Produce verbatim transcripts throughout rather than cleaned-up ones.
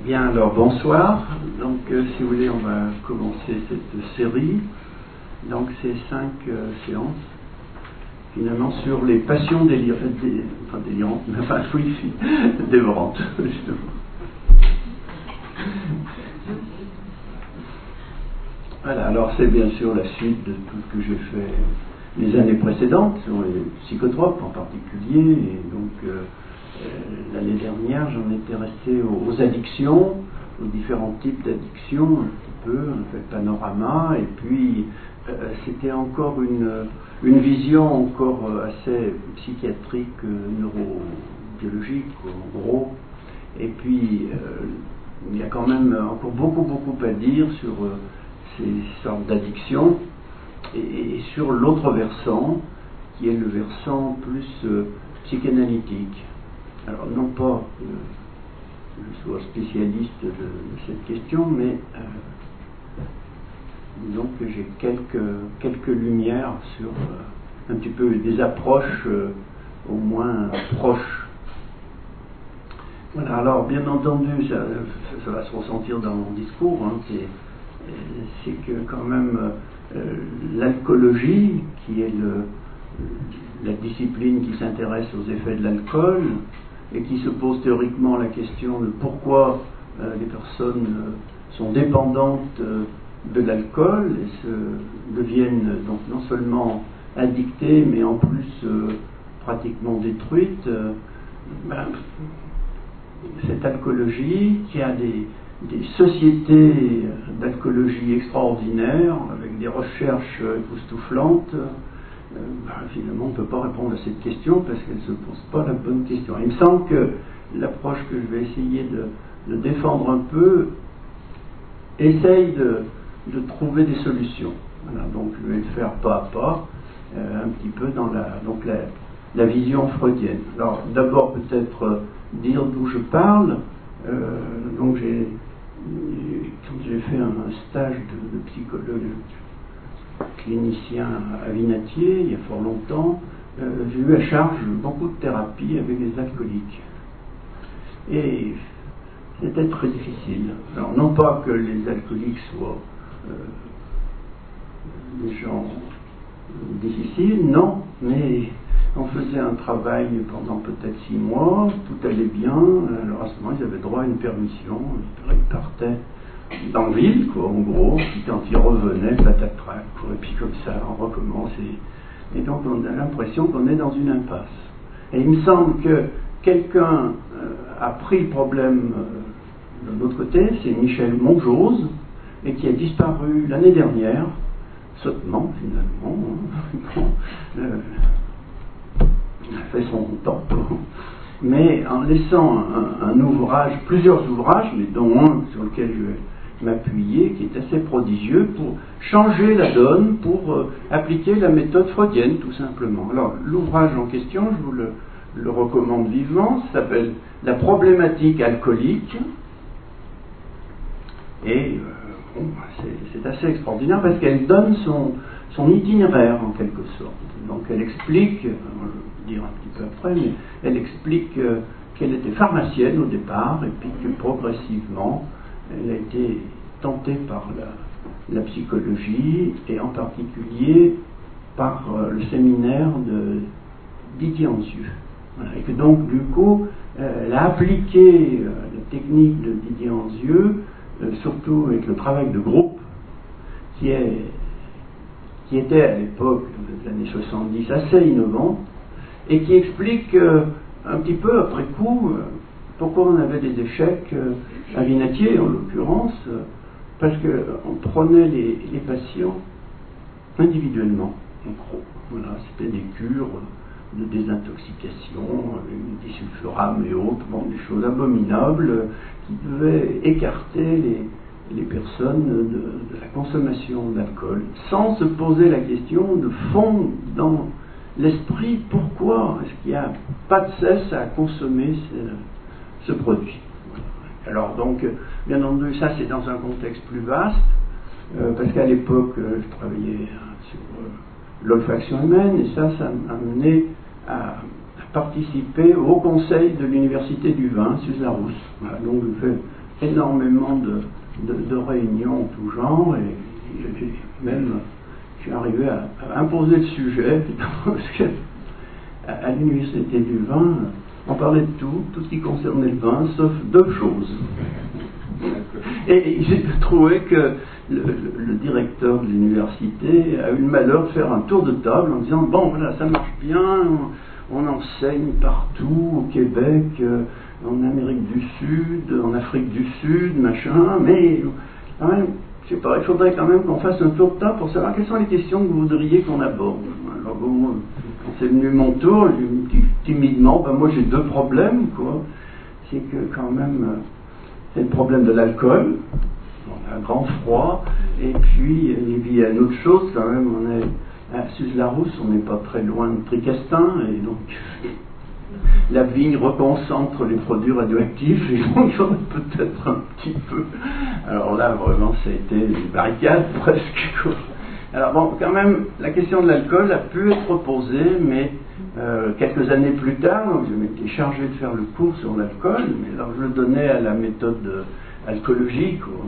Bien, alors bonsoir. Donc, euh, si vous voulez, on va commencer cette série. Donc, c'est cinq euh, séances, finalement, sur les passions délir dé enfin, délirantes, mais enfin, oui, dévorantes, justement. Voilà, alors c'est bien sûr la suite de tout ce que j'ai fait les années précédentes, sur les psychotropes en particulier, et donc euh, euh, l'année dernière j'en étais resté aux, aux addictions, aux différents types d'addictions, un petit peu, un fait panorama, et puis euh, c'était encore une, une vision encore assez psychiatrique, neurobiologique en gros, et puis euh, il y a quand même encore beaucoup beaucoup à dire sur euh, ces sortes d'addictions, et, et sur l'autre versant, qui est le versant plus euh, psychanalytique. Alors, non pas que je sois spécialiste de, de cette question, mais euh, disons que j'ai quelques, quelques lumières sur euh, un petit peu des approches euh, au moins proches. Voilà, alors bien entendu, ça, ça va se ressentir dans mon discours, hein, c'est c'est que quand même euh, l'alcoolologie, qui est le, la discipline qui s'intéresse aux effets de l'alcool et qui se pose théoriquement la question de pourquoi euh, les personnes euh, sont dépendantes euh, de l'alcool et se deviennent donc non seulement addictées mais en plus euh, pratiquement détruites, euh, ben, cette alcoolologie qui a des des sociétés d'alcoolologie extraordinaires, avec des recherches époustouflantes, euh, ben, finalement on ne peut pas répondre à cette question parce qu'elle ne se pose pas la bonne question. Il me semble que l'approche que je vais essayer de, de défendre un peu essaye de, de trouver des solutions. Voilà, donc je vais le faire pas à pas, euh, un petit peu dans la, donc la, la vision freudienne. Alors d'abord peut-être euh, dire d'où je parle. Euh, donc j'ai quand j'ai fait un stage de, de psychologue clinicien à Vinatier, il y a fort longtemps, euh, j'ai eu à charge beaucoup de thérapie avec les alcooliques. Et c'était très difficile. Alors, non pas que les alcooliques soient euh, des gens difficiles, non, mais on faisait un travail pendant peut-être six mois, tout allait bien, alors à ce moment ils avaient droit à une permission, ils partaient dans la ville, quoi, en gros, puis quand ils revenaient, patatrac, et puis comme ça, on recommence, et, et donc on a l'impression qu'on est dans une impasse. Et il me semble que quelqu'un euh, a pris le problème euh, de l'autre côté, c'est Michel Monjose, et qui a disparu l'année dernière, sottement finalement, hein, euh, il a fait son temps, mais en laissant un, un ouvrage, plusieurs ouvrages, mais dont un sur lequel je vais m'appuyer, qui est assez prodigieux pour changer la donne, pour euh, appliquer la méthode freudienne, tout simplement. Alors, l'ouvrage en question, je vous le, le recommande vivement, ça s'appelle La problématique alcoolique, et euh, bon, c'est assez extraordinaire parce qu'elle donne son, son itinéraire, en quelque sorte. Donc, elle explique, dire un petit peu après, mais elle explique euh, qu'elle était pharmacienne au départ et puis que progressivement elle a été tentée par la, la psychologie et en particulier par euh, le séminaire de Didier Anzieux. Voilà, et que donc du coup euh, elle a appliqué euh, la technique de Didier Anzieux, euh, surtout avec le travail de groupe qui, est, qui était à l'époque des années soixante-dix assez innovant, et qui explique euh, un petit peu après coup euh, pourquoi on avait des échecs euh, à Vinatier en l'occurrence, euh, parce qu'on prenait les, les patients individuellement, en gros. Voilà, c'était des cures de désintoxication, avec du disulfiram et autres, bon, des choses abominables euh, qui devaient écarter les, les personnes de, de la consommation d'alcool, sans se poser la question de fond dans l'esprit, pourquoi est-ce qu'il n'y a pas de cesse à consommer ce, ce produit. Alors donc, bien entendu, ça c'est dans un contexte plus vaste, euh, parce qu'à l'époque, euh, je travaillais sur euh, l'olfaction humaine, et ça, ça m'a amené à, à participer au conseil de l'Université du Vin, Suze Larousse. Voilà, donc je fais énormément de, de, de réunions en tout genre, et, et, et même je suis arrivé à, à imposer le sujet, parce que à, à l'université du vin, on parlait de tout, tout ce qui concernait le vin, sauf deux choses. Et j'ai trouvé que le, le, le directeur de l'université a eu le malheur de faire un tour de table en disant bon voilà, ça marche bien, on, on enseigne partout, au Québec, euh, en Amérique du Sud, en Afrique du Sud, machin, mais quand même, je sais pas, il faudrait quand même qu'on fasse un tour de table pour savoir quelles sont les questions que vous voudriez qu'on aborde. Alors bon, quand c'est venu mon tour, j'ai dit timidement, ben moi j'ai deux problèmes, quoi. C'est que quand même, euh, c'est le problème de l'alcool, on a un grand froid, et puis il y a une autre chose quand même, on est à Suse-la-Rousse, on n'est pas très loin de Tricastin, et donc la vigne reconcentre les produits radioactifs, et donc il faudrait peut-être un petit peu. Alors là, vraiment, ça a été une barricade presque, quoi. Alors bon, quand même, la question de l'alcool a pu être posée, mais euh, quelques années plus tard, donc je m'étais chargé de faire le cours sur l'alcool, mais alors je le donnais à la méthode alcoologique, quoi.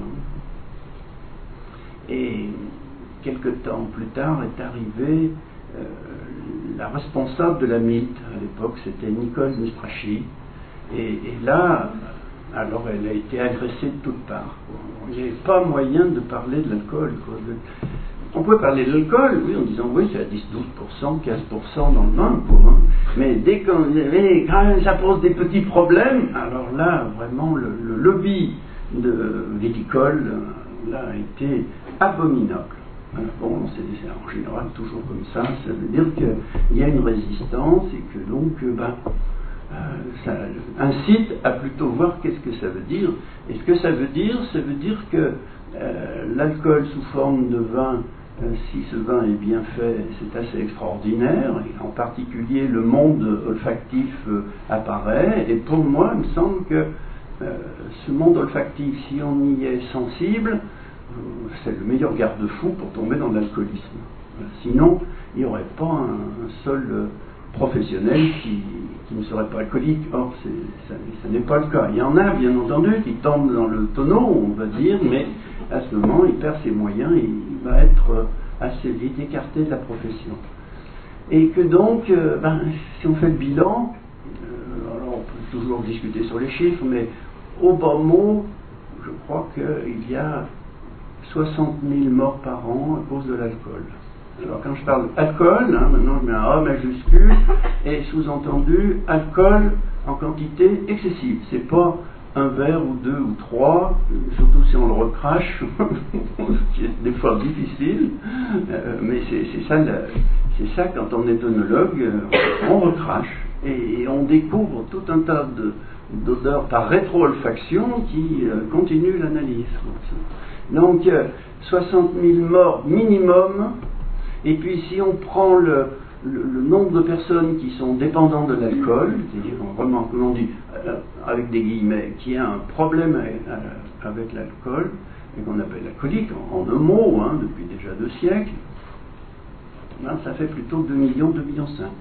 Et quelques temps plus tard est arrivée euh, la responsable de la M I T, à l'époque c'était Nicole Mistrachi, et, et là, alors elle a été agressée de toutes parts, quoi. Il n'y avait pas moyen de parler de l'alcool, quoi. On pouvait parler de l'alcool, oui, en disant oui, c'est à dix, douze pour cent, quinze pour cent dans le vin, quoi, hein. Mais dès qu'on mais quand ça pose des petits problèmes, alors là, vraiment, le, le lobby de viticole, là, a été abominable. Alors, bon, c'est en général toujours comme ça, ça veut dire qu'il y a une résistance et que donc, ben, euh, ça incite à plutôt voir qu'est-ce que ça veut dire. Et ce que ça veut dire, ça veut dire que euh, l'alcool sous forme de vin, si ce vin est bien fait, c'est assez extraordinaire, et en particulier le monde olfactif euh, apparaît, et pour moi, il me semble que euh, ce monde olfactif, si on y est sensible, euh, c'est le meilleur garde-fou pour tomber dans l'alcoolisme. Sinon, il n'y aurait pas un, un seul euh, professionnel qui, qui ne serait pas alcoolique. Or, c'est, ça, ça n'est pas le cas. Il y en a, bien entendu, qui tombent dans le tonneau, on va dire, mais à ce moment, il perd ses moyens et il va être assez vite écarté de la profession. Et que donc, euh, ben, si on fait le bilan, euh, alors on peut toujours discuter sur les chiffres, mais au bas mot, je crois qu'il y a soixante mille morts par an à cause de l'alcool. Alors quand je parle alcool, hein, maintenant je mets un A majuscule, et sous-entendu, alcool en quantité excessive. C'est pas un verre ou deux ou trois, surtout si on le recrache, ce qui est des fois difficile, euh, mais c'est, c'est, ça, la, c'est ça quand on est œnologue, euh, on recrache et, et on découvre tout un tas de, d'odeurs par rétro-olfaction qui euh, continuent l'analyse. Donc euh, soixante mille morts minimum, et puis si on prend le Le, le nombre de personnes qui sont dépendantes de l'alcool, c'est-à-dire vraiment, comme on dit, euh, avec des guillemets, qui a un problème avec, euh, avec l'alcool, et qu'on appelle alcoolique, en, en un mot, hein, depuis déjà deux siècles, ben, ça fait plutôt deux millions, deux millions cinq.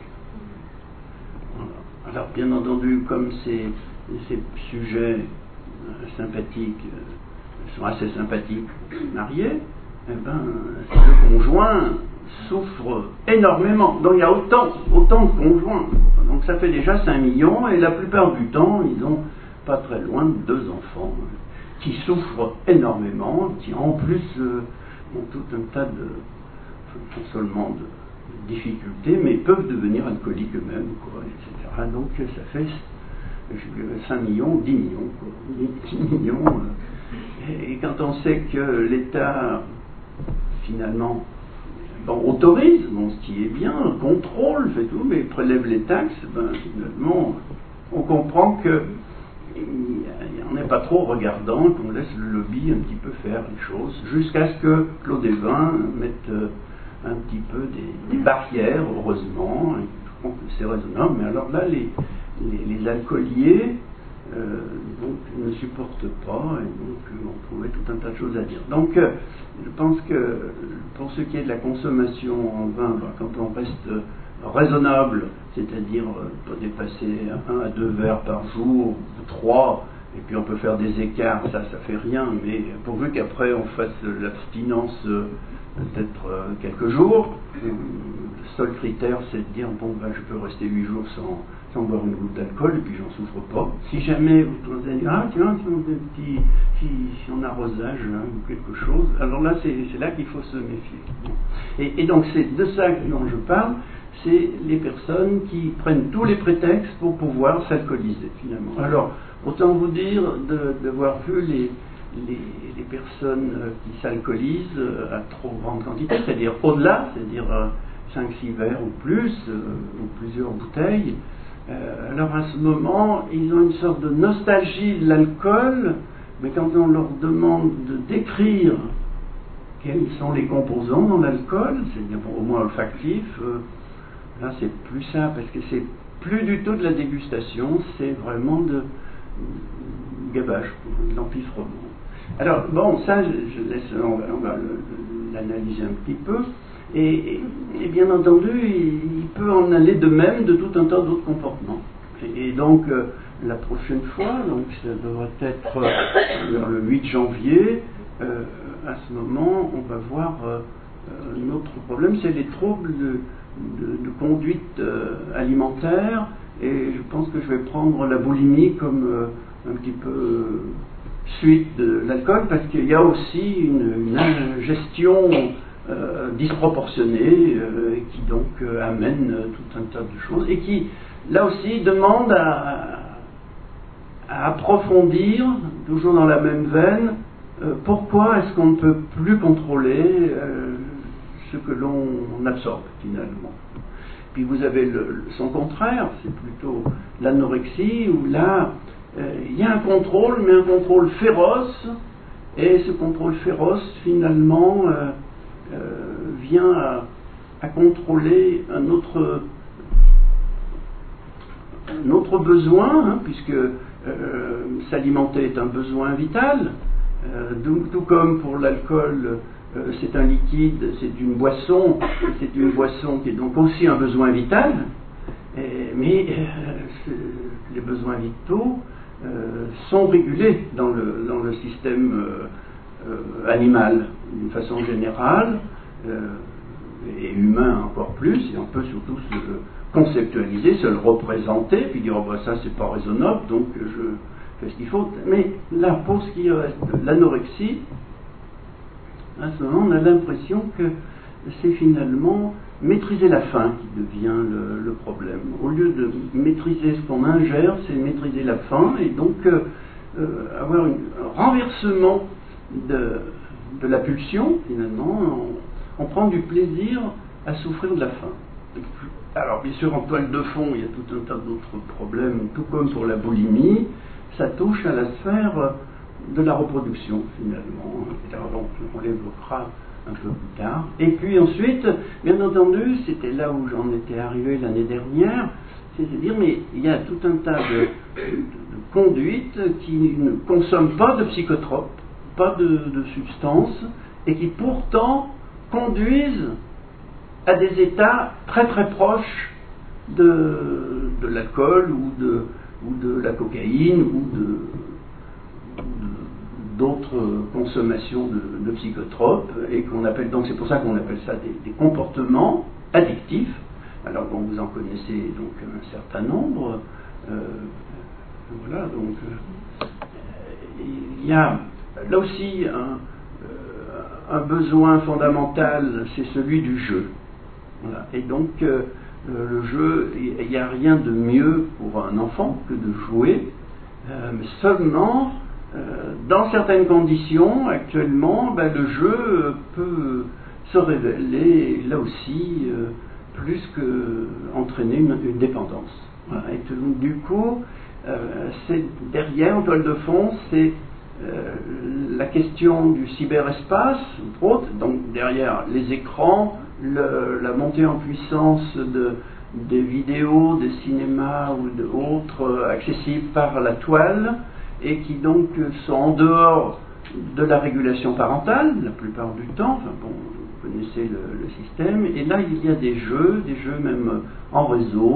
Voilà. Alors, bien entendu, comme ces, ces sujets euh, sympathiques euh, sont assez sympathiques mariés, eh ben, le conjoint souffre énormément. Donc il y a autant, autant de conjoints. Donc ça fait déjà cinq millions, et la plupart du temps, ils ont pas très loin de deux enfants qui souffrent énormément, qui en plus euh, ont tout un tas de, non seulement de difficultés, mais peuvent devenir alcooliques eux-mêmes, quoi, et cetera. Donc ça fait cinq millions, dix millions, quoi, dix millions. Euh, et quand on sait que l'État, finalement, bon, autorise, bon, ce qui est bien, contrôle, fait tout, mais prélève les taxes, ben, finalement, on comprend que on n'est pas trop regardant, qu'on laisse le lobby un petit peu faire les choses, jusqu'à ce que Claude Évin mette un petit peu des, des barrières, heureusement, et je crois que c'est raisonnable, mais alors là, les, les, les alcooliers euh, donc, ne supportent pas, et donc on trouvait tout un tas de choses à dire. Donc, euh, je pense que pour ce qui est de la consommation en vin, bah, quand on reste raisonnable, c'est-à-dire euh, pas dépasser un à deux verres par jour, ou trois, Et puis on peut faire des écarts, ça, ça fait rien, mais pourvu qu'après on fasse l'abstinence euh, peut-être euh, quelques jours, euh, le seul critère c'est de dire, bon, ben, je peux rester huit jours sans, sans boire une goutte d'alcool, et puis j'en souffre pas. Si jamais vous allez dire, ah tiens, tiens, un petit, si, si on arrosage hein, ou quelque chose, alors là c'est, c'est là qu'il faut se méfier. Et, et donc c'est de ça dont je parle, c'est les personnes qui prennent tous les prétextes pour pouvoir s'alcooliser finalement. Alors, autant vous dire d'avoir vu les, les, les personnes qui s'alcoolisent à trop grande quantité, c'est-à-dire au-delà, c'est-à-dire cinq six verres ou plus, ou plusieurs bouteilles. Euh, alors à ce moment, ils ont une sorte de nostalgie de l'alcool, mais quand on leur demande de décrire quels sont les composants dans l'alcool, c'est-à-dire bon, au moins olfactif, euh, là c'est plus simple, parce que c'est plus du tout de la dégustation, c'est vraiment de gavage, de l'empiffrement. Alors, bon, ça, je, je laisse, on va, on va l'analyser un petit peu, et, et, et bien entendu, il, il peut en aller de même de tout un tas d'autres comportements. Et, et donc, euh, la prochaine fois, donc ça devrait être euh, vers le huit janvier, euh, à ce moment, on va voir euh, un autre problème, c'est les troubles de, de, de conduite euh, alimentaire. Et je pense que je vais prendre la boulimie comme euh, un petit peu euh, suite de l'alcool, parce qu'il y a aussi une, une ingestion euh, disproportionnée euh, qui donc euh, amène euh, tout un tas de choses et qui, là aussi, demande à, à approfondir, toujours dans la même veine, euh, pourquoi est-ce qu'on ne peut plus contrôler euh, ce que l'on absorbe finalement. Puis vous avez le, son contraire, c'est plutôt l'anorexie, où là, euh, il y a un contrôle, mais un contrôle féroce, et ce contrôle féroce, finalement, euh, euh, vient à, à contrôler un autre, un autre besoin, hein, puisque euh, s'alimenter est un besoin vital, euh, tout, tout comme pour l'alcool, Euh, c'est un liquide, c'est une boisson, c'est une boisson qui est donc aussi un besoin vital, et, mais euh, les besoins vitaux euh, sont régulés dans le, dans le système euh, euh, animal d'une façon générale, euh, et humain encore plus, et on peut surtout se conceptualiser, se le représenter, puis dire oh ben ça c'est pas raisonnable, donc je fais ce qu'il faut. Mais là, pour ce qui reste de l'anorexie, à ce moment, on a l'impression que c'est finalement maîtriser la faim qui devient le, le problème. Au lieu de maîtriser ce qu'on ingère, c'est maîtriser la faim, et donc euh, euh, avoir une, un renversement de, de la pulsion, finalement, on, on prend du plaisir à souffrir de la faim. Alors, bien sûr, en toile de fond, il y a tout un tas d'autres problèmes, tout comme pour la boulimie, ça touche à la sphère de la reproduction, finalement. Alors, donc, on l'évoquera un peu plus tard. Et puis ensuite, bien entendu, c'était là où j'en étais arrivé l'année dernière, c'est de dire, mais il y a tout un tas de, de, de conduites qui ne consomment pas de psychotropes, pas de, de substances, et qui pourtant conduisent à des états très très proches de, de l'alcool ou de, ou de la cocaïne ou de d'autres consommations de, de psychotropes, et qu'on appelle donc, c'est pour ça qu'on appelle ça des, des comportements addictifs. Alors bon, vous en connaissez donc un certain nombre. Euh, voilà, donc euh, il y a là aussi un, euh, un besoin fondamental, c'est celui du jeu. Voilà. Et donc euh, le jeu, il n'y a rien de mieux pour un enfant que de jouer, euh, mais seulement Euh, dans certaines conditions, actuellement, ben, le jeu euh, peut se révéler, là aussi, euh, plus qu'entraîner une, une dépendance. Voilà. Et donc, du coup, euh, c'est derrière, en toile de fond, c'est euh, la question du cyberespace, entre autres, donc derrière les écrans, le, la montée en puissance de, des vidéos, des cinémas ou d'autres euh, accessibles par la toile, et qui donc sont en dehors de la régulation parentale, la plupart du temps. Enfin bon, vous connaissez le, le système, et là il y a des jeux, des jeux même en réseau,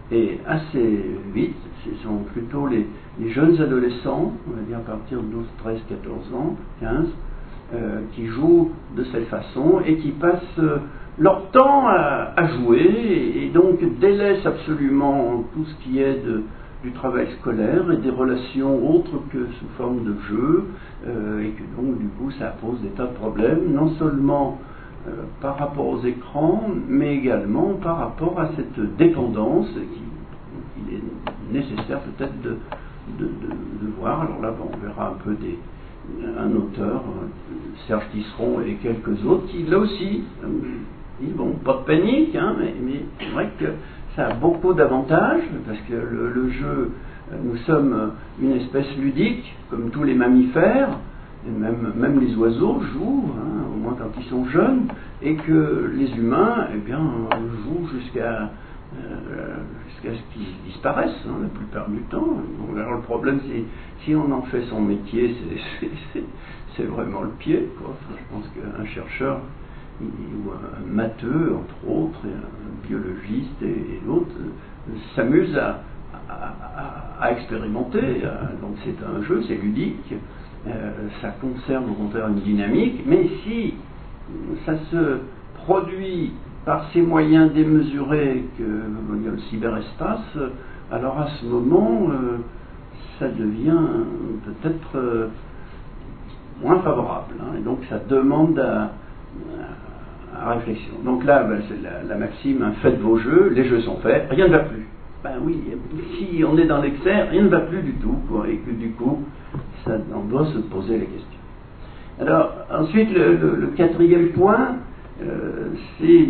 Et assez vite, ce sont plutôt les, les jeunes adolescents, on va dire à partir de douze, treize, quatorze ans, quinze, euh, qui jouent de cette façon et qui passent euh, leur temps à, à jouer et, et donc délaissent absolument tout ce qui est de, du travail scolaire et des relations autres que sous forme de jeu, euh, et que donc du coup ça pose des tas de problèmes, non seulement euh, par rapport aux écrans, mais également par rapport à cette dépendance qui, qu'il est nécessaire peut-être de, de, de, de voir. Alors là, bon, on verra un peu des, un auteur, Serge Tisseron et quelques autres, qui là aussi euh, disent, bon, pas de panique, hein, mais, mais c'est vrai que ça a beaucoup d'avantages, parce que le, le jeu, nous sommes une espèce ludique, comme tous les mammifères, et même, même les oiseaux jouent, hein, au moins quand ils sont jeunes, et que les humains, eh bien, jouent jusqu'à euh, jusqu'à ce qu'ils disparaissent, hein, la plupart du temps. Donc, alors le problème, c'est si on en fait son métier, c'est, c'est, c'est, c'est vraiment le pied, quoi. Enfin, je pense qu'un chercheur ou un matheux, entre autres, et un biologiste et, et l'autre, euh, s'amuse à, à, à, à expérimenter. À, donc c'est un jeu, c'est ludique, euh, ça conserve au contraire une dynamique, mais si ça se produit par ces moyens démesurés que il y a le cyberespace, alors à ce moment, euh, ça devient peut-être euh, moins favorable, hein, et donc ça demande à à réflexion. Donc là, ben, c'est la, la maxime, hein, faites vos jeux, les jeux sont faits, rien ne va plus. Ben oui, si on est dans l'excès, rien ne va plus du tout, quoi, et que du coup, ça, on doit se poser les questions. Alors, ensuite, le, le, le quatrième point, euh, c'est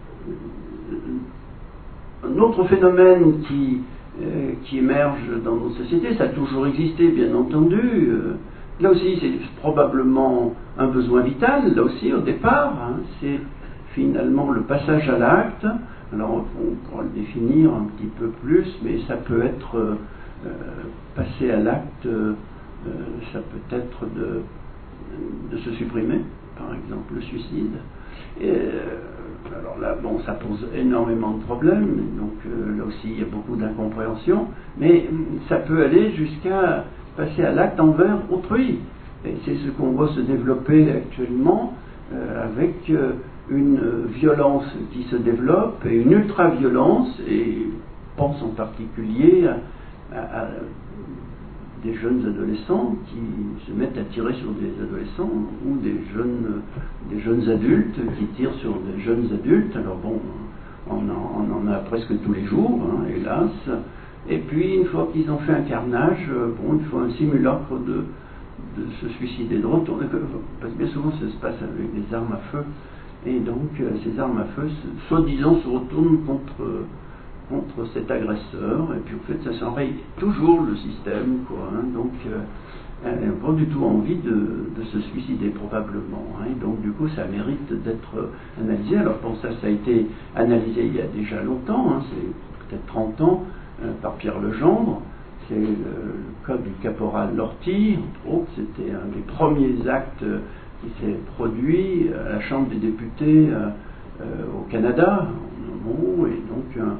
un autre phénomène qui, euh, qui émerge dans nos sociétés. Ça a toujours existé, bien entendu. Euh, Là aussi, c'est probablement un besoin vital, là aussi, au départ. Hein, c'est finalement le passage à l'acte. Alors, on pourra le définir un petit peu plus, mais ça peut être euh, passer à l'acte, euh, ça peut être de, de se supprimer, par exemple, le suicide. Et, euh, alors là, bon, ça pose énormément de problèmes, donc euh, là aussi, il y a beaucoup d'incompréhension, mais ça peut aller jusqu'à passer à l'acte envers autrui. Et c'est ce qu'on voit se développer actuellement euh, avec euh, une violence qui se développe et une ultra-violence, et pense en particulier à, à, à des jeunes adolescents qui se mettent à tirer sur des adolescents ou des jeunes, des jeunes adultes qui tirent sur des jeunes adultes. Alors bon, on en, on en a presque tous les jours, hein, hélas. Et puis, une fois qu'ils ont fait un carnage, bon, il faut un simulacre de, de se suicider, de retourner, parce que bien souvent ça se passe avec des armes à feu, et donc ces armes à feu, soi-disant, se retournent contre, contre cet agresseur, et puis en fait ça s'enraye toujours le système, quoi, hein, donc euh, elle n'a pas du tout envie de, de se suicider, probablement, hein, et donc du coup ça mérite d'être analysé. Alors bon, ça, ça a été analysé il y a déjà longtemps, hein, c'est peut-être trente ans, par Pierre Legendre. C'est le, le cas du caporal Lortie, entre autres. C'était un des premiers actes qui s'est produit à la Chambre des députés euh, euh, au Canada, en Ontario, et donc un,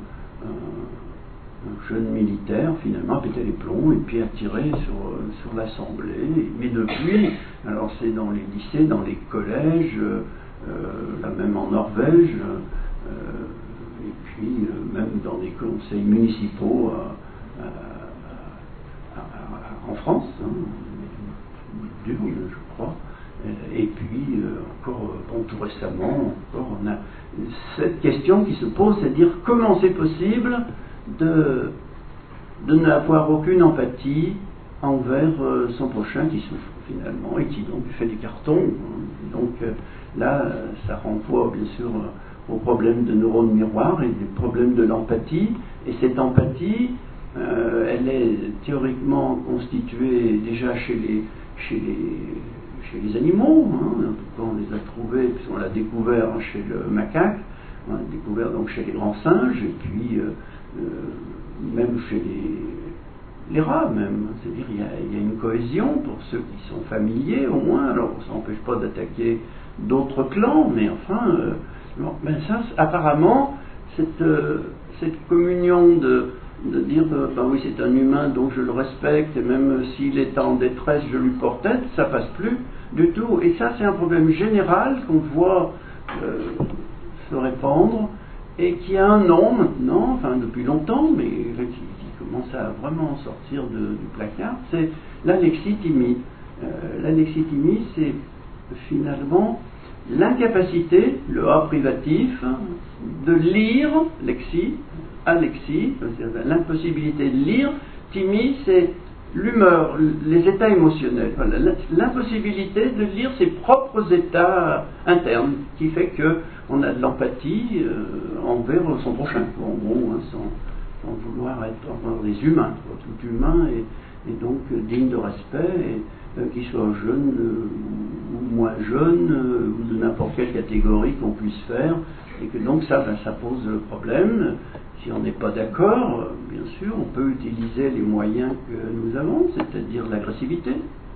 un, un jeune militaire finalement a pété les plombs et puis a tiré sur, sur l'Assemblée. Mais depuis, alors c'est dans les lycées, dans les collèges, euh, là même en Norvège, euh, et puis euh, même dans des conseils municipaux euh, euh, euh, en France, hein, dur, je crois. Et puis euh, encore bon, tout récemment, encore on a cette question qui se pose, c'est de dire comment c'est possible de, de n'avoir aucune empathie envers euh, son prochain qui souffre finalement et qui donc fait des cartons. Donc euh, là, ça renvoie bien sûr aux problèmes de neurones miroirs et des problèmes de l'empathie. Et cette empathie, euh, elle est théoriquement constituée déjà chez les, chez les, chez les animaux. Hein. En tout cas, on les a trouvés, puisqu'on l'a découvert chez le macaque, on l'a découvert donc chez les grands singes, et puis euh, euh, même chez les, les rats même. C'est-à-dire il y, a, il y a une cohésion pour ceux qui sont familiers au moins. Alors ça n'empêche pas d'attaquer d'autres clans, mais enfin... Euh, Bon, ben ça, apparemment, cette, euh, cette communion de, de dire euh, ben oui, c'est un humain donc je le respecte, et même s'il est en détresse, je lui porte tête, ça passe plus du tout. Et ça, c'est un problème général qu'on voit euh, se répandre et qui a un nom maintenant, enfin depuis longtemps, mais qui, qui commence à vraiment sortir de, du placard, c'est l'alexithymie. Euh, l'alexithymie, c'est finalement l'incapacité, le A privatif, de lire, lexie, alexie, c'est-à-dire l'impossibilité de lire. Thymie, c'est l'humeur, les états émotionnels, voilà, l'impossibilité de lire ses propres états internes, qui fait qu'on a de l'empathie euh, envers son prochain, en gros, hein, sans, sans vouloir être envers les humains. Tout humain est, est donc digne de respect, et euh, qu'il soit jeune euh, ou moins jeune, euh, ou de n'importe quelle catégorie qu'on puisse faire, et que donc ça, ben, ça pose le problème. Si on n'est pas d'accord, bien sûr, on peut utiliser les moyens que nous avons, c'est-à-dire l'agressivité,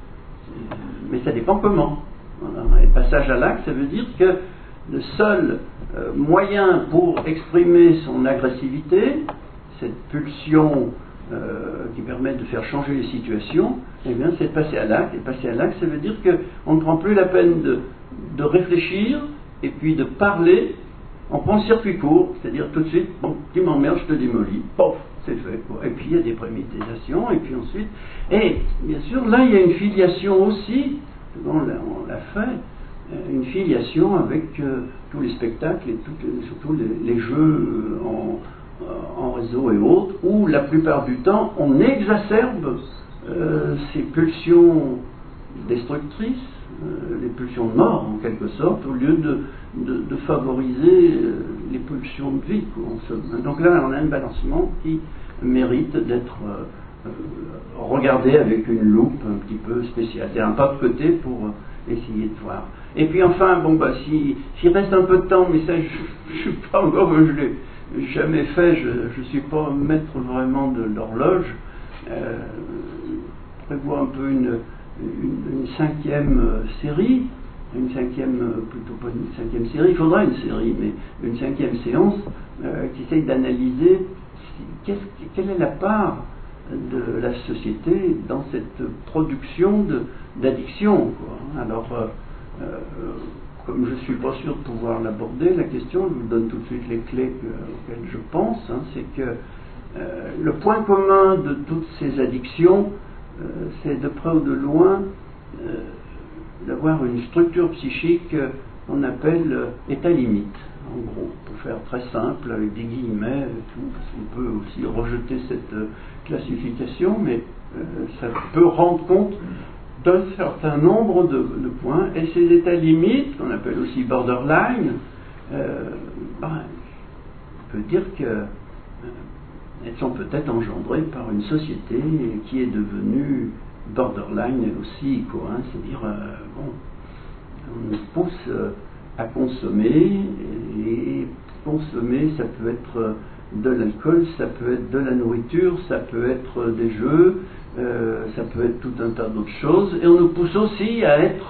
mais ça dépend comment. Voilà. Et passage à l'acte, ça veut dire que le seul euh, moyen pour exprimer son agressivité, cette pulsion euh, qui permet de faire changer les situations, eh bien, c'est de passer à l'acte. Et passer à l'acte, ça veut dire qu'on ne prend plus la peine de, de réfléchir et puis de parler. On prend le circuit court, c'est-à-dire tout de suite, bon, tu m'emmerdes, je te démolis, pof, c'est fait, quoi. Et puis il y a des préméditations, et puis ensuite, et bien sûr, là il y a une filiation aussi, on l'a, on l'a fait, une filiation avec euh, tous les spectacles, et tout, surtout les, les jeux en, en réseau et autres, où la plupart du temps, on exacerbe euh, ces pulsions destructrices, Euh, les pulsions de mort en quelque sorte, au lieu de, de, de favoriser euh, les pulsions de vie, quoi, en somme. Donc là on a un balancement qui mérite d'être euh, euh, regardé avec une loupe un petit peu spéciale. C'est un pas de côté pour euh, essayer de voir. Et puis enfin, bon bah si, s'il reste un peu de temps, mais ça je ne suis pas encore, je l'ai jamais fait, je ne suis pas maître vraiment de l'horloge, euh, prévoit un peu une Une, une cinquième série, une cinquième, plutôt pas une cinquième série, il faudra une série, mais une cinquième séance euh, qui essaye d'analyser qu'est-ce, quelle est la part de la société dans cette production de, d'addiction, quoi. Alors, euh, euh, comme je ne suis pas sûr de pouvoir l'aborder, la question, je vous donne tout de suite les clés que, auxquelles je pense, hein, c'est que euh, le point commun de toutes ces addictions, Euh, c'est de près ou de loin euh, d'avoir une structure psychique euh, qu'on appelle euh, état limite. En gros, pour faire très simple, avec des guillemets, et tout, parce qu'on peut aussi rejeter cette euh, classification, mais euh, ça peut rendre compte d'un certain nombre de, de points. Et ces états limites, qu'on appelle aussi borderline, euh, ben, on peut dire que elles sont peut-être engendrées par une société qui est devenue borderline elle aussi, quoi, hein, c'est-à-dire, euh, bon, on nous pousse euh, à consommer, et consommer, ça peut être de l'alcool, ça peut être de la nourriture, ça peut être des jeux, euh, ça peut être tout un tas d'autres choses, et on nous pousse aussi à être,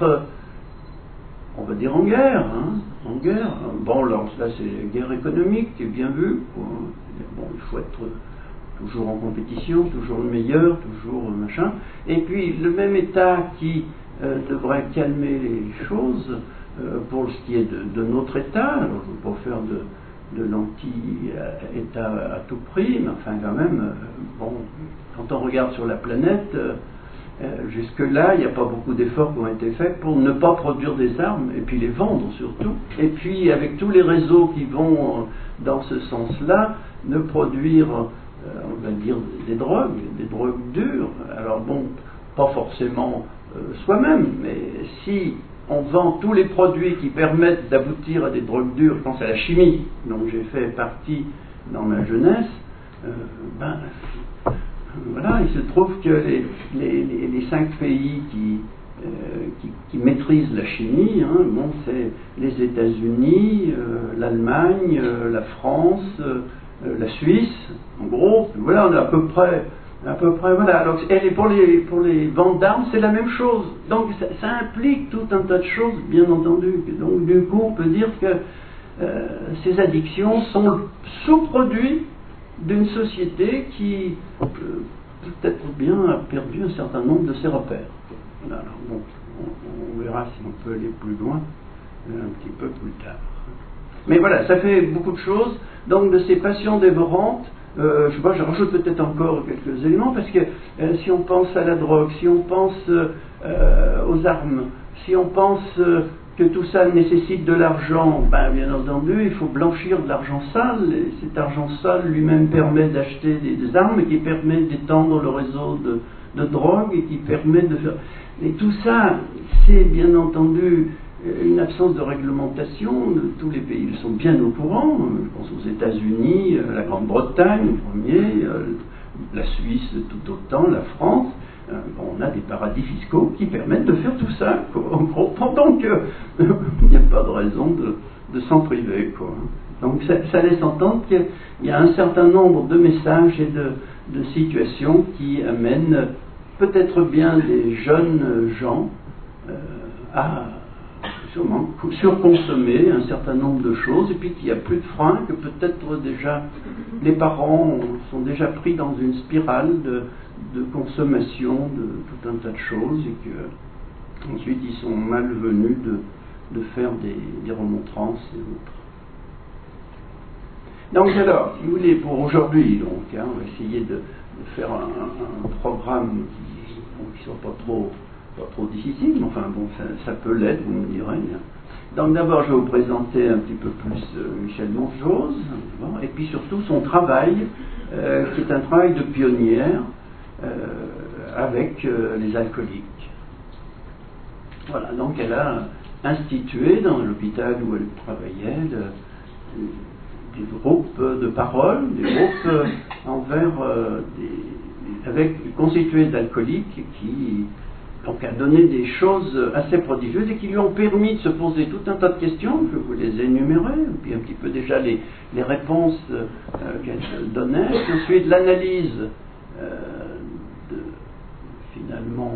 on va dire, en guerre, hein, en guerre. Bon, alors, là, c'est la guerre économique qui est bien vue, quoi. Bon, il faut être toujours en compétition, toujours le meilleur, toujours machin. Et puis le même état qui euh, devrait calmer les choses euh, pour ce qui est de, de notre état. Alors je ne veux pas faire de, de l'anti-état à tout prix, mais enfin quand même, euh, bon, quand on regarde sur la planète, euh, euh, jusque-là, il n'y a pas beaucoup d'efforts qui ont été faits pour ne pas produire des armes et puis les vendre surtout. Et puis avec tous les réseaux qui vont dans ce sens-là, de produire, euh, on va dire, des drogues, des drogues dures. Alors bon, pas forcément euh, soi-même, mais si on vend tous les produits qui permettent d'aboutir à des drogues dures, je pense à la chimie, dont j'ai fait partie dans ma jeunesse, euh, ben, voilà, il se trouve que les, les, les, les cinq pays qui, euh, qui, qui maîtrisent la chimie, hein, bon, c'est les États-Unis, euh, l'Allemagne, euh, la France, euh, la Suisse, en gros, voilà, on a à peu près, à peu près, voilà. Alors, et pour les, pour les ventes d'armes, c'est la même chose. Donc, ça, ça implique tout un tas de choses, bien entendu. Donc, du coup, on peut dire que euh, ces addictions sont le sous-produit d'une société qui euh, peut-être bien a perdu un certain nombre de ses repères. Alors, bon, on, on verra si on peut aller plus loin un petit peu plus tard. Mais voilà, ça fait beaucoup de choses. Donc de ces passions dévorantes, euh, je sais pas, je rajoute peut-être encore quelques éléments, parce que euh, si on pense à la drogue, si on pense euh, aux armes, si on pense euh, que tout ça nécessite de l'argent, ben, bien entendu, il faut blanchir de l'argent sale, et cet argent sale lui-même permet d'acheter des, des armes, qui permet d'étendre le réseau de, de drogue, et qui permet de faire... Et tout ça, c'est bien entendu une absence de réglementation. Tous les pays sont bien au courant. Je pense aux États-Unis, la Grande-Bretagne, le premier, la Suisse tout autant, la France. On a des paradis fiscaux qui permettent de faire tout ça, quoi. On comprend donc qu'il n'y a pas de raison de, de s'en priver, quoi. Donc ça, ça laisse entendre qu'il y a un certain nombre de messages et de, de situations qui amènent peut-être bien des jeunes gens euh, à sûrement surconsommer un certain nombre de choses, et puis qu'il n'y a plus de frein, que peut-être déjà les parents sont déjà pris dans une spirale de, de consommation de tout un tas de choses, et que ensuite ils sont malvenus de, de faire des, des remontrances et autres. Donc alors, si vous voulez, pour aujourd'hui, donc, hein, on va essayer de, de faire un, un programme qui ne soit pas trop, pas trop difficile, mais enfin bon, ça, ça peut l'être, vous me direz. Donc d'abord, je vais vous présenter un petit peu plus euh, Michel Monjose, bon, et puis surtout son travail, euh, qui est un travail de pionnière euh, avec euh, les alcooliques. Voilà, donc elle a institué dans l'hôpital où elle travaillait le, des groupes de parole, des groupes envers euh, des, avec constitués d'alcooliques qui donc a donné des choses assez prodigieuses et qui lui ont permis de se poser tout un tas de questions. Je vous les énumérer, et puis un petit peu déjà les, les réponses euh, qu'elle donnait, et ensuite l'analyse euh, de, finalement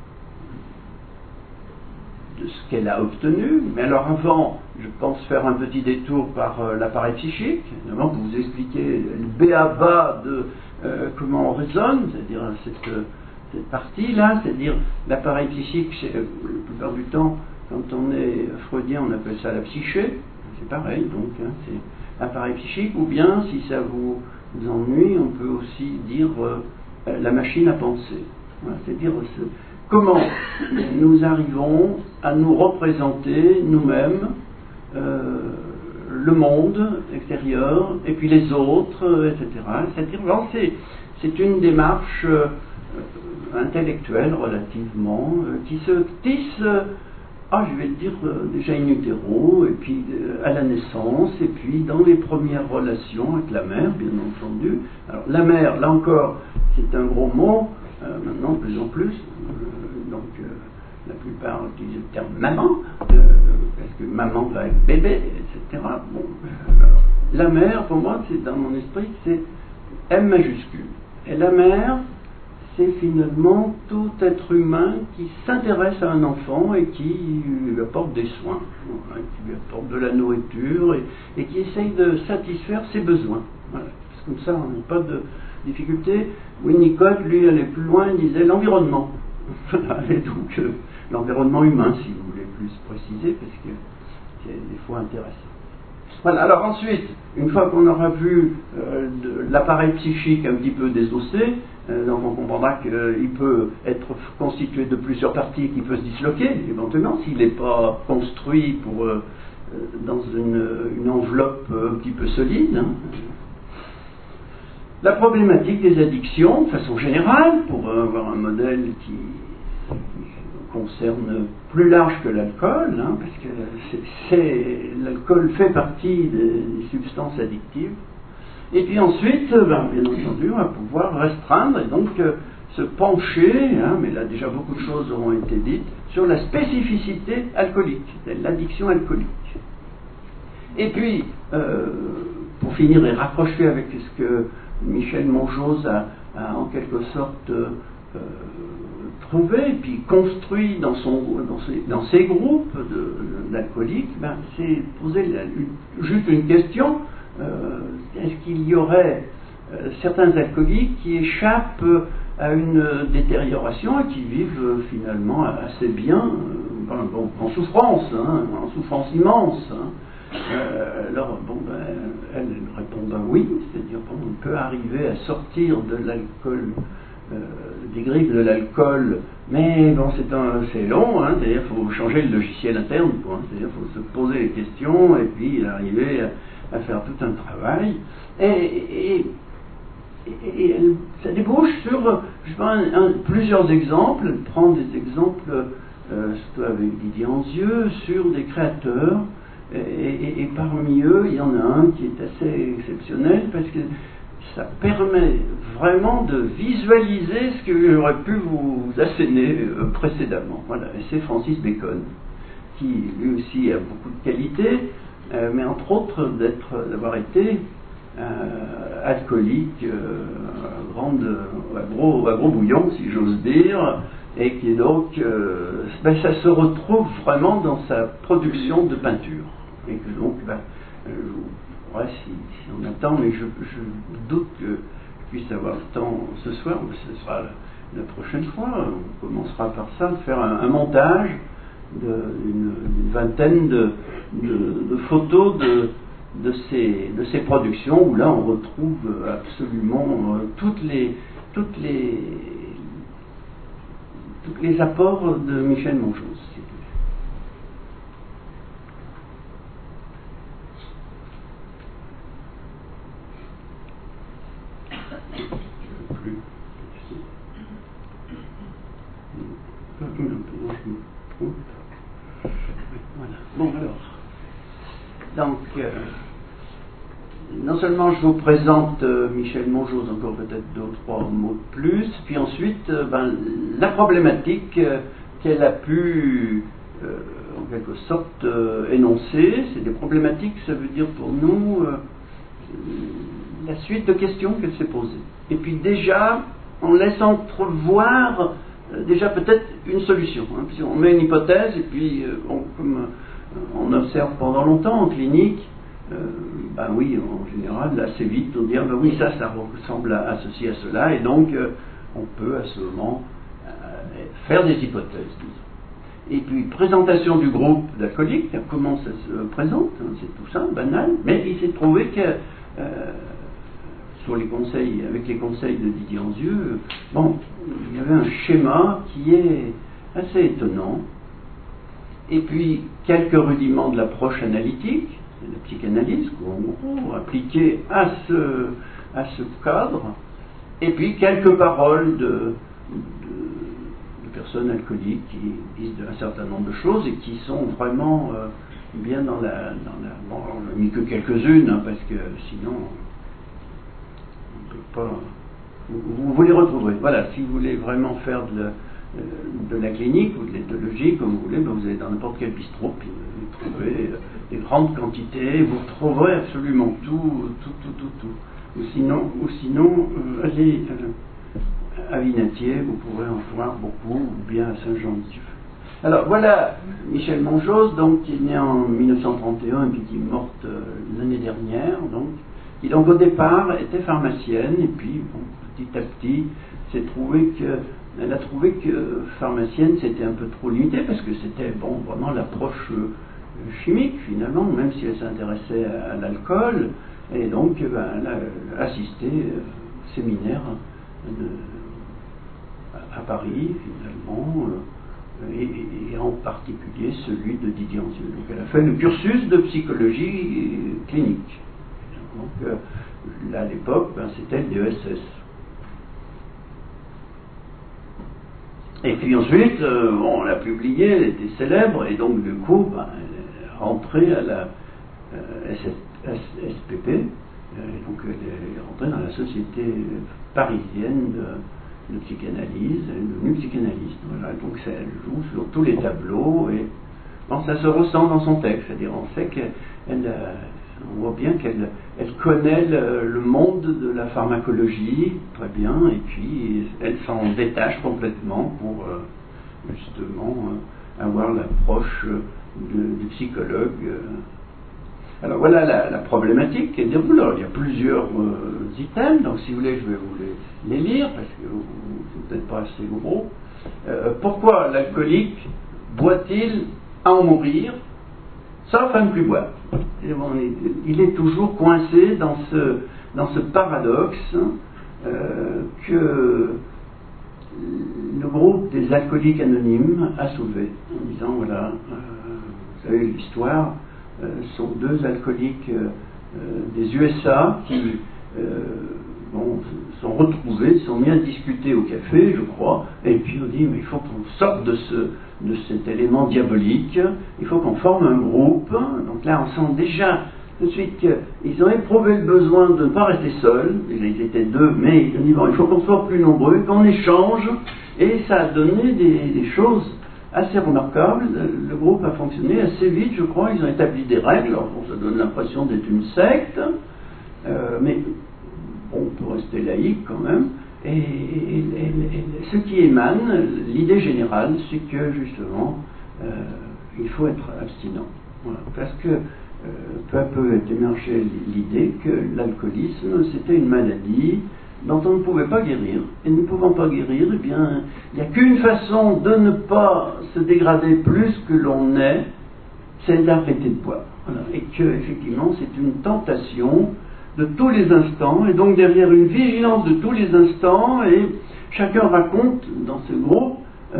de, de ce qu'elle a obtenu. Mais alors avant, je pense faire un petit détour par euh, l'appareil psychique, évidemment pour vous expliquer le b a ba de euh, comment on raisonne, c'est-à-dire cette, cette partie-là, c'est-à-dire l'appareil psychique, c'est, euh, la plupart du temps, quand on est freudien, on appelle ça la psyché, c'est pareil, donc hein, c'est l'appareil psychique, ou bien, si ça vous, vous ennuie, on peut aussi dire euh, la machine à penser. Voilà, c'est-à-dire c'est, comment nous arrivons à nous représenter nous-mêmes euh, le monde extérieur et puis les autres, et cetera. C'est-à-dire, bon, c'est, c'est une démarche euh, intellectuelle relativement euh, qui se tisse, euh, ah, je vais le dire euh, déjà in utero, et puis euh, à la naissance, et puis dans les premières relations avec la mère, bien entendu. Alors la mère, là encore, c'est un gros mot. Euh, maintenant, de plus en plus, euh, donc euh, la plupart utilisent le terme maman, euh, parce que maman va avec bébé, et cetera. Bon, euh, alors, la mère, pour moi, c'est dans mon esprit, c'est M majuscule. Et la mère, c'est finalement tout être humain qui s'intéresse à un enfant et qui lui apporte des soins, hein, qui lui apporte de la nourriture et, et qui essaye de satisfaire ses besoins. Voilà. Parce que comme ça, on n'a pas de difficulté. Winnicott, lui, allait plus loin, il disait l'environnement. Et donc, euh, l'environnement humain, si vous voulez plus préciser, parce que c'est des fois intéressant. Voilà, alors ensuite, une fois qu'on aura vu euh, de, l'appareil psychique un petit peu désossé, euh, donc on comprendra qu'il euh, peut être constitué de plusieurs parties qui peuvent se disloquer, éventuellement, s'il n'est pas construit pour, euh, dans une, une enveloppe un petit peu solide. Hein. La problématique des addictions, de façon générale, pour avoir un modèle qui concerne plus large que l'alcool, hein, parce que c'est, c'est, l'alcool fait partie des, des substances addictives. Et puis ensuite, ben, bien entendu, on va pouvoir restreindre et donc euh, se pencher, hein, mais là déjà beaucoup de choses auront été dites, sur la spécificité alcoolique, l'addiction alcoolique. Et puis, euh, pour finir et rapprocher avec ce que Michel Monjose a, a en quelque sorte euh, trouvé, puis construit dans, son, dans, ses, dans ses groupes d'alcooliques, ben, c'est poser la, une, juste une question, euh, est-ce qu'il y aurait euh, certains alcooliques qui échappent à une détérioration et qui vivent euh, finalement assez bien, euh, bon, en souffrance, hein, en souffrance immense, hein. Euh, alors, bon, ben, elle, elle répond ben oui, c'est-à-dire bon, on peut arriver à sortir de l'alcool, euh, des griffes de l'alcool, mais bon, c'est, un, c'est long, hein, c'est-à-dire qu'il faut changer le logiciel interne, quoi, hein, c'est-à-dire qu'il faut se poser les questions et puis arriver à, à faire tout un travail. Et, et, et, et elle, ça débouche sur je sais pas, un, un, plusieurs exemples, elle prend des exemples, euh, surtout avec Didier Anzieux, sur des créateurs. Et, et, et parmi eux, il y en a un qui est assez exceptionnel parce que ça permet vraiment de visualiser ce que j'aurais pu vous asséner euh, précédemment. Voilà, et c'est Francis Bacon, qui lui aussi a beaucoup de qualités, euh, mais entre autres d'être, d'avoir été euh, alcoolique, euh, à, grande, à, gros, à gros bouillon, si j'ose dire, et qui donc, euh, ben, ça se retrouve vraiment dans sa production de peinture. Et que donc, ben, euh, ouais, si, si on attend, mais je, je doute que je puisse avoir le temps ce soir, mais ce sera la, la prochaine fois, on commencera par ça, de faire un, un montage d'une une vingtaine de, de, de photos de, de, ces, de ces productions, où là on retrouve absolument euh, toutes les, toutes les, tous les apports de Michel Monjos. Voilà. Bon alors, donc, euh, non seulement je vous présente euh, Michel Monjos, encore peut-être deux ou trois mots de plus, puis ensuite, euh, ben, la problématique euh, qu'elle a pu, euh, en quelque sorte, euh, énoncer, c'est des problématiques, ça veut dire pour nous, euh, la suite de questions qu'elle s'est posée. Et puis déjà, on laisse entrevoir euh, déjà peut-être une solution. Hein, puis on met une hypothèse et puis euh, on, comme euh, on observe pendant longtemps en clinique, euh, ben oui, en général, assez vite, on dit ah ben oui, ça, ça ressemble à, à ceci, à cela, et donc euh, on peut à ce moment euh, faire des hypothèses, disons. Et puis, présentation du groupe d'alcooliques, comment ça se présente, hein, c'est tout ça, banal, mais il s'est trouvé que euh, sur les conseils, avec les conseils de Didier Anzieux, bon, il y avait un schéma qui est assez étonnant, et puis quelques rudiments de l'approche analytique, de la psychanalyse, en gros, appliquée à ce, à ce cadre, et puis quelques paroles de, de, de personnes alcooliques qui disent un certain nombre de choses et qui sont vraiment euh, bien dans la... Dans la bon, on n'a mis que quelques-unes, hein, parce que sinon... Pas, vous, vous les retrouverez. Voilà, si vous voulez vraiment faire de la, de la clinique ou de l'éthologie, comme vous voulez, ben vous allez dans n'importe quel bistrot, puis vous trouverez des grandes quantités, vous trouverez absolument tout, tout, tout, tout, tout. Ou sinon, ou sinon euh, allez euh, à Vinatier, vous pourrez en voir beaucoup, ou bien à Saint-Jean-de-Dieu. Alors voilà Michel Monjos, donc, qui est né en mille neuf cent trente et un et puis qui est morte euh, l'année dernière, donc. Qui donc au départ était pharmacienne et puis bon, petit à petit s'est trouvé que, elle a trouvé que pharmacienne c'était un peu trop limité parce que c'était bon vraiment l'approche euh, chimique finalement, même si elle s'intéressait à, à l'alcool, et donc ben, elle a assisté euh, au séminaire de, à, à Paris finalement euh, et, et en particulier celui de Didier Anzieux. Donc elle a fait le cursus de psychologie clinique. Donc, euh, là, à l'époque, ben, c'était le D E S S. Et puis ensuite, euh, bon, on l'a publié, elle était célèbre, et donc, du coup, ben, elle est rentrée à la euh, S P P, euh, et donc elle est rentrée dans la Société parisienne de, de psychanalyse, elle est devenue psychanalyste. Voilà, donc ça, elle joue sur tous les tableaux, et bon, ça se ressent dans son texte, c'est-à-dire on sait qu'elle elle, On voit bien qu'elle elle connaît le, le monde de la pharmacologie très bien, et puis elle s'en détache complètement pour euh, justement euh, avoir l'approche de, du psychologue. Alors voilà la, la problématique qui est déroulée. Alors, il y a plusieurs euh, items, donc si vous voulez, je vais vous les, les lire, parce que c'est peut-être pas assez gros. Euh, pourquoi l'alcoolique boit-il à en mourir, sauf à ne plus boire? Et bon, il est toujours coincé dans ce, dans ce paradoxe euh, que le groupe des alcooliques anonymes a soulevé, en disant, voilà, euh, vous savez l'histoire, euh, sont deux alcooliques euh, des U S A qui euh, bon, sont retrouvés, sont mis à discuter au café, je crois, et puis on dit, mais il faut qu'on sorte de, ce, de cet élément diabolique, il faut qu'on forme un groupe. Donc là, on sent déjà tout de suite qu'ils ont éprouvé le besoin de ne pas rester seuls, ils étaient deux, mais on dit, bon, il faut qu'on soit plus nombreux, qu'on échange, et ça a donné des, des choses assez remarquables. Le groupe a fonctionné assez vite, je crois, ils ont établi des règles, alors bon, ça donne l'impression d'être une secte, euh, mais bon, on peut rester laïque quand même, et, et, et, et ce qui émane, l'idée générale, c'est que justement, euh, il faut être abstinent. Voilà, parce que euh, peu à peu est émergée l'idée que l'alcoolisme, c'était une maladie dont on ne pouvait pas guérir. Et ne pouvant pas guérir, eh bien, il n'y a qu'une façon de ne pas se dégrader plus que l'on est, c'est d'arrêter de boire. Voilà. Et que, effectivement, c'est une tentation de tous les instants, et donc derrière une vigilance de tous les instants, et chacun raconte dans ce groupe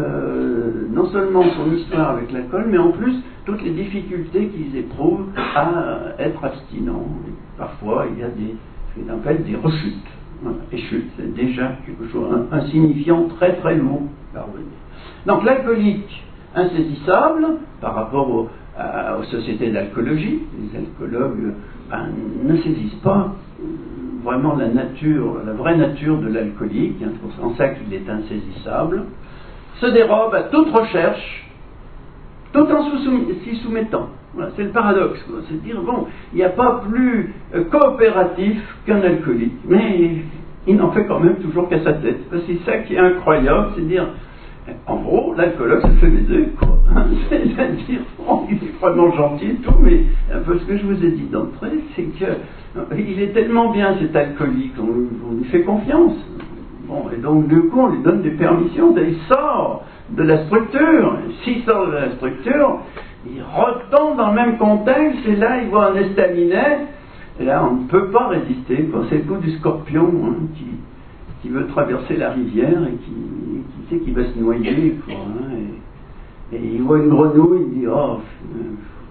euh, non seulement son histoire avec l'alcool, mais en plus toutes les difficultés qu'ils éprouvent à être abstinents. Et parfois, il y a des, ce qu'on appelle des rechutes. Voilà. Et chute, c'est déjà quelque chose, un, un signifiant très très lourd à revenir. Donc l'alcoolique insaisissable par rapport au, à, aux sociétés d'alcoolologie, les alcoologues ben, ne saisissent pas euh, vraiment la nature, la vraie nature de l'alcoolique, hein, c'est pour ça qu'il est insaisissable, se dérobe à toute recherche, tout en s'y soumettant. Voilà, c'est le paradoxe, quoi. C'est de dire, bon, il n'y a pas plus euh, coopératif qu'un alcoolique, mais il n'en fait quand même toujours qu'à sa tête. C'est ça qui est incroyable, c'est de dire, en gros, l'alcoologue se fait baiser, quoi. C'est-à-dire, bon, il est vraiment gentil et tout, mais un peu ce que je vous ai dit d'entrée, c'est qu'il est tellement bien cet alcoolique, on, on lui fait confiance. Bon, et donc, du coup, on lui donne des permissions, il sort de la structure. S'il sort de la structure, il retombe dans le même contexte, et là, il voit un estaminet, et là, on ne peut pas résister, quoi. C'est le coup du scorpion, hein, qui, qui veut traverser la rivière, et qui, qui sait qu'il va se noyer, quoi, hein, et, et il voit une grenouille, il dit, oh, euh,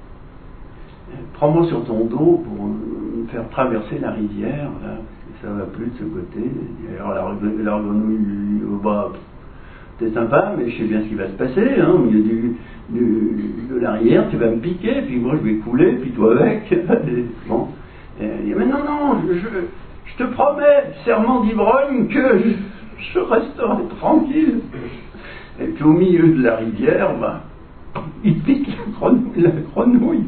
prends-moi sur ton dos pour me faire traverser la rivière, là, ça va plus de ce côté. Et alors la, la grenouille lui dit, oh, bah, t'es sympa, mais je sais bien ce qui va se passer, hein, au milieu du, du, de la rivière, tu vas me piquer, puis moi je vais couler, puis toi avec. Et, bon. Et elle dit, mais non, non, je, je, je te promets, serment d'ivrogne, que je, je resterai tranquille. Et puis au milieu de la rivière, ben, il pique la grenouille, la grenouille.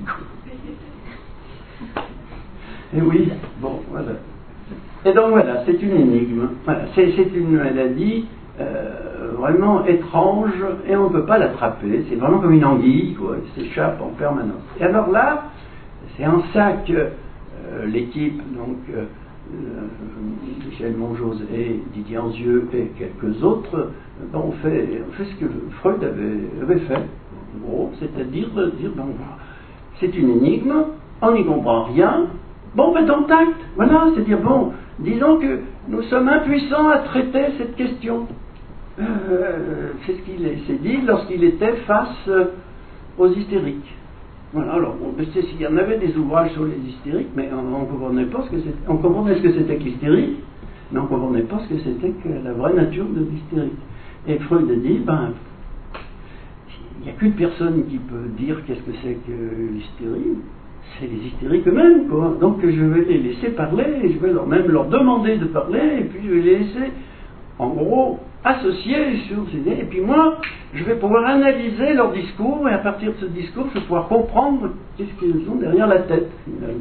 Et oui, bon, voilà. Et donc voilà, c'est une énigme. Voilà, c'est, c'est une maladie euh, vraiment étrange et on ne peut pas l'attraper. C'est vraiment comme une anguille, quoi. Elle s'échappe en permanence. Et alors là, c'est en ça que euh, l'équipe, donc euh, euh, Michel Monjose et Didier Anzieux et quelques autres, euh, ben, on, fait, on fait ce que Freud avait, avait fait, en gros, c'est-à-dire de dire, bon, c'est une énigme, on n'y comprend rien. Bon, ben dans le tact, voilà, c'est-à-dire, bon, disons que nous sommes impuissants à traiter cette question. Euh, c'est ce qu'il s'est dit lorsqu'il était face euh, aux hystériques. Voilà, alors, on, il y en avait des ouvrages sur les hystériques, mais on ne comprenait pas ce que c'était. On comprenait ce que c'était que l'hystérie, mais on ne comprenait pas ce que c'était que la vraie nature de l'hystérie. Et Freud a dit, ben, il n'y a qu'une personne qui peut dire qu'est-ce que c'est que l'hystérie. C'est les hystériques eux-mêmes, quoi. Donc je vais les laisser parler, et je vais leur, même leur demander de parler, et puis je vais les laisser, en gros, associer sur ces idées, et puis moi, je vais pouvoir analyser leur discours, et à partir de ce discours, je vais pouvoir comprendre qu'est-ce qu'ils ont derrière la tête, finalement.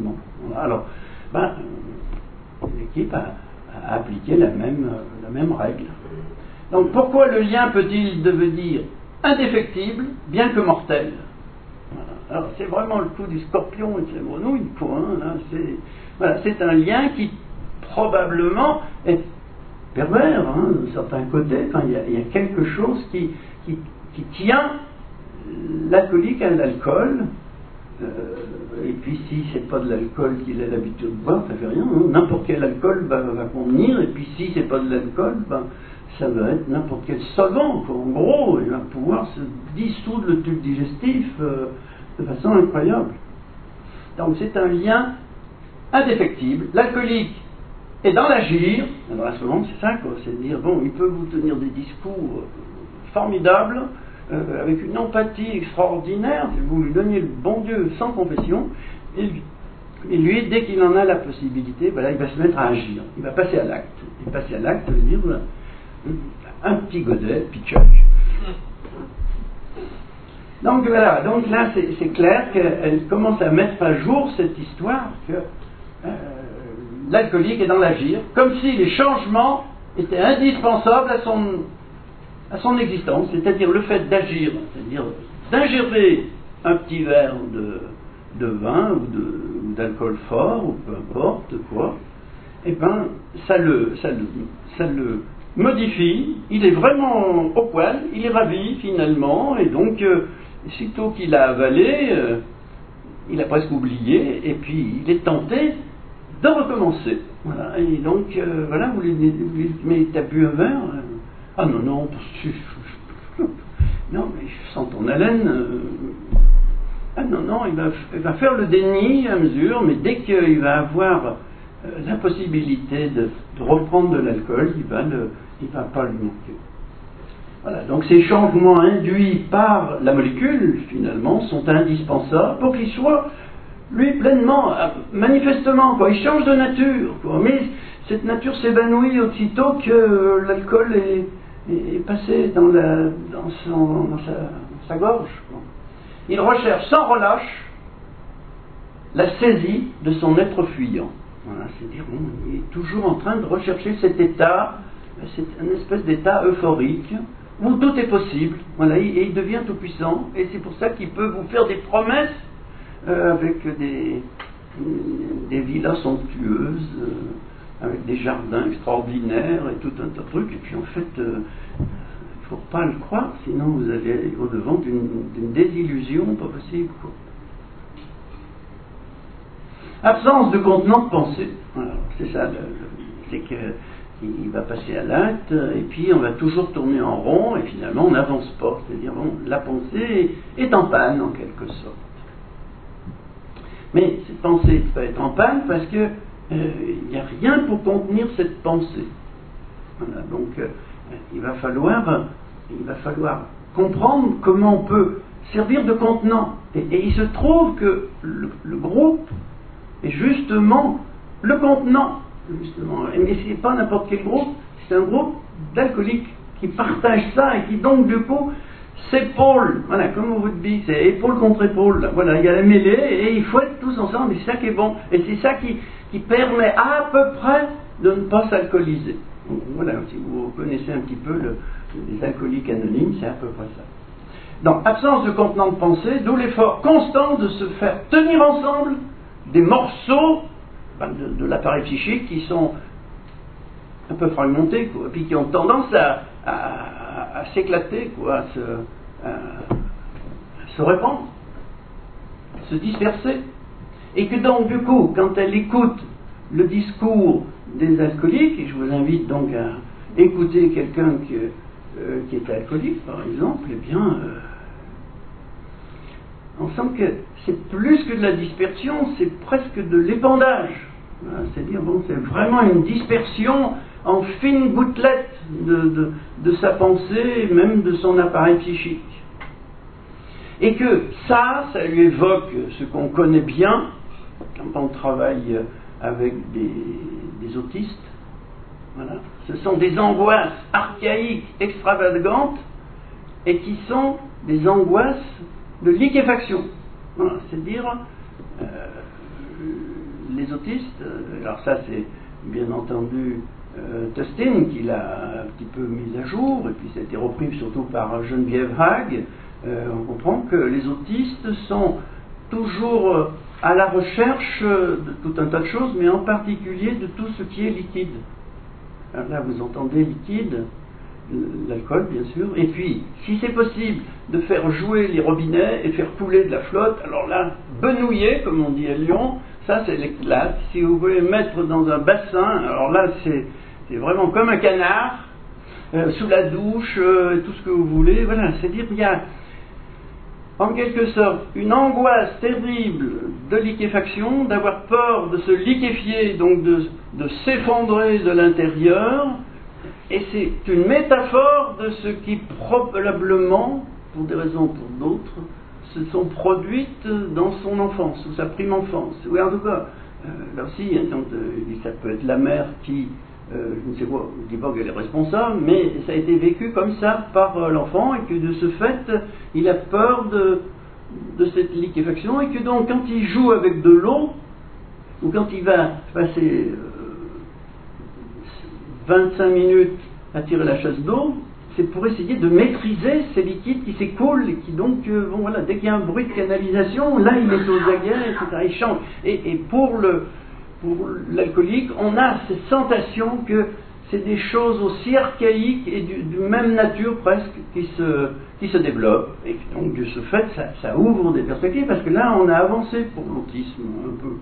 Alors, ben, l'équipe a, a appliqué la même, la même règle. Donc pourquoi le lien peut-il devenir indéfectible, bien que mortel? Voilà. Alors c'est vraiment le coup du scorpion et de la grenouille, quoi. Hein, là, c'est, voilà, c'est un lien qui probablement est pervers, hein, d'un certain côté, quand il y, a, il y a quelque chose qui, qui, qui tient l'alcoolique à l'alcool. Euh, et puis si c'est pas de l'alcool qu'il a l'habitude de boire, ça fait rien, hein. N'importe quel alcool va, va convenir, et puis si c'est pas de l'alcool, ben, ça va être n'importe quel solvant, quoi. En gros, il va pouvoir se dissoudre le tube digestif euh, de façon incroyable. Donc c'est un lien indéfectible. L'alcoolique est dans l'agir, alors à ce moment c'est ça, quoi, c'est de dire, bon, il peut vous tenir des discours formidables, Euh, avec une empathie extraordinaire, si vous lui donniez le bon Dieu sans confession, et lui, et lui dès qu'il en a la possibilité, ben là, il va se mettre à agir, il va passer à l'acte. Il va passer à l'acte, ça veut dire ben, un petit godet, puis tchoc. Donc voilà, donc là c'est, c'est clair qu'elle commence à mettre à jour cette histoire que euh, l'alcoolique est dans l'agir, comme si les changements étaient indispensables à son à son existence, c'est-à-dire le fait d'agir, c'est-à-dire d'ingérer un petit verre de, de vin ou, de, ou d'alcool fort, ou peu importe quoi, et ben ça le, ça, le, ça le modifie, il est vraiment au poil, il est ravi finalement, et donc, euh, sitôt qu'il a avalé, euh, il a presque oublié, et puis il est tenté de recommencer. Voilà, et donc, euh, voilà, vous lui dites, mais t'as bu un verre? Ah non, non, non, mais je sens ton haleine. Euh, ah non, non, il va, il va faire le déni à mesure, mais dès qu'il va avoir euh, la possibilité de, de reprendre de l'alcool, il va le, il va pas lui manquer. Voilà, donc ces changements induits par la molécule, finalement, sont indispensables pour qu'il soit, lui, pleinement, manifestement, quoi. Il change de nature, quoi. Mais cette nature s'évanouit aussitôt que l'alcool est est passé dans, la, dans, son, dans, sa, dans sa gorge. Il recherche sans relâche la saisie de son être fuyant. Voilà, c'est-à-dire, bon, il est toujours en train de rechercher cet état, c'est une espèce d'état euphorique où tout est possible. Voilà, et il devient tout puissant, et c'est pour ça qu'il peut vous faire des promesses euh, avec des, des villas somptueuses. Euh, avec des jardins extraordinaires et tout un tas de trucs, et puis en fait, il euh, ne faut pas le croire, sinon vous allez au-devant d'une, d'une désillusion pas possible, quoi. Absence de contenant de pensée. Voilà, c'est ça, le, le, c'est qu'il va passer à l'acte, et puis on va toujours tourner en rond, et finalement on n'avance pas, c'est-à-dire bon, la pensée est en panne en quelque sorte. Mais cette pensée peut être en panne parce que il euh, n'y a rien pour contenir cette pensée. Voilà, donc euh, il va falloir, il va falloir comprendre comment on peut servir de contenant. Et, et il se trouve que le, le groupe est justement le contenant. Justement. Mais ce n'est pas n'importe quel groupe, c'est un groupe d'alcooliques qui partagent ça et qui donc du coup s'épaulent. Voilà, comme on vous dit, c'est épaule contre épaule. Là. Voilà, il y a la mêlée et il faut être tous ensemble. Et c'est ça qui est bon. Et c'est ça qui qui permet à peu près de ne pas s'alcooliser. Voilà, si vous connaissez un petit peu le, les alcooliques anonymes, c'est à peu près ça. Donc, absence de contenant de pensée, d'où l'effort constant de se faire tenir ensemble des morceaux ben, de, de l'appareil psychique qui sont un peu fragmentés, quoi, et puis qui ont tendance à, à, à, à s'éclater, quoi, à se, à, à se répandre, à se disperser. Et que donc, du coup, quand elle écoute le discours des alcooliques, et je vous invite donc à écouter quelqu'un qui, euh, qui est alcoolique, par exemple, eh bien, euh, on sent que c'est plus que de la dispersion, c'est presque de l'épandage. Voilà, c'est-à-dire, bon, c'est vraiment une dispersion en fines gouttelettes de, de, de sa pensée, même de son appareil psychique. Et que ça, ça lui évoque ce qu'on connaît bien, quand on travaille avec des, des autistes. Voilà. Ce sont des angoisses archaïques, extravagantes, et qui sont des angoisses de liquéfaction. Voilà. C'est-à-dire, euh, les autistes, alors ça c'est bien entendu euh, Tustin qui l'a un petit peu mis à jour, et puis ça a été repris surtout par Geneviève Hague, euh, on comprend que les autistes sont toujours euh, à la recherche de tout un tas de choses, mais en particulier de tout ce qui est liquide. Alors là vous entendez liquide, l'alcool bien sûr, et puis si c'est possible de faire jouer les robinets et faire couler de la flotte, alors là, benouiller comme on dit à Lyon, ça c'est l'éclate. Si vous voulez mettre dans un bassin, alors là c'est, c'est vraiment comme un canard, euh, sous la douche, euh, tout ce que vous voulez, voilà, c'est-à-dire qu'il y a en quelque sorte une angoisse terrible de liquéfaction, d'avoir peur de se liquéfier, donc de, de s'effondrer de l'intérieur. Et c'est une métaphore de ce qui probablement, pour des raisons ou pour d'autres, se sont produites dans son enfance, ou sa prime enfance. Oui, en tout cas, euh, là aussi, hein, donc, euh, ça peut être la mère qui, euh, je ne sais pas, je ne dis pas qu'elle est responsable, mais ça a été vécu comme ça par euh, l'enfant, et que de ce fait, il a peur de, de cette liquéfaction, et que donc, quand il joue avec de l'eau, ou quand il va passer... Euh, vingt-cinq minutes à tirer la chasse d'eau, c'est pour essayer de maîtriser ces liquides qui s'écoulent et qui donc, euh, bon voilà, dès qu'il y a un bruit de canalisation, là il est aux aguets, et cetera. Il change. Et, et pour, le, pour l'alcoolique, on a cette sensation que c'est des choses aussi archaïques et du, du même nature presque qui se, qui se développent. Et donc de ce fait, ça, ça ouvre des perspectives, parce que là on a avancé pour l'autisme un peu.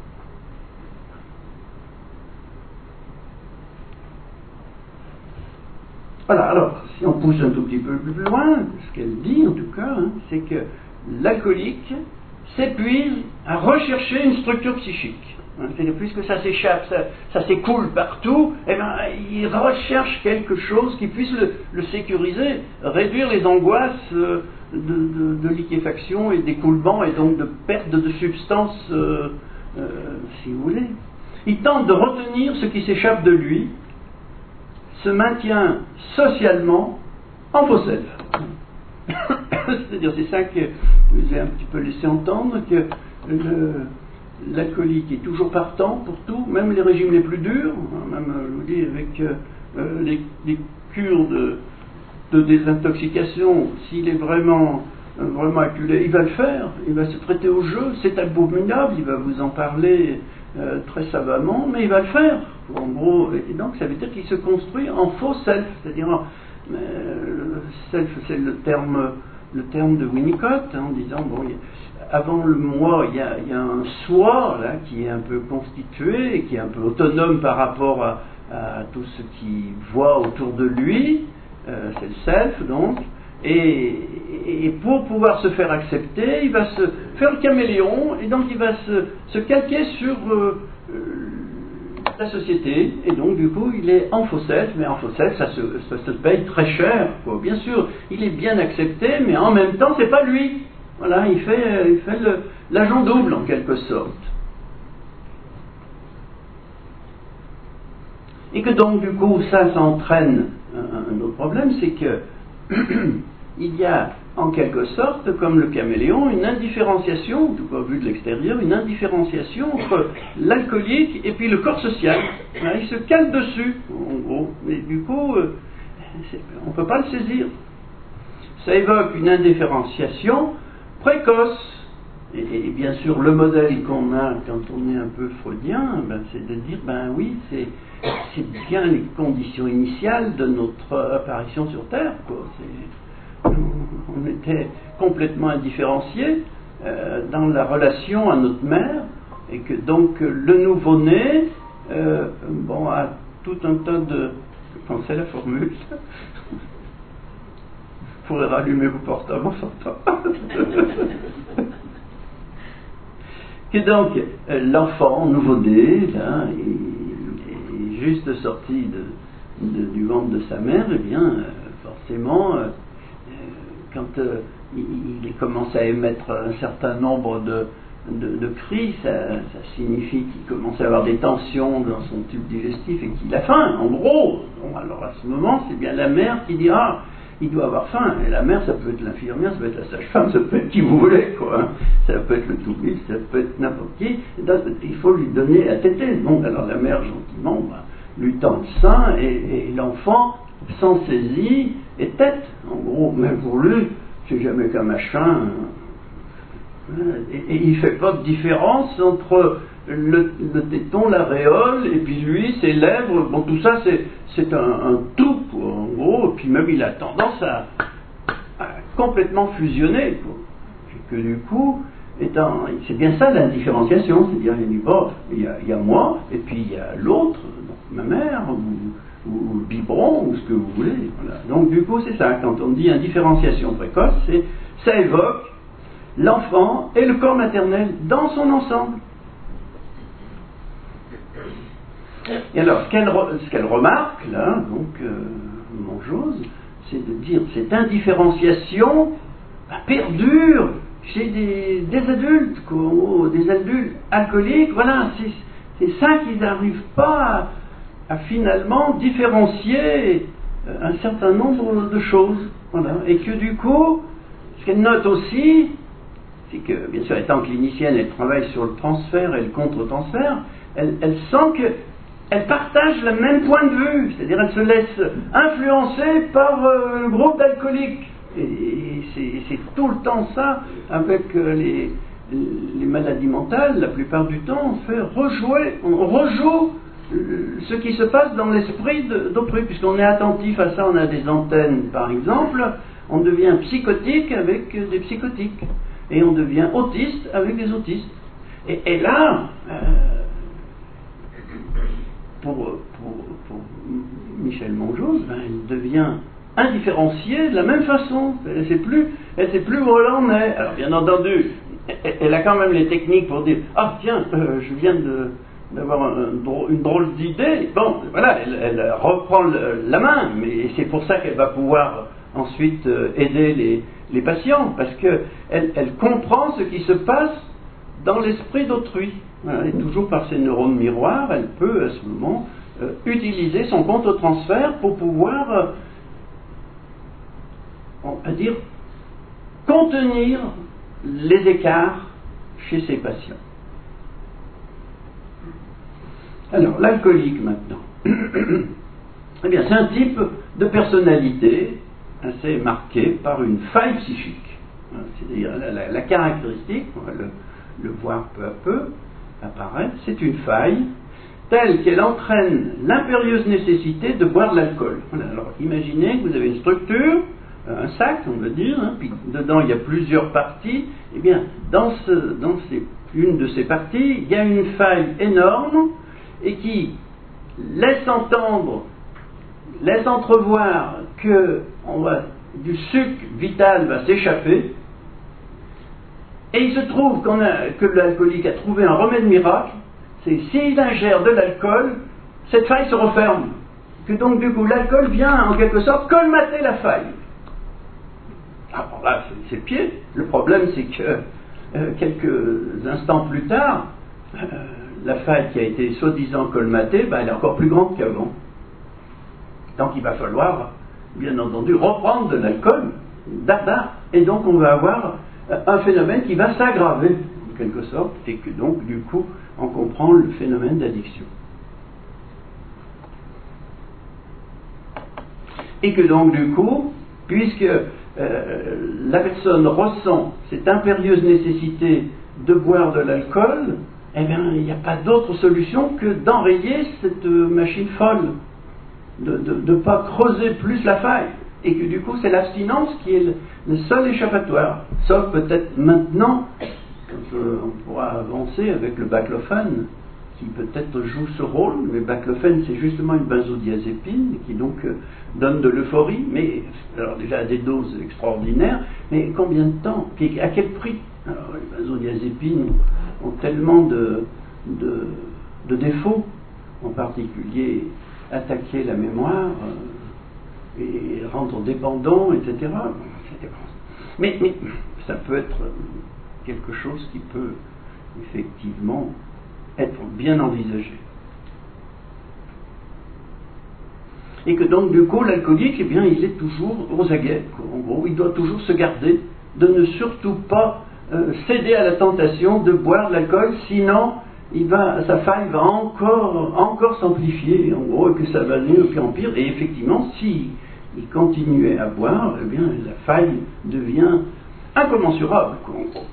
Voilà, alors, si on pousse un tout petit peu plus loin, ce qu'elle dit en tout cas, hein, c'est que l'alcoolique s'épuise à rechercher une structure psychique. Hein, c'est-à-dire, puisque ça s'échappe, ça, ça s'écoule partout, eh ben, il recherche quelque chose qui puisse le, le sécuriser, réduire les angoisses euh, de, de, de liquéfaction et d'écoulement, et donc de perte de substance, euh, euh, si vous voulez. Il tente de retenir ce qui s'échappe de lui, se maintient socialement en faux self. C'est-à-dire, c'est ça que je vous ai un petit peu laissé entendre, que le, l'alcoolique est toujours partant pour tout, même les régimes les plus durs, même, je vous dis, avec euh, les, les cures de, de désintoxication, s'il est vraiment, vraiment acculé, il va le faire, il va se prêter au jeu, c'est abominable, il va vous en parler euh, très savamment, mais il va le faire. En gros, et donc ça veut dire qu'il se construit en faux self, c'est-à-dire euh, self, c'est le terme, le terme de Winnicott, hein, en disant bon, avant le moi, il y, a, il y a un soi là qui est un peu constitué et qui est un peu autonome par rapport à, à tout ce qu'il voit autour de lui, euh, c'est le self donc. Et, et pour pouvoir se faire accepter, il va se faire le caméléon, et donc il va se, se calquer sur euh, euh, la société, et donc du coup il est en faux self, mais en faux self ça se, ça se paye très cher, quoi. Bien sûr, il est bien accepté, mais en même temps c'est pas lui. Voilà, il fait, il fait le, l'agent double en quelque sorte. Et que donc du coup ça, ça entraîne un, un autre problème, c'est que il y a en quelque sorte, comme le caméléon, une indifférenciation, du point de vue de l'extérieur, une indifférenciation entre l'alcoolique et puis le corps social. Il se cale dessus, en gros, mais du coup, on ne peut pas le saisir. Ça évoque une indifférenciation précoce. Et, et bien sûr, le modèle qu'on a quand on est un peu freudien, ben, c'est de dire, ben oui, c'est, c'est bien les conditions initiales de notre apparition sur Terre, quoi. C'est, on était complètement indifférenciés euh, dans la relation à notre mère, et que donc le nouveau-né euh, bon, a tout un tas de... Je pensais la formule. Vous pourrez rallumer vos portables en sortant. Que donc euh, l'enfant nouveau-né là, est, est juste sorti de, de, du ventre de sa mère, et eh bien euh, forcément euh, quand euh, il, il commence à émettre un certain nombre de, de, de cris, ça, ça signifie qu'il commence à avoir des tensions dans son tube digestif et qu'il a faim, en gros. Bon, alors à ce moment, c'est bien la mère qui dira, il doit avoir faim. Et la mère, ça peut être l'infirmière, ça peut être la sage-femme, ça peut être qui vous voulez, quoi. Ça peut être le toubib, ça peut être n'importe qui. Il faut lui donner à téter. Donc, alors la mère, gentiment, bah, lui tend le sein, et, et l'enfant s'en saisit et tète. En gros, même pour lui, c'est jamais qu'un machin. Et, et il ne fait pas de différence entre le, le téton, l'aréole, et puis lui, ses lèvres. Bon, tout ça, c'est, c'est un, un tout, quoi, en gros. Et puis même, il a tendance à, à complètement fusionner, quoi. Et que du coup, étant, c'est bien ça la différenciation. C'est-à-dire, il dit, bon, il y a, il y a moi, et puis il y a l'autre, donc ma mère, ou, ou, ou le biberon, ou ce que vous voulez. Voilà. Donc, du coup, c'est ça. Quand on dit indifférenciation précoce, c'est, ça évoque l'enfant et le corps maternel dans son ensemble. Et alors, ce qu'elle, ce qu'elle remarque, là, donc, euh, Monjose, c'est de dire cette indifférenciation bah, perdure chez des, des adultes, quoi, des adultes alcooliques, voilà, c'est, c'est ça qu'ils n'arrivent pas à, à finalement différencier un certain nombre de choses, voilà, et que du coup, ce qu'elle note aussi, c'est que, bien sûr, étant clinicienne, elle travaille sur le transfert et le contre-transfert, elle, elle sent qu'elle partage le même point de vue, c'est-à-dire elle se laisse influencer par euh, le groupe d'alcooliques. Et, et c'est, c'est tout le temps ça, avec euh, les, les maladies mentales, la plupart du temps, on fait rejouer, on rejoue euh, ce qui se passe dans l'esprit de, d'autrui, puisqu'on est attentif à ça, on a des antennes, par exemple, on devient psychotique avec euh, des psychotiques. Et on devient autiste avec des autistes. Et, et là, euh, pour, pour, pour Michel Monjose, ben, elle devient indifférenciée de la même façon. Elle ne sait plus, elle sait plus où elle en est. Alors bien entendu, elle, elle a quand même les techniques pour dire « Ah tiens, euh, je viens de, d'avoir un, un, une drôle d'idée. » Bon, voilà, elle, elle reprend le, la main, mais c'est pour ça qu'elle va pouvoir ensuite euh, aider les les patients, parce qu'elle elle comprend ce qui se passe dans l'esprit d'autrui. Voilà, et toujours par ses neurones miroirs, elle peut à ce moment euh, utiliser son contre-transfert pour pouvoir, euh, on va dire, contenir les écarts chez ses patients. Alors, l'alcoolique maintenant. Eh bien, c'est un type de personnalité assez marqué par une faille psychique. C'est-à-dire la, la, la caractéristique, on va le, le voir peu à peu apparaître, c'est une faille telle qu'elle entraîne l'impérieuse nécessité de boire de l'alcool. Voilà, alors imaginez que vous avez une structure, un sac on va dire, hein, puis dedans il y a plusieurs parties, et bien dans, ce, dans ces, une de ces parties, il y a une faille énorme et qui laisse entendre, laisse entrevoir que on va, du sucre vital va s'échapper, et il se trouve qu'on a, que l'alcoolique a trouvé un remède miracle, c'est s'il ingère de l'alcool, cette faille se referme, que donc du coup l'alcool vient en quelque sorte colmater la faille. Alors là, c'est, c'est pied. Le problème c'est que euh, quelques instants plus tard, euh, la faille qui a été soi-disant colmatée, ben, elle est encore plus grande qu'avant. Donc il va falloir, bien entendu, reprendre de l'alcool, dada, et donc on va avoir un phénomène qui va s'aggraver, en quelque sorte, et que donc, du coup, on comprend le phénomène d'addiction. Et que donc, du coup, puisque euh, la personne ressent cette impérieuse nécessité de boire de l'alcool, eh bien, il n'y a pas d'autre solution que d'enrayer cette machine folle, de ne pas creuser plus la faille, et que du coup c'est l'abstinence qui est le, le seul échappatoire, sauf peut-être maintenant, quand euh, on pourra avancer avec le baclofène, qui peut-être joue ce rôle, mais baclofène c'est justement une benzodiazépine, qui donc euh, donne de l'euphorie, mais alors déjà à des doses extraordinaires, mais combien de temps, puis à quel prix? Alors les benzodiazépines ont tellement de, de, de défauts, en particulier attaquer la mémoire euh, et rendre dépendant, et cetera. Mais, mais ça peut être quelque chose qui peut effectivement être bien envisagé. Et que donc, du coup, l'alcoolique, eh bien, il est toujours aux aguets. En gros, il doit toujours se garder de ne surtout pas euh, céder à la tentation de boire de l'alcool, sinon il va, sa faille va encore, encore s'amplifier, en gros, et que ça va devenir de pire en pire. Et effectivement, si il continuait à boire, eh bien, la faille devient incommensurable, quoi.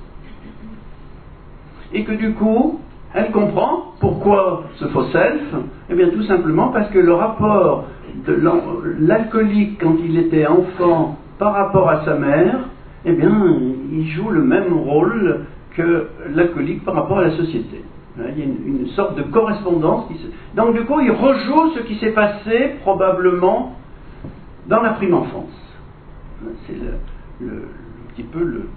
Et que du coup, elle comprend pourquoi ce faux self. Eh bien, tout simplement parce que le rapport de l'alcoolique quand il était enfant par rapport à sa mère, eh bien, il joue le même rôle que l'alcoolique par rapport à la société. Il y a une, une sorte de correspondance. Qui se... Donc, du coup, il rejoue ce qui s'est passé probablement dans la prime enfance. C'est le, le, un petit peu le,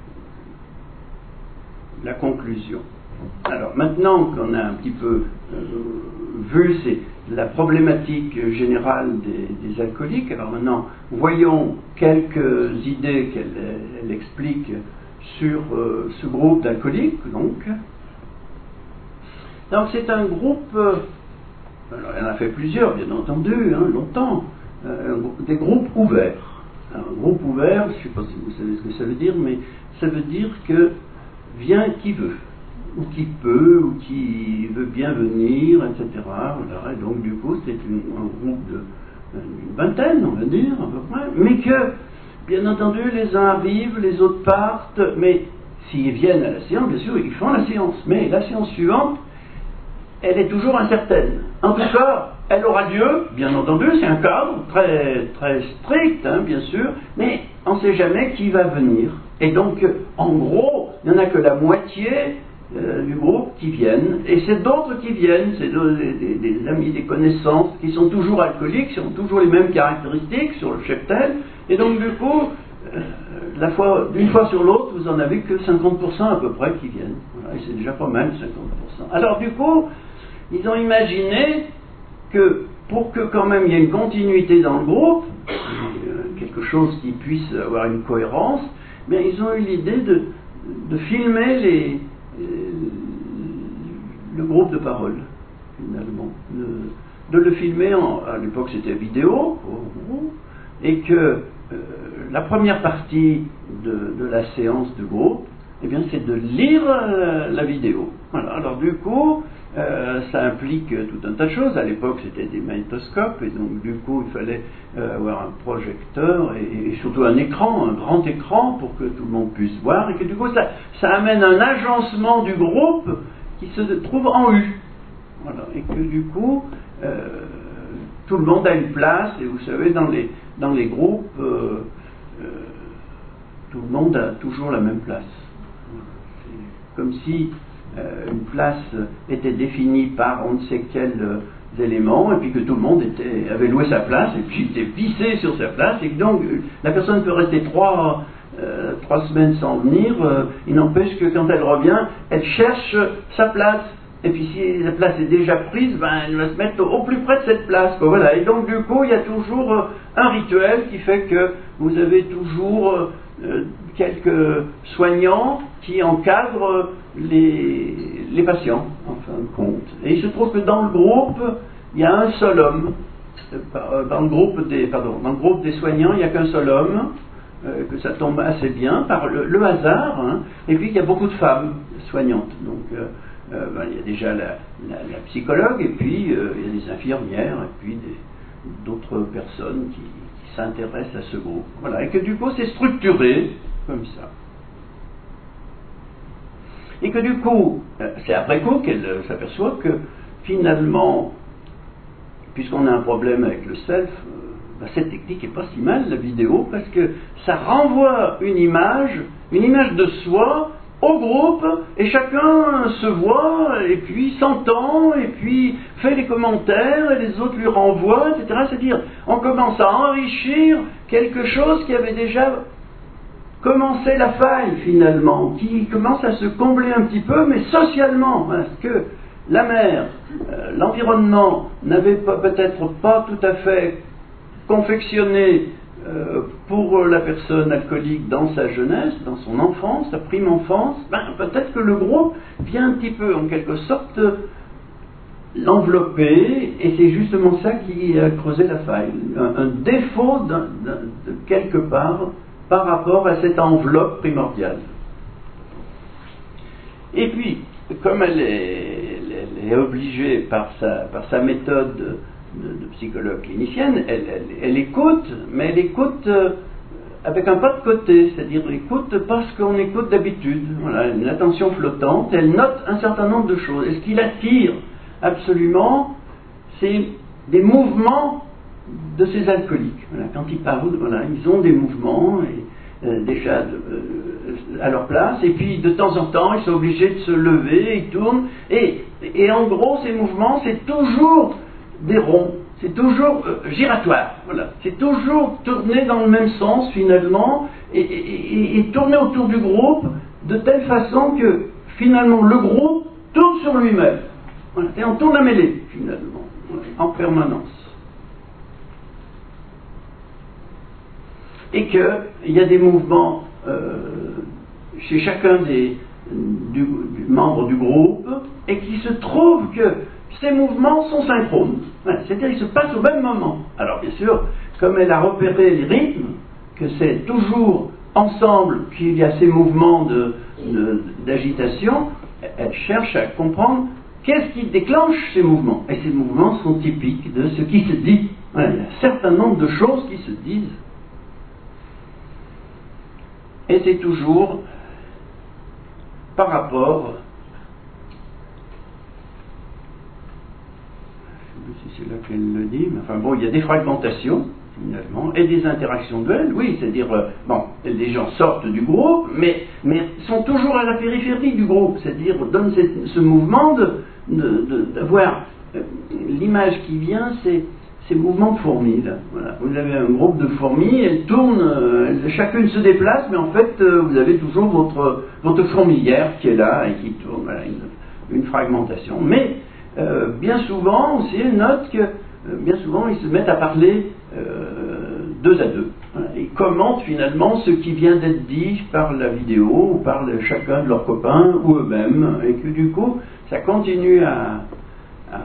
la conclusion. Alors, maintenant qu'on a un petit peu euh, vu c'est la problématique générale des, des alcooliques, alors maintenant, voyons quelques idées qu'elle elle explique sur euh, ce groupe d'alcooliques, donc. Donc, c'est un groupe, euh, alors elle en a fait plusieurs, bien entendu, hein, longtemps, euh, des groupes ouverts. Alors, un groupe ouvert, je ne sais pas si vous savez ce que ça veut dire, mais ça veut dire que vient qui veut, ou qui peut, ou qui veut bien venir, et cetera. Voilà. Et donc, du coup, c'est un groupe de une vingtaine, on va dire, à peu près, mais que, bien entendu, les uns arrivent, les autres partent, mais s'ils viennent à la séance, bien sûr, ils font la séance, mais la séance suivante, elle est toujours incertaine. En tout cas, elle aura lieu, bien entendu, c'est un cadre très, très strict, hein, bien sûr, mais on ne sait jamais qui va venir. Et donc, en gros, il n'y en a que la moitié euh, du groupe qui viennent, et c'est d'autres qui viennent, c'est des, des, des amis, des connaissances, qui sont toujours alcooliques, qui ont toujours les mêmes caractéristiques sur le cheptel, et donc du coup, euh, la fois, d'une fois sur l'autre, vous en avez que cinquante pour cent à peu près qui viennent. Voilà, et c'est déjà pas mal, cinquante pour cent. Alors du coup, ils ont imaginé que pour que quand même il y ait une continuité dans le groupe, euh, quelque chose qui puisse avoir une cohérence, bien, ils ont eu l'idée de, de filmer les, euh, le groupe de parole, finalement. De, de le filmer, en, à l'époque c'était vidéo, et que euh, la première partie de, de la séance de groupe, eh bien, c'est de lire euh, la vidéo. Voilà. Alors du coup, euh, ça implique tout un tas de choses. À l'époque, c'était des magnétoscopes, et donc du coup, il fallait euh, avoir un projecteur et, et surtout un écran, un grand écran, pour que tout le monde puisse voir, et que du coup, ça, ça amène un agencement du groupe qui se trouve en U. Voilà. Et que du coup, euh, tout le monde a une place, et vous savez, dans les, dans les groupes, euh, euh, tout le monde a toujours la même place. C'est comme si euh, une place était définie par on ne sait quels euh, éléments, et puis que tout le monde était, avait loué sa place, et puis était vissé sur sa place, et que donc la personne peut rester trois, euh, trois semaines sans venir, euh, il n'empêche que quand elle revient, elle cherche sa place. Et puis si la place est déjà prise, ben, elle va se mettre au, au plus près de cette place, quoi. Voilà. Et donc du coup, il y a toujours euh, un rituel qui fait que vous avez toujours euh, quelques soignants qui encadrent les, les patients, en fin de compte. Et il se trouve que dans le groupe, il y a un seul homme. Dans le groupe des, pardon, dans le groupe des soignants, il n'y a qu'un seul homme, euh, que ça tombe assez bien par le, le hasard, hein. Et puis il y a beaucoup de femmes soignantes. Donc euh, Euh, ben, il y a déjà la, la, la psychologue, et puis euh, il y a des infirmières, et puis d'autres personnes qui, qui s'intéressent à ce groupe. Voilà, et que du coup c'est structuré comme ça. Et que du coup, euh, c'est après coup qu'elle euh, s'aperçoit que finalement, puisqu'on a un problème avec le self, euh, ben, cette technique n'est pas si mal, la vidéo, parce que ça renvoie une image, une image de soi, au groupe, et chacun se voit, et puis s'entend, et puis fait les commentaires, et les autres lui renvoient, et cetera. C'est-à-dire, on commence à enrichir quelque chose qui avait déjà commencé la faille, finalement, qui commence à se combler un petit peu, mais socialement, parce que la mer, euh, l'environnement n'avait pas, peut-être pas tout à fait confectionné Euh, pour la personne alcoolique dans sa jeunesse, dans son enfance, sa prime enfance, ben, peut-être que le groupe vient un petit peu, en quelque sorte, l'envelopper, et c'est justement ça qui a creusé la faille, un, un défaut d'un, d'un, de quelque part par rapport à cette enveloppe primordiale. Et puis, comme elle est, elle est obligée par sa, par sa méthode de, de psychologue clinicienne, elle, elle, elle écoute, mais elle écoute avec un pas de côté, c'est-à-dire elle écoute parce qu'on écoute d'habitude, voilà, une attention flottante, elle note un certain nombre de choses. Et ce qui l'attire absolument, c'est des mouvements de ces alcooliques. Voilà, quand ils parlent, voilà, ils ont des mouvements et, euh, déjà de, euh, à leur place, et puis de temps en temps, ils sont obligés de se lever, ils tournent, et, et en gros, ces mouvements, c'est toujours des ronds, c'est toujours euh, giratoire, voilà, c'est toujours tourner dans le même sens finalement, et, et, et, et tourner autour du groupe de telle façon que finalement le groupe tourne sur lui-même. Voilà, et on tourne la mêlée, finalement, en permanence. Et qu'il y a des mouvements euh, chez chacun des du, du membres du groupe, et qu'il se trouve que ces mouvements sont synchrones. Voilà, c'est-à-dire qu'ils se passent au même moment. Alors bien sûr, comme elle a repéré les rythmes, que c'est toujours ensemble qu'il y a ces mouvements de, de, d'agitation, elle cherche à comprendre qu'est-ce qui déclenche ces mouvements. Et ces mouvements sont typiques de ce qui se dit. Voilà, il y a un certain nombre de choses qui se disent. Et c'est toujours par rapport, je ne sais pas si c'est là qu'elle le dit, mais enfin bon, il y a des fragmentations, finalement, et des interactions duelles, oui, c'est-à-dire, euh, bon, les gens sortent du groupe, mais, mais sont toujours à la périphérie du groupe, c'est-à-dire, donnent cette, ce mouvement de, de, de, d'avoir, euh, l'image qui vient, c'est ces mouvements de fourmis, là. Voilà. Vous avez un groupe de fourmis, elles tournent, euh, elles, chacune se déplace, mais en fait, euh, vous avez toujours votre, votre fourmilière qui est là et qui tourne. Voilà, une, une fragmentation. Mais, euh, bien souvent, aussi, elle note que, euh, bien souvent, ils se mettent à parler euh, deux à deux. Voilà, et commentent finalement ce qui vient d'être dit par la vidéo, ou par le, chacun de leurs copains, ou eux-mêmes, et que du coup, ça continue à... à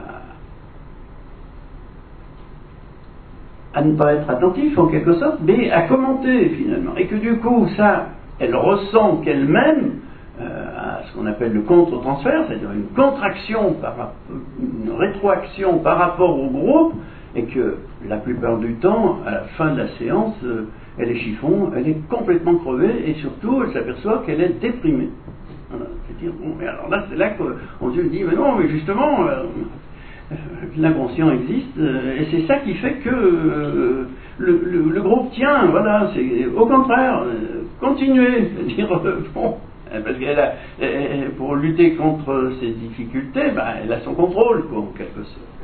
à ne pas être attentif en quelque sorte, mais à commenter finalement. Et que du coup, ça, elle ressent qu'elle-même euh, à ce qu'on appelle le contre-transfert, c'est-à-dire une contraction, par, une rétroaction par rapport au groupe, et que la plupart du temps, à la fin de la séance, euh, elle est chiffon, elle est complètement crevée, et surtout, elle s'aperçoit qu'elle est déprimée. Voilà. C'est-à-dire, bon, et alors là, c'est là qu'on se dit, mais non, mais justement... Euh, l'inconscient existe, euh, et c'est ça qui fait que euh, le, le, le groupe tient, voilà, c'est au contraire, euh, continuez, c'est-à-dire, euh, bon, parce qu'elle a, elle, pour lutter contre ces difficultés, ben, elle a son contrôle, quoi, en quelque sorte.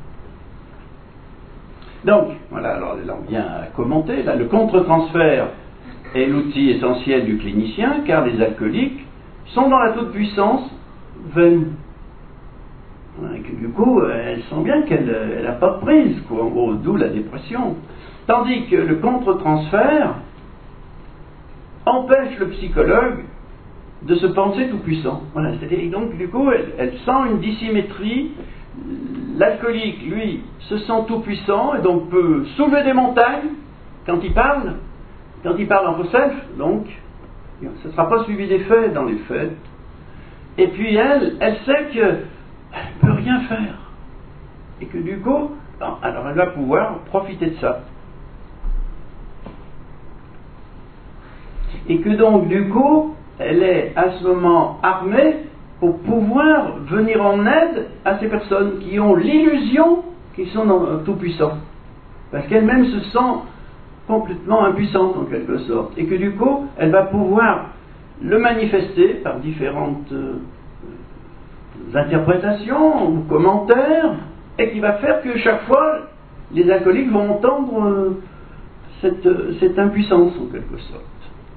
Donc, voilà, alors là on vient à commenter, là, le contre-transfert est l'outil essentiel du clinicien, car les alcooliques sont dans la toute-puissance vaine. Et que du coup, elle sent bien qu'elle n'a pas de prise, quoi, en gros, d'où la dépression. Tandis que le contre-transfert empêche le psychologue de se penser tout puissant. Voilà, c'est-à-dire, donc, du coup, elle, elle sent une dissymétrie. L'alcoolique, lui, se sent tout puissant et donc peut soulever des montagnes quand il parle, quand il parle en possède, donc, ce ne sera pas suivi des faits dans les faits. Et puis elle, elle sait que elle ne peut rien faire. Et que du coup, alors elle va pouvoir profiter de ça. Et que donc, du coup, elle est à ce moment armée pour pouvoir venir en aide à ces personnes qui ont l'illusion qu'ils sont dans, tout puissants. Parce qu'elle-même se sent complètement impuissante en quelque sorte. Et que du coup, elle va pouvoir le manifester par différentes euh, interprétations ou commentaires, et qui va faire que chaque fois les alcooliques vont entendre euh, cette, cette impuissance en quelque sorte.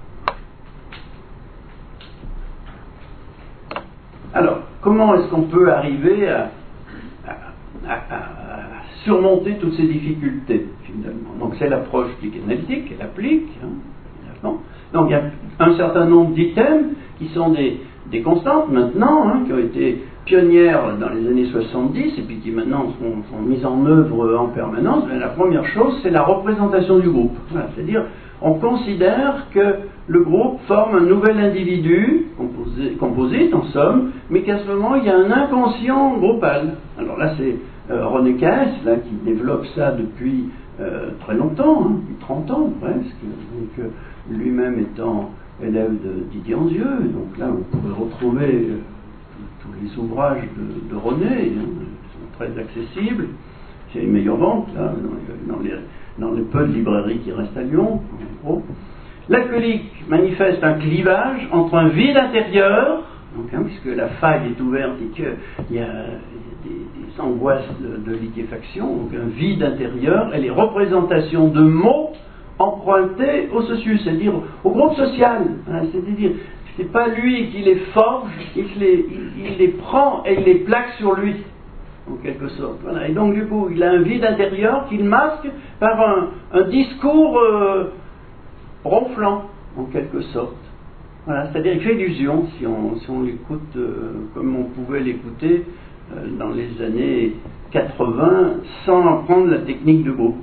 Alors, comment est-ce qu'on peut arriver à, à, à, à surmonter toutes ces difficultés finalement? Donc c'est l'approche psychanalytique qu'elle applique, hein, donc il y a un certain nombre d'items qui sont des des constantes maintenant, hein, qui ont été pionnières dans les années soixante-dix et puis qui maintenant sont, sont mises en œuvre en permanence. Mais la première chose, c'est la représentation du groupe. Voilà, c'est-à-dire, on considère que le groupe forme un nouvel individu, composé, composite en somme, mais qu'à ce moment, il y a un inconscient groupal. Alors là, c'est euh, René Caes, là, qui développe ça depuis euh, très longtemps, hein, depuis trente ans presque, donc euh, lui-même étant élève de Didier Anzieux, donc là, vous pouvez retrouver euh, tous les ouvrages de, de René, hein, qui sont très accessibles. C'est les meilleures ventes, là, dans les, dans les dans les peu de librairies qui restent à Lyon, en gros. L'alcoolique manifeste un clivage entre un vide intérieur, donc, hein, puisque la faille est ouverte et qu'il y a des, des angoisses de, de liquéfaction, donc un vide intérieur, et les représentations de mots empruntés au socius, c'est-à-dire au groupe social, hein, c'est-à-dire c'est pas lui qui les forge, il les, il, il les prend et il les plaque sur lui, en quelque sorte. Voilà. Et donc, du coup, il a un vide intérieur qu'il masque par un, un discours euh, ronflant, en quelque sorte. Voilà. C'est-à-dire qu'il fait illusion, si on, si on l'écoute euh, comme on pouvait l'écouter euh, dans les années quatre-vingts, sans apprendre la technique de groupe.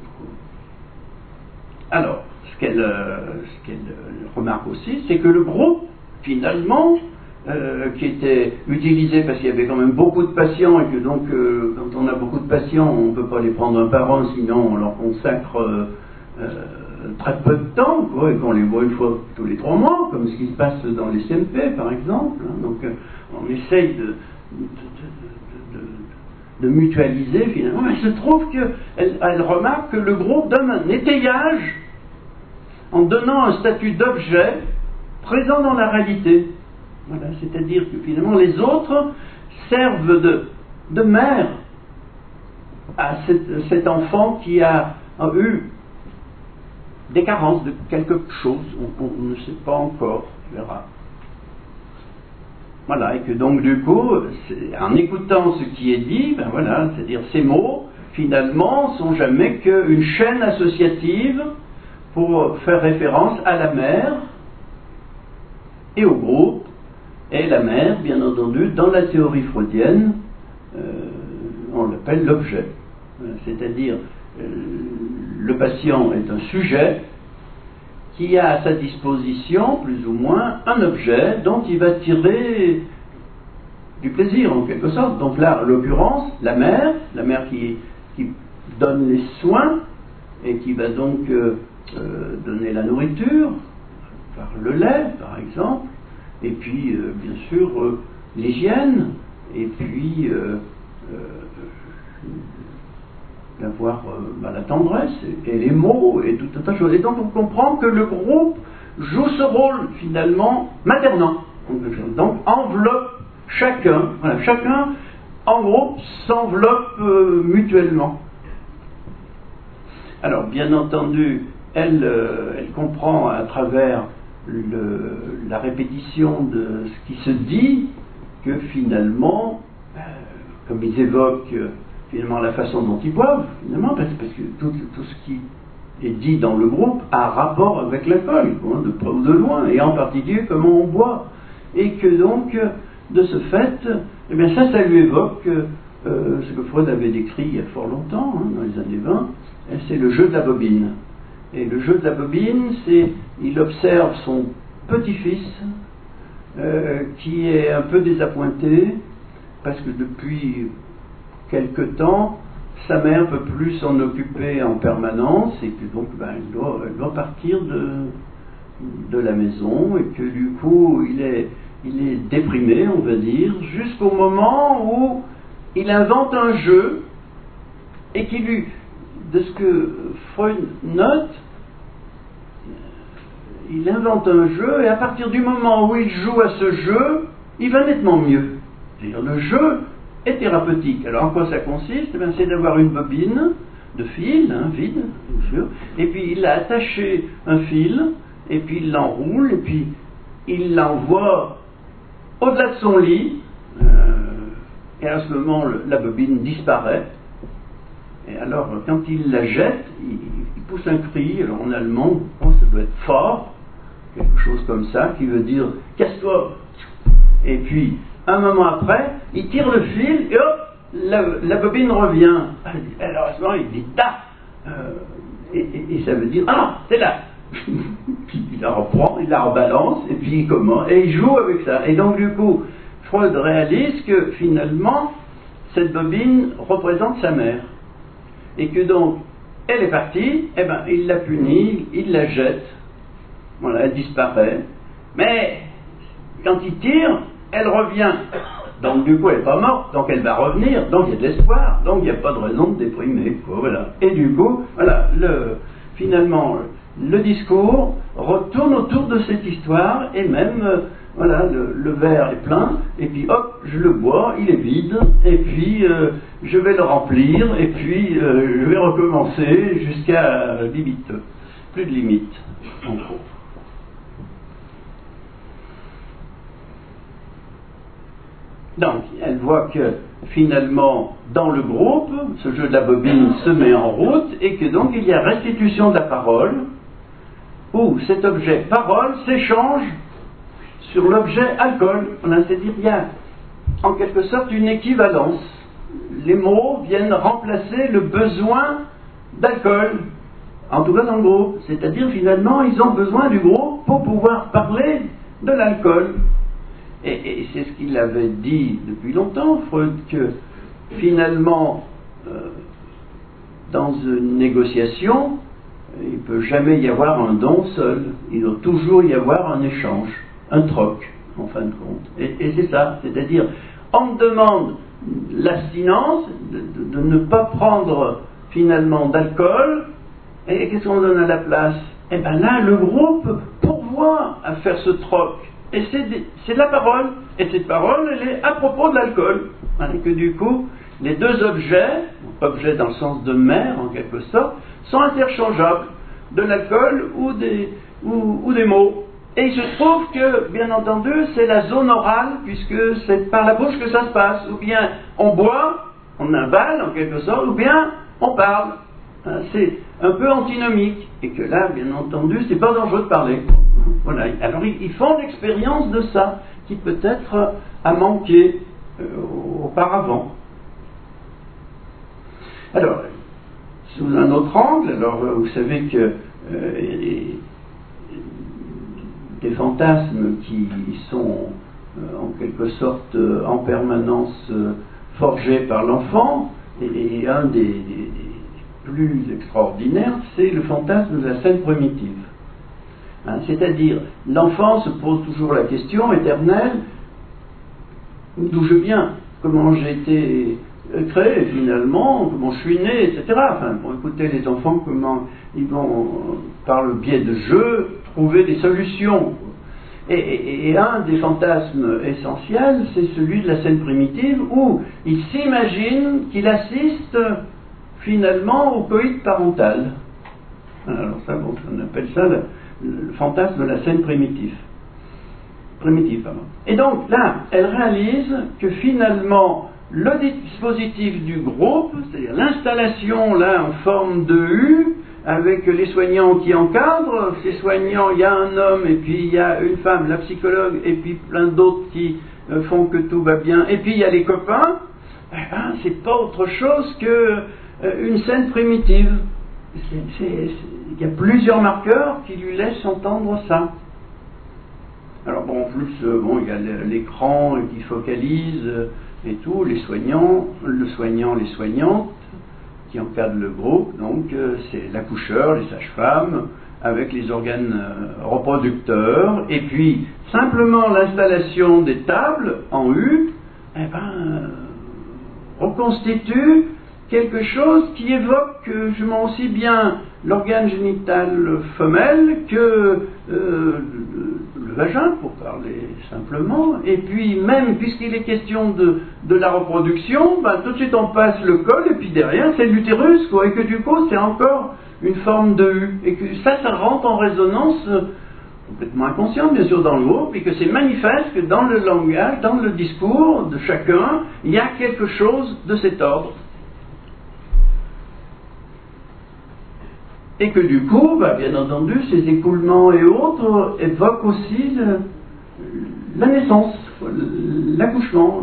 Alors, ce qu'elle, euh, ce qu'elle remarque aussi, c'est que le groupe, finalement, Euh, qui était utilisé parce qu'il y avait quand même beaucoup de patients et que donc euh, quand on a beaucoup de patients on ne peut pas les prendre un par un, sinon on leur consacre euh, euh, très peu de temps, quoi, et qu'on les voit une fois tous les trois mois, comme ce qui se passe dans les C M P par exemple, hein. Donc euh, on essaye de, de, de, de, de mutualiser finalement, mais il se trouve qu'elle elle remarque que le groupe donne un étayage en donnant un statut d'objet présent dans la réalité. Voilà, c'est-à-dire que finalement les autres servent de, de mère à cet, cet enfant qui a, a eu des carences de quelque chose, on, on ne sait pas encore, on verra. Voilà, et que donc du coup, en écoutant ce qui est dit, ben voilà, c'est-à-dire ces mots, finalement, sont jamais qu'une chaîne associative pour faire référence à la mère et au groupe. Et la mère, bien entendu, dans la théorie freudienne, euh, on l'appelle l'objet. C'est-à-dire, euh, le patient est un sujet qui a à sa disposition, plus ou moins, un objet dont il va tirer du plaisir, en quelque sorte. Donc là, en l'occurrence, la mère, la mère qui, qui donne les soins et qui va donc euh, euh, donner la nourriture, par le lait, par exemple, et puis, euh, bien sûr, euh, l'hygiène, et puis euh, euh, d'avoir euh, bah, la tendresse, et, et les mots, et tout un tas de choses. Et donc, on comprend que le groupe joue ce rôle, finalement, maternant. Donc, enveloppe chacun, voilà, chacun, en groupe, s'enveloppe euh, mutuellement. Alors, bien entendu, elle, euh, elle comprend à travers Le, la répétition de ce qui se dit, que finalement, euh, comme ils évoquent euh, finalement la façon dont ils boivent, finalement, parce, parce que tout, tout ce qui est dit dans le groupe a rapport avec l'alcool, hein, de près ou de loin, et en particulier comment on boit, et que donc, de ce fait, eh bien ça, ça lui évoque euh, ce que Freud avait décrit il y a fort longtemps, hein, dans les années vingt, c'est le jeu de la bobine. Et le jeu de la bobine, c'est, il observe son petit-fils euh, qui est un peu désappointé parce que depuis quelque temps, sa mère ne peut plus s'en occuper en permanence et que donc ben, elle, doit, elle doit partir de, de la maison et que du coup il est, il est déprimé, on va dire, jusqu'au moment où il invente un jeu et qui lui, de ce que Freud note, il invente un jeu et à partir du moment où il joue à ce jeu, il va nettement mieux. C'est-à-dire le jeu est thérapeutique. Alors en quoi ça consiste? Eh bien, c'est d'avoir une bobine de fil, hein, vide, bien sûr, et puis il a attaché un fil, et puis il l'enroule, et puis il l'envoie au-delà de son lit, euh, et à ce moment le, la bobine disparaît. Et alors, quand il la jette, il, il pousse un cri, alors en allemand, oh, ça doit être fort, quelque chose comme ça, qui veut dire « casse-toi ». Et puis, un moment après, il tire le fil et hop, la, la bobine revient. Alors à ce moment, il dit ta euh, et, et, et ça veut dire ah, c'est là. Puis il la reprend, il la rebalance, et puis il commence, et il joue avec ça. Et donc du coup, Freud réalise que finalement, cette bobine représente sa mère. Et que donc, elle est partie, et ben, il la punit, il la jette, voilà, elle disparaît. Mais, quand il tire, elle revient. Donc du coup, elle n'est pas morte, donc elle va revenir, donc il y a de l'espoir, donc il n'y a pas de raison de déprimer, quoi, voilà. Et du coup, voilà, le, finalement, le discours retourne autour de cette histoire, et même, euh, voilà, le, le verre est plein, et puis hop, je le bois, il est vide, et puis euh, je vais le remplir, et puis euh, je vais recommencer jusqu'à limite, plus de limite, en gros. Donc, elle voit que finalement, dans le groupe, ce jeu de la bobine se met en route, et que donc il y a restitution de la parole, où cet objet parole s'échange sur l'objet alcool. C'est-à-dire qu'il y a en quelque sorte une équivalence. Les mots viennent remplacer le besoin d'alcool, en tout cas dans le groupe. C'est-à-dire finalement, ils ont besoin du groupe pour pouvoir parler de l'alcool. Et, et c'est ce qu'il avait dit depuis longtemps, Freud, que finalement, euh, dans une négociation, il ne peut jamais y avoir un don seul. Il doit toujours y avoir un échange, un troc, en fin de compte. Et, et c'est ça, c'est-à-dire, on me demande l'abstinence, de, de, de ne pas prendre finalement d'alcool, et qu'est-ce qu'on donne à la place? Eh bien là, le groupe pourvoit à faire ce troc. Et c'est, c'est la parole, et cette parole, elle est à propos de l'alcool. Et que du coup, les deux objets, objets dans le sens de mère en quelque sorte, sont interchangeables, de l'alcool ou des, ou, ou des mots. Et il se trouve que, bien entendu, c'est la zone orale, puisque c'est par la bouche que ça se passe. Ou bien on boit, on avale en quelque sorte, ou bien on parle. C'est un peu antinomique. Et que là, bien entendu, c'est pas dangereux de parler. Voilà. Alors ils font l'expérience de ça, qui peut-être a manqué euh, auparavant. Alors, sous un autre angle, alors vous savez que euh, les, des fantasmes qui sont euh, en quelque sorte euh, en permanence euh, forgés par l'enfant, et, et un des, des, des plus extraordinaires, c'est le fantasme de la scène primitive. Hein, c'est-à-dire, l'enfant se pose toujours la question éternelle, d'où je viens, comment j'ai été créé finalement, comment je suis né, et cetera. Enfin, pour écouter les enfants, comment ils vont, par le biais de jeux, trouver des solutions. Et, et, et un des fantasmes essentiels, c'est celui de la scène primitive, où il s'imagine qu'il assiste finalement au coït parental. Alors ça, bon, on appelle ça le, le fantasme de la scène primitive. Primitive, pardon. Et donc là, elle réalise que finalement, le dispositif du groupe, c'est-à-dire l'installation là en forme de U, avec les soignants qui encadrent, ces soignants, il y a un homme et puis il y a une femme, la psychologue, et puis plein d'autres qui euh, font que tout va bien, et puis il y a les copains, eh ben, c'est pas autre chose que euh, une scène primitive. C'est, c'est, c'est, il y a plusieurs marqueurs qui lui laissent entendre ça. Alors bon, en plus, euh, bon, il y a l'écran qui focalise euh, et tout, les soignants, le soignant, les soignantes qui encadrent le groupe, donc euh, c'est l'accoucheur, les sages-femmes, avec les organes euh, reproducteurs, et puis simplement l'installation des tables en U, eh ben, euh, reconstitue quelque chose qui évoque euh, je m'en aussi bien l'organe génital femelle que euh, le, le vagin, pour parler simplement, et puis même puisqu'il est question de, de la reproduction, ben, tout de suite on passe le col, et puis derrière c'est l'utérus, quoi, et que du coup c'est encore une forme de U, et que ça, ça rentre en résonance euh, complètement inconsciente, bien sûr, dans le groupe, et que c'est manifeste que dans le langage, dans le discours de chacun, il y a quelque chose de cet ordre. Et que du coup, bah, bien entendu, ces écoulements et autres évoquent aussi le, la naissance. l'accouchement.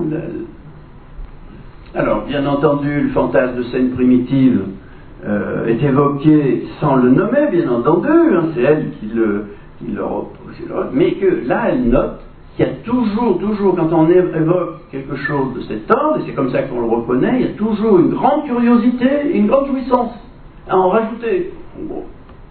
Alors, bien entendu, le fantasme de scène primitive euh, est évoqué sans le nommer, bien entendu, hein, c'est elle qui le, qui le repose, mais que là, elle note qu'il y a toujours, toujours, quand on évoque quelque chose de cet ordre, et c'est comme ça qu'on le reconnaît, il y a toujours une grande curiosité et une grande jouissance à en rajouter, en gros.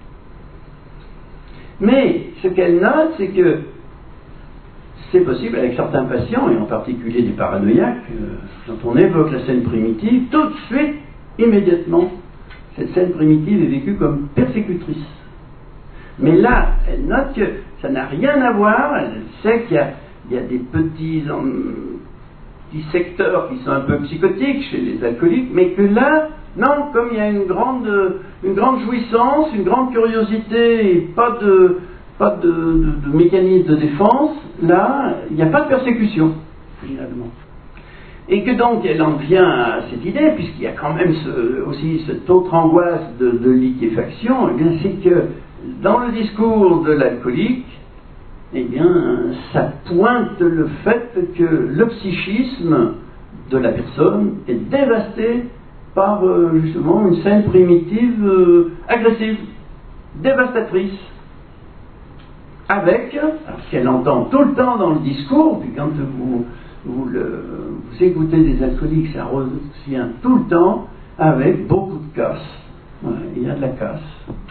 Mais ce qu'elle note, c'est que c'est possible avec certains patients, et en particulier des paranoïaques, euh, quand on évoque la scène primitive, tout de suite, immédiatement, cette scène primitive est vécue comme persécutrice. Mais là, elle note que ça n'a rien à voir, elle sait qu'il y a, il y a des petits, en, petits secteurs qui sont un peu psychotiques chez les alcooliques, mais que là, non, comme il y a une grande, une grande jouissance, une grande curiosité, et pas de... pas de, de, de mécanisme de défense, là, il n'y a pas de persécution, finalement. Et que donc, elle en vient à cette idée, puisqu'il y a quand même ce, aussi cette autre angoisse de, de liquéfaction, eh bien, c'est que dans le discours de l'alcoolique, eh bien, ça pointe le fait que le psychisme de la personne est dévasté par, euh, justement, une scène primitive euh, agressive, dévastatrice. Avec, alors ce qu'elle entend tout le temps dans le discours, puis quand vous, vous, le, vous écoutez des alcooliques, ça revient tout le temps, avec beaucoup de casse. Ouais, il y a de la casse.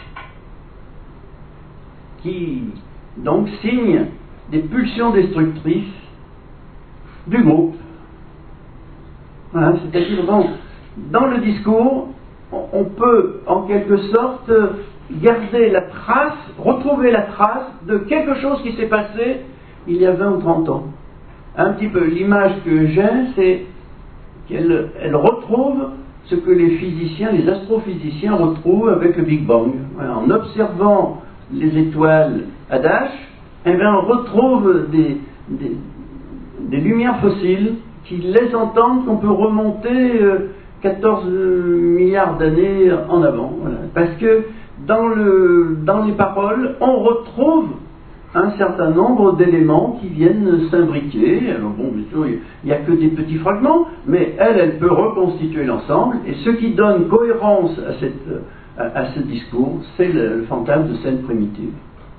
Qui, donc, signe des pulsions destructrices du groupe. Voilà, c'est-à-dire, bon, dans le discours, on, on peut, en quelque sorte, garder la trace, retrouver la trace de quelque chose qui s'est passé il y a vingt ou trente ans. Un petit peu, l'image que j'ai, c'est qu'elle elle retrouve ce que les physiciens, les astrophysiciens retrouvent avec le Big Bang. Voilà, en observant les étoiles à Dash, eh bien, on retrouve des, des, des lumières fossiles qui laissent entendre qu'on peut remonter euh, quatorze milliards d'années en avant. Voilà. Parce que Dans, le, dans les paroles, on retrouve un certain nombre d'éléments qui viennent s'imbriquer. Alors bon, bien sûr, il n'y a que des petits fragments, mais elle, elle peut reconstituer l'ensemble, et ce qui donne cohérence à, cette, à, à ce discours, c'est le, le fantasme de scène primitive.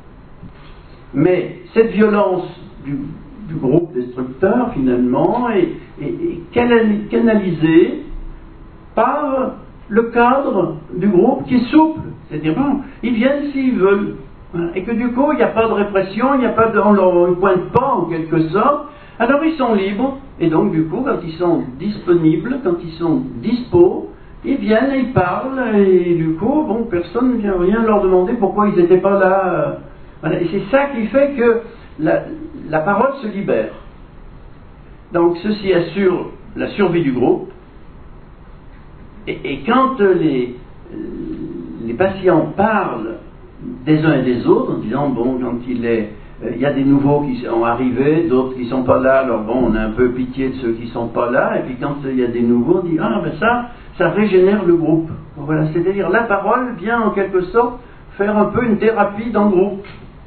Mais cette violence du, du groupe destructeur, finalement, est, est, est canalisée par le cadre du groupe qui est souple. C'est-à-dire, bon, ils viennent s'ils veulent. Voilà. Et que du coup, il n'y a pas de répression, il n'y a pas de, on ne pointe pas en quelque sorte. Alors ils sont libres, et donc du coup, quand ils sont disponibles, quand ils sont dispos, ils viennent et ils parlent, et du coup, bon, personne ne vient rien leur demander pourquoi ils n'étaient pas là. Voilà. Et c'est ça qui fait que la, la parole se libère. Donc ceci assure la survie du groupe. Et, et quand les, les patients parlent des uns et des autres, en disant, bon, quand il est, euh, il y a des nouveaux qui sont arrivés, d'autres qui ne sont pas là, alors bon, on a un peu pitié de ceux qui ne sont pas là, et puis quand il y a des nouveaux, on dit, ah ben ça, ça régénère le groupe. Voilà, c'est-à-dire la parole vient en quelque sorte faire un peu une thérapie dans le groupe.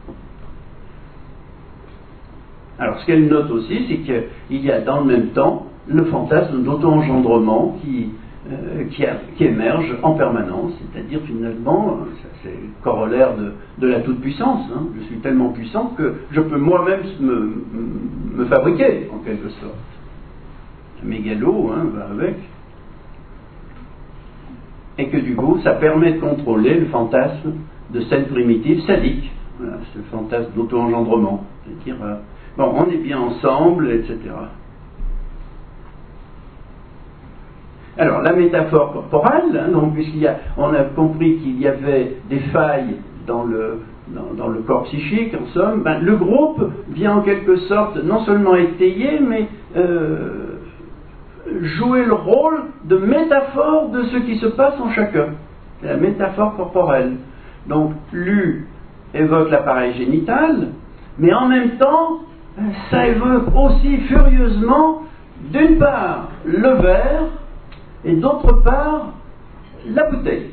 Alors ce qu'elle note aussi, c'est qu'il y a dans le même temps le fantasme d'auto-engendrement qui Euh, qui, a, qui émerge en permanence, c'est-à-dire finalement, c'est le corollaire de, de la toute-puissance. Hein. Je suis tellement puissant que je peux moi-même me, me fabriquer, en quelque sorte. Le mégalo hein, va avec. Et que du coup, ça permet de contrôler le fantasme de scène primitive sadique. Voilà, ce fantasme d'auto-engendrement. C'est-à-dire, euh, bon, on est bien ensemble, et cetera. Alors, la métaphore corporelle, hein, donc, puisqu'on a, a compris qu'il y avait des failles dans le, dans, dans le corps psychique, en somme, ben, le groupe vient en quelque sorte non seulement étayer, mais euh, jouer le rôle de métaphore de ce qui se passe en chacun. C'est la métaphore corporelle. Donc, l'U évoque l'appareil génital, mais en même temps, ça évoque aussi furieusement, d'une part, le verre, et d'autre part, la bouteille.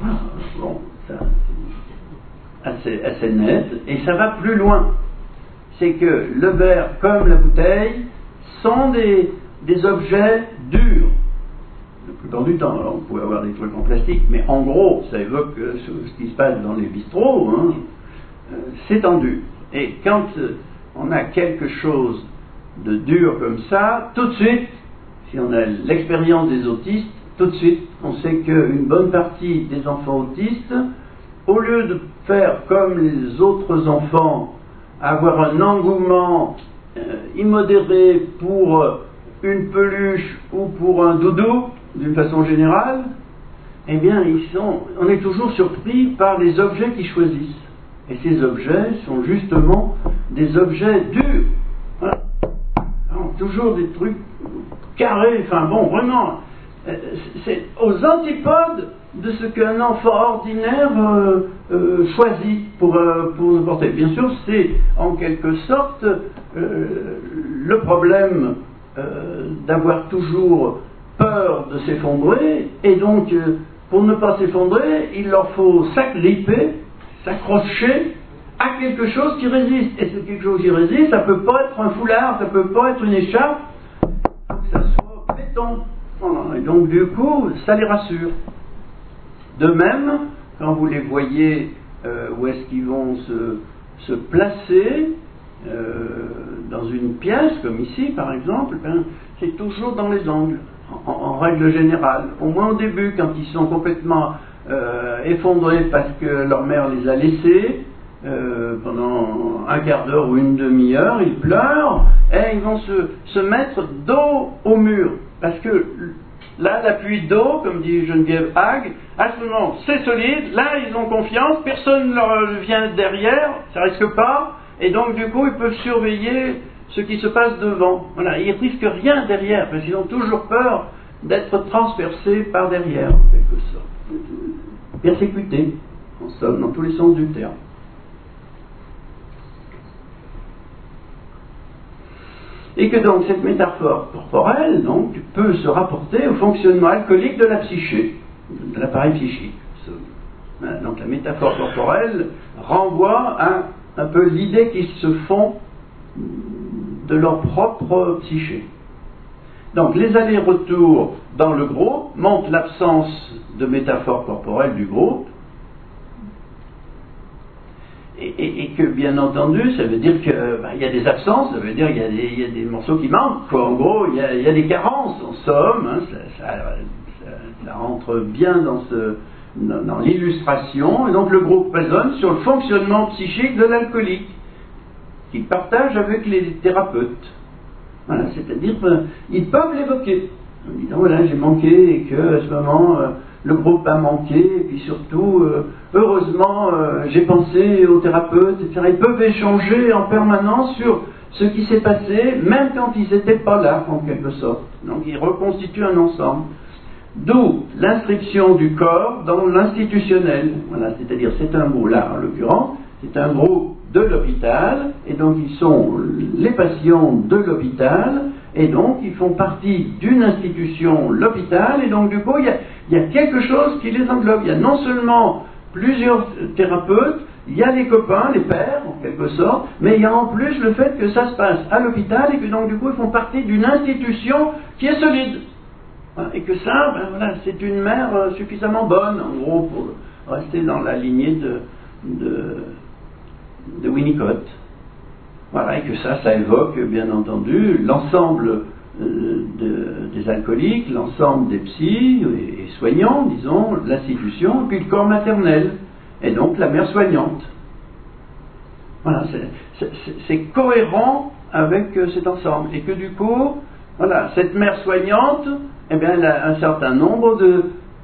Bon, ça, assez, assez net, et ça va plus loin. c'est que le verre comme la bouteille sont des, des objets durs. La plupart du temps, alors on pouvait avoir des trucs en plastique, mais en gros, ça évoque euh, ce, ce qui se passe dans les bistrots, hein, euh, c'est en dur. Et quand euh, on a quelque chose de dur comme ça, tout de suite, si on a l'expérience des autistes, tout de suite, on sait qu'une bonne partie des enfants autistes, au lieu de faire comme les autres enfants, avoir un engouement euh, immodéré pour une peluche ou pour un doudou, d'une façon générale, eh bien, ils sont, on est toujours surpris par les objets qu'ils choisissent. Et ces objets sont justement des objets durs. Voilà. Alors, toujours des trucs carrés, enfin bon, vraiment, c'est aux antipodes de ce qu'un enfant ordinaire euh, euh, choisit pour, euh, pour se porter. Bien sûr, c'est en quelque sorte euh, le problème euh, d'avoir toujours peur de s'effondrer, et donc euh, pour ne pas s'effondrer, il leur faut s'agripper, s'accrocher à quelque chose qui résiste. Et ce quelque chose qui résiste, ça peut pas être un foulard, ça peut pas être une écharpe, il faut que ça soit béton. Voilà. Et donc du coup, ça les rassure. De même, quand vous les voyez euh, où est-ce qu'ils vont se, se placer euh, dans une pièce, comme ici par exemple, ben, c'est toujours dans les angles, en, en règle générale. Au moins au début, quand ils sont complètement euh, effondrés parce que leur mère les a laissés, euh, pendant un quart d'heure ou une demi-heure, ils pleurent, et ils vont se, se mettre dos au mur. Parce que là, l'appui d'eau, comme dit Geneviève Hague, à ce moment, c'est solide, là, ils ont confiance, personne ne leur vient derrière, ça risque pas, et donc, du coup, ils peuvent surveiller ce qui se passe devant. Voilà, ils risquent rien derrière, parce qu'ils ont toujours peur d'être transpercés par derrière, en quelque sorte. Persécutés, en somme, dans tous les sens du terme. Et que donc cette métaphore corporelle donc, peut se rapporter au fonctionnement alcoolique de la psyché, de l'appareil psychique. Donc la métaphore corporelle renvoie à un peu l'idée qu'ils se font de leur propre psyché. Donc les allers-retours dans le groupe montrent l'absence de métaphore corporelle du groupe, Et, et, et que bien entendu, ça veut dire qu'il bah, y a des absences, ça veut dire qu'il y, y a des morceaux qui manquent, quoi. En gros, il y, y a des carences, en somme, hein, ça, ça, ça, ça rentre bien dans, ce, dans, dans l'illustration, et donc le groupe raisonne sur le fonctionnement psychique de l'alcoolique, qu'il partage avec les thérapeutes. Voilà, c'est-à-dire qu'ils peuvent l'évoquer, en disant voilà, j'ai manqué, et que à ce moment, euh, le groupe a manqué, et puis surtout, euh, heureusement, euh, j'ai pensé aux thérapeutes, et cetera. Ils peuvent échanger en permanence sur ce qui s'est passé, même quand ils n'étaient pas là, en quelque sorte. Donc ils reconstituent un ensemble. D'où l'inscription du corps dans l'institutionnel. Voilà, c'est-à-dire, c'est un mot là, en l'occurrence, c'est un groupe de l'hôpital, et donc ils sont les patients de l'hôpital, et donc ils font partie d'une institution, l'hôpital, et donc du coup il y a, il y a quelque chose qui les englobe. Il y a non seulement plusieurs thérapeutes, il y a les copains, les pères en quelque sorte, mais il y a en plus le fait que ça se passe à l'hôpital, et que donc du coup ils font partie d'une institution qui est solide. Voilà, et que ça, ben voilà, c'est une mère euh, suffisamment bonne, en gros, pour rester dans la lignée de, de de Winnicott. Voilà, et que ça, ça évoque, bien entendu, l'ensemble euh, de, des alcooliques, l'ensemble des psys et, et soignants, disons, l'institution, puis le corps maternel, et donc la mère soignante. Voilà, c'est, c'est, c'est cohérent avec euh, cet ensemble, et que du coup, voilà, cette mère soignante, eh bien, elle a un certain nombre de,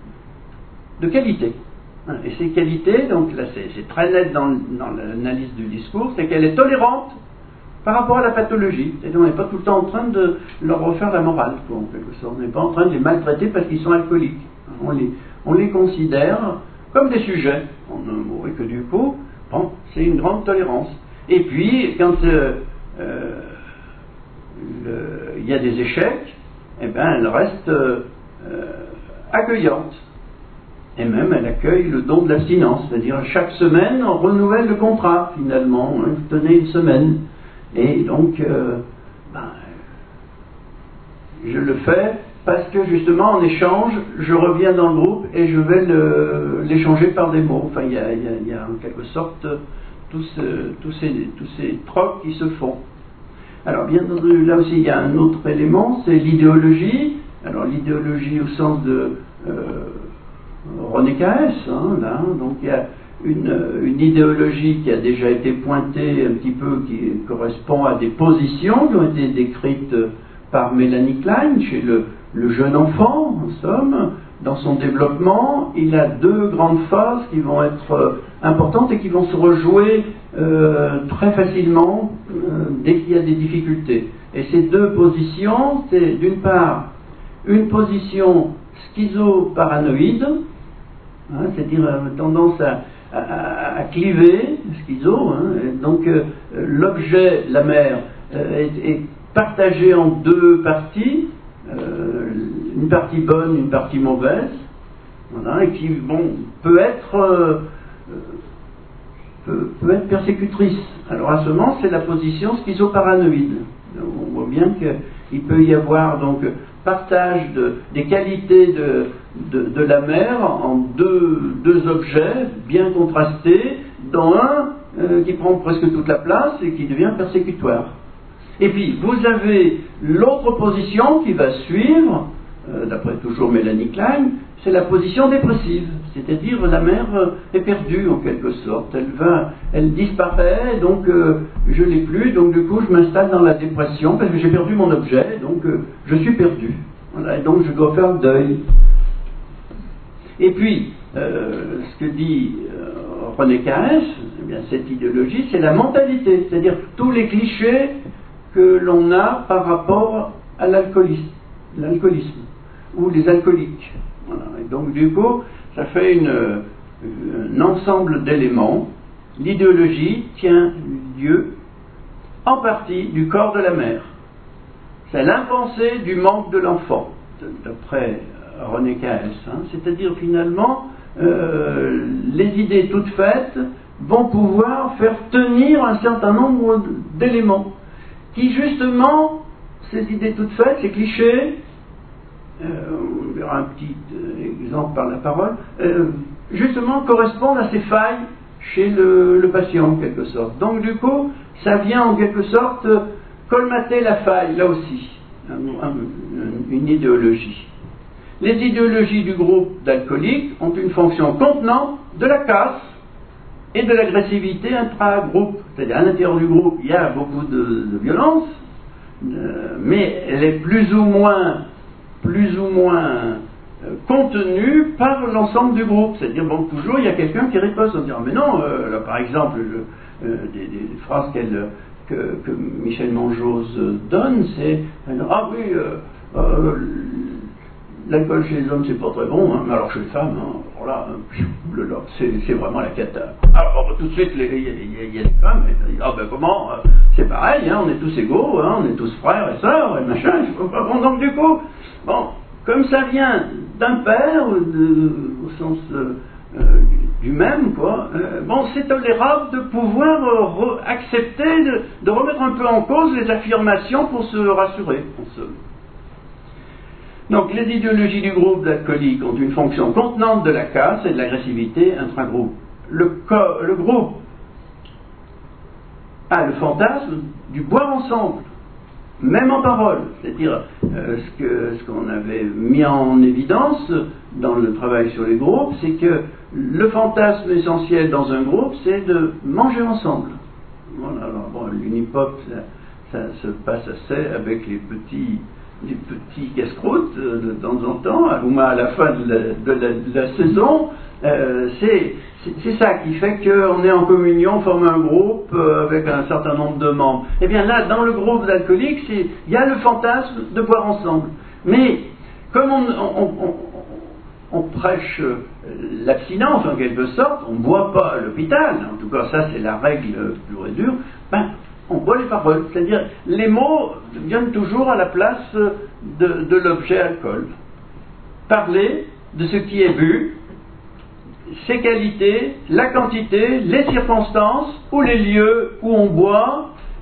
de qualités. Et ces qualités, donc là c'est, c'est très net dans, dans l'analyse du discours, c'est qu'elle est tolérante par rapport à la pathologie. C'est-à-dire on n'est pas tout le temps en train de leur refaire la morale, quoi, en quelque sorte. On n'est pas en train de les maltraiter parce qu'ils sont alcooliques. On les, on les considère comme des sujets, en un mot, et que du coup, bon, c'est une grande tolérance. Et puis, quand euh, euh, le, il y a des échecs, eh ben, elle reste euh, accueillante. Et même, elle accueille le don de l'abstinence, c'est-à-dire chaque semaine, on renouvelle le contrat, finalement. Hein, vous tenez une semaine. Et donc, euh, ben, je le fais parce que justement, en échange, je reviens dans le groupe et je vais le, l'échanger par des mots. Enfin, il y a, il y a, il y a en quelque sorte tous, ce, tous, ces, tous ces trocs qui se font. Alors, bien entendu, là aussi, il y a un autre élément, c'est l'idéologie. Alors, l'idéologie au sens de euh, René Caes, hein, là, donc il y a une, une idéologie qui a déjà été pointée un petit peu, qui correspond à des positions qui ont été décrites par Mélanie Klein chez le, le jeune enfant, en somme. Dans son développement, il a deux grandes phases qui vont être euh, importantes et qui vont se rejouer euh, très facilement euh, dès qu'il y a des difficultés. Et ces deux positions, c'est d'une part une position schizo-paranoïde, hein, c'est-à-dire euh, tendance à, à, à cliver, schizo, hein, donc euh, l'objet, la mère, euh, est, est partagé en deux parties, euh, une partie bonne, une partie mauvaise, voilà, et qui bon, peut être euh, peut, peut être persécutrice. Alors à ce moment, c'est la position schizoparanoïde. On voit bien qu'il peut y avoir donc partage de, des qualités de, de, de la mère en deux, deux objets bien contrastés, dont un euh, qui prend presque toute la place et qui devient persécutoire. Et puis, vous avez l'autre position qui va suivre, euh, d'après toujours Mélanie Klein, c'est la position dépressive. C'est-à-dire, la mère euh, est perdue, en quelque sorte. Elle va, elle disparaît, donc euh, je ne l'ai plus, donc du coup, je m'installe dans la dépression, parce que j'ai perdu mon objet, donc euh, je suis perdu. Voilà, et donc je dois faire le deuil. Et puis, euh, ce que dit euh, René Caes, eh bien, cette idéologie, c'est la mentalité, c'est-à-dire tous les clichés que l'on a par rapport à l'alcoolisme, l'alcoolisme ou les alcooliques. Voilà. Et donc du coup, ça fait une, un ensemble d'éléments. L'idéologie tient lieu en partie du corps de la mère. C'est l'impensé du manque de l'enfant, d'après René Caes. Hein. C'est-à-dire finalement, euh, les idées toutes faites vont pouvoir faire tenir un certain nombre d'éléments qui justement, ces idées toutes faites, ces clichés, euh, on verra un petit euh, exemple par la parole, euh, justement correspondent à ces failles chez le, le patient en quelque sorte. Donc du coup, ça vient en quelque sorte colmater la faille, là aussi, un, un, une idéologie. Les idéologies du groupe d'alcooliques ont une fonction contenante de la casse et de l'agressivité intra-groupe. C'est-à-dire, à l'intérieur du groupe, il y a beaucoup de, de violence, euh, mais elle est plus ou moins, plus ou moins euh, contenue par l'ensemble du groupe. C'est-à-dire, bon, toujours, il y a quelqu'un qui riposte en disant, mais non, euh, là, par exemple, le, euh, des, des phrases qu'elle, que, que Michel Monjose donne, c'est, ah oui, euh, euh, l'alcool chez les hommes, c'est pas très bon, hein, mais alors chez les femmes, hein, alors là, c'est, c'est vraiment la cata. Alors, tout de suite, il y, y, y a des femmes, et disent, ah ben comment, euh, c'est pareil, hein, on est tous égaux, hein, on est tous frères et sœurs, et machin, je sais pas, bon, donc du coup, bon, comme ça vient d'un père, de, au sens euh, euh, du même, quoi, euh, bon, c'est tolérable de pouvoir euh, re- accepter, de, de remettre un peu en cause les affirmations pour se rassurer, en somme. Donc, les idéologies du groupe d'alcooliques ont une fonction contenante de la casse et de l'agressivité intra-groupe. Le, co- le groupe a le fantasme du boire ensemble, même en parole. C'est-à-dire, euh, ce, que, ce qu'on avait mis en évidence dans le travail sur les groupes, c'est que le fantasme essentiel dans un groupe, c'est de manger ensemble. Voilà, alors, bon, l'unipop, ça, ça se passe assez avec les petits... des petits casse-croûtes euh, de temps en temps, ou moins à la fin de la, de la, de la saison, euh, c'est, c'est, c'est ça qui fait qu'on est en communion, on forme un groupe euh, avec un certain nombre de membres. Et bien là, dans le groupe d'alcooliques, il y a le fantasme de boire ensemble. Mais comme on, on, on, on, on prêche l'abstinence en quelque sorte, on ne boit pas à l'hôpital, en tout cas ça c'est la règle pure et dure, ben, on boit les paroles, c'est-à-dire les mots viennent toujours à la place de, de l'objet alcool. Parler de ce qui est bu, ses qualités, la quantité, les circonstances ou les lieux où on boit,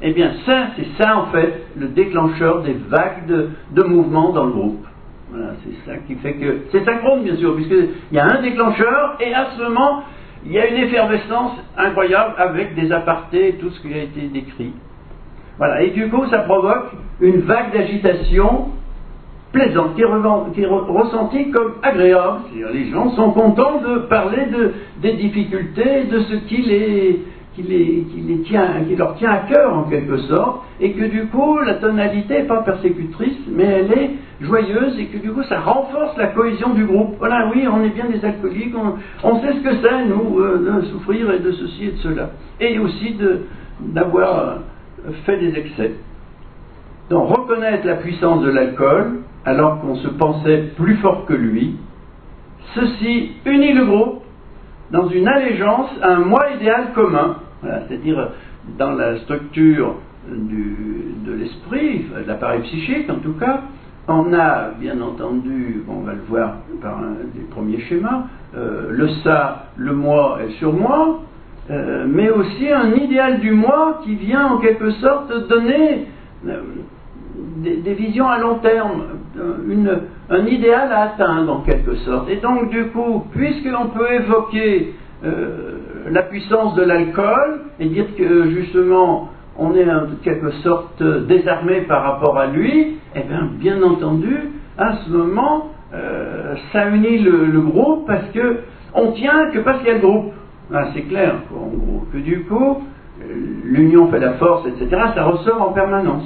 eh bien ça, c'est ça en fait le déclencheur des vagues de, de mouvement dans le groupe. Voilà, c'est ça qui fait que... C'est synchrone bien sûr, puisqu'il y a un déclencheur, et à ce moment, il y a une effervescence incroyable avec des apartés et tout ce qui a été décrit. Voilà, et du coup ça provoque une vague d'agitation plaisante, qui est, revend, qui est re, ressentie comme agréable. C'est-à-dire, les gens sont contents de parler de, des difficultés, de ce qui les, qui, les, qui, les tient, qui leur tient à cœur en quelque sorte, et que du coup la tonalité n'est pas persécutrice, mais elle est joyeuse, et que du coup ça renforce la cohésion du groupe. Voilà, oui, on est bien des alcooliques, on, on sait ce que c'est, nous, euh, de souffrir et de ceci et de cela. Et aussi de, d'avoir fait des excès. Donc reconnaître la puissance de l'alcool, alors qu'on se pensait plus fort que lui, ceci unit le groupe dans une allégeance à un moi idéal commun, voilà, c'est-à-dire dans la structure du, de l'esprit, de l'appareil psychique en tout cas, on a bien entendu, bon, on va le voir par un des premiers schémas, euh, le ça, le moi et le surmoi, euh, mais aussi un idéal du moi qui vient en quelque sorte donner euh, Des, des visions à long terme, une, un idéal à atteindre en quelque sorte. Et donc du coup, puisqu'on peut évoquer euh, la puissance de l'alcool et dire que justement on est en quelque sorte désarmé par rapport à lui, eh bien bien entendu, à ce moment, euh, ça unit le, le groupe parce que on tient que parce qu'il y a le groupe. Ah, c'est clair, quoi, en gros, que du coup, l'union fait la force, et cetera, ça ressort en permanence.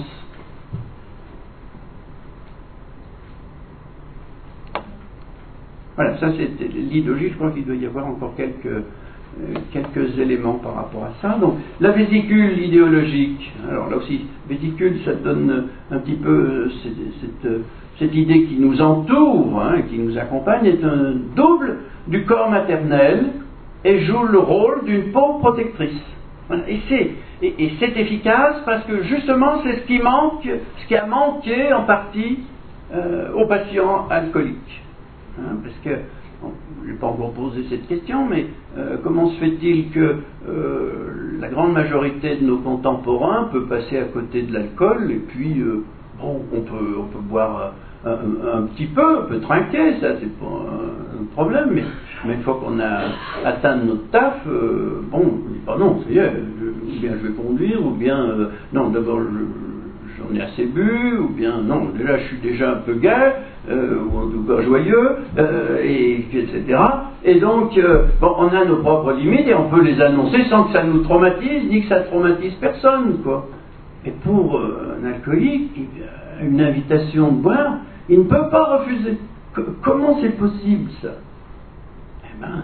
Voilà, ça c'est l'idéologie, je crois qu'il doit y avoir encore quelques, euh, quelques éléments par rapport à ça. Donc, la vésicule idéologique, alors là aussi, vésicule, ça donne un petit peu euh, cette, cette, cette idée qui nous entoure, hein, qui nous accompagne, est un double du corps maternel et joue le rôle d'une peau protectrice. Voilà, et c'est, et, et c'est efficace parce que justement c'est ce qui manque, ce qui a manqué en partie euh, aux patients alcooliques. Hein, parce que, bon, je n'ai pas encore posé cette question, mais euh, comment se fait-il que euh, la grande majorité de nos contemporains peut passer à côté de l'alcool et puis, euh, bon, on peut, on peut boire un, un, un petit peu, on peut trinquer, ça c'est pas un, un problème, mais, mais une fois qu'on a atteint notre taf, euh, bon, on dit pas non, ça y est, je, ou bien je vais conduire, ou bien, euh, non, d'abord je j'en ai assez bu, ou bien non, déjà je suis déjà un peu gai, euh, ou en tout cas joyeux, euh, et, et cetera. Et donc, euh, bon, on a nos propres limites et on peut les annoncer sans que ça nous traumatise, ni que ça traumatise personne, quoi. Et pour euh, un alcoolique, une invitation de boire, il ne peut pas refuser. C- comment c'est possible, ça? Eh ben,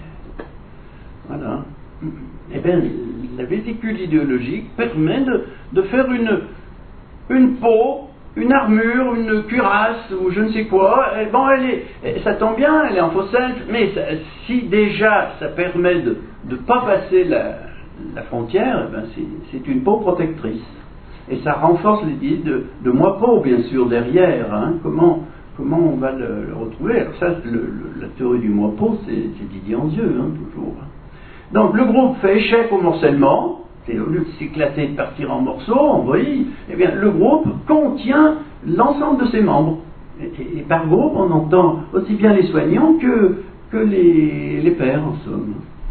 voilà. Eh bien, la vésicule idéologique permet de, de faire une une peau, une armure, une cuirasse ou je ne sais quoi, et bon, elle est, ça tombe bien, elle est en faussaine, mais ça, si déjà ça permet de ne pas passer la, la frontière, eh ben c'est, c'est une peau protectrice. Et ça renforce l'idée de, de moi-peau, bien sûr, derrière. Hein, comment, comment on va le, le retrouver? Alors ça, le, le, la théorie du moi-peau, c'est, c'est Didier Anzieux, hein, toujours. Donc le groupe fait échec au morcellement. Et au lieu de s'éclater, de partir en morceaux, en vrille, eh bien, le groupe contient l'ensemble de ses membres. Et, et, et par groupe, on entend aussi bien les soignants que, que les, les pères, en somme.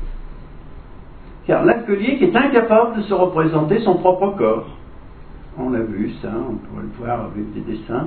Car l'alcoolique est incapable de se représenter son propre corps. On l'a vu, ça, on pourrait le voir avec des dessins.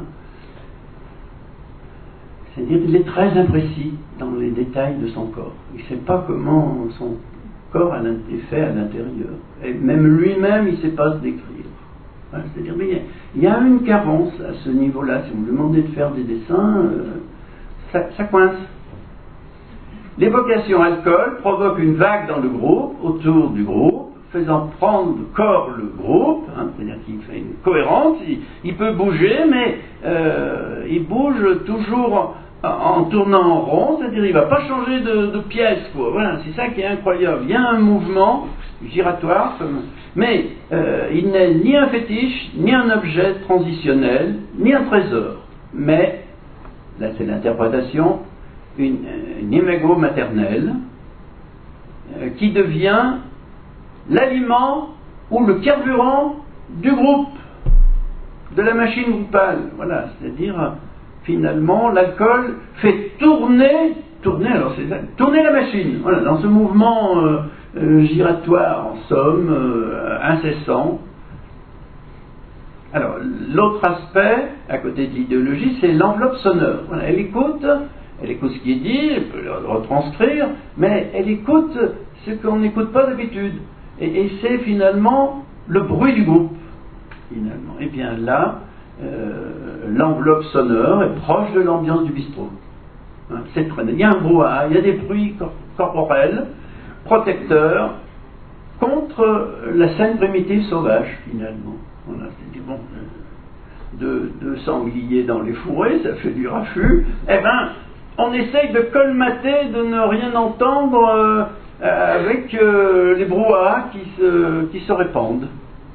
C'est-à-dire qu'il est très imprécis dans les détails de son corps. Il ne sait pas comment son corps est fait à l'intérieur. Et même lui-même, il ne sait pas se décrire. Hein, c'est-à-dire, mais il y a une carence à ce niveau-là. Si vous lui demandez de faire des dessins, euh, ça, ça coince. L'évocation alcool provoque une vague dans le groupe, autour du groupe, faisant prendre corps le groupe, hein, c'est-à-dire qu'il fait une cohérence, il, il peut bouger, mais euh, il bouge toujours en, en tournant en rond, c'est-à-dire il ne va pas changer de, de pièce, quoi. Voilà, c'est ça qui est incroyable. Il y a un mouvement giratoire, mais euh, il n'est ni un fétiche, ni un objet transitionnel, ni un trésor, mais, là c'est l'interprétation, une, une imago maternelle euh, qui devient l'aliment ou le carburant du groupe, de la machine groupale. Voilà, c'est-à-dire, finalement, l'alcool fait tourner, tourner, alors c'est ça, tourner la machine. Voilà, dans ce mouvement euh, euh, giratoire, en somme, euh, incessant. Alors, l'autre aspect, à côté de l'idéologie, c'est l'enveloppe sonore. Voilà, elle écoute, elle écoute ce qui est dit, elle peut le retranscrire, mais elle écoute ce qu'on n'écoute pas d'habitude. Et, et c'est finalement le bruit du groupe, finalement. Et bien là, euh, l'enveloppe sonore est proche de l'ambiance du bistrot. Hein, c'est très, il y a un brouhaha, il y a des bruits cor- corporels, protecteurs, contre la scène primitive sauvage, finalement. Voilà, c'est-à-dire, bon, de, de sangliers dans les fourrés, ça fait du raffut. Eh bien, on essaye de colmater, de ne rien entendre euh, avec euh, les brouhahas qui se, qui se répandent.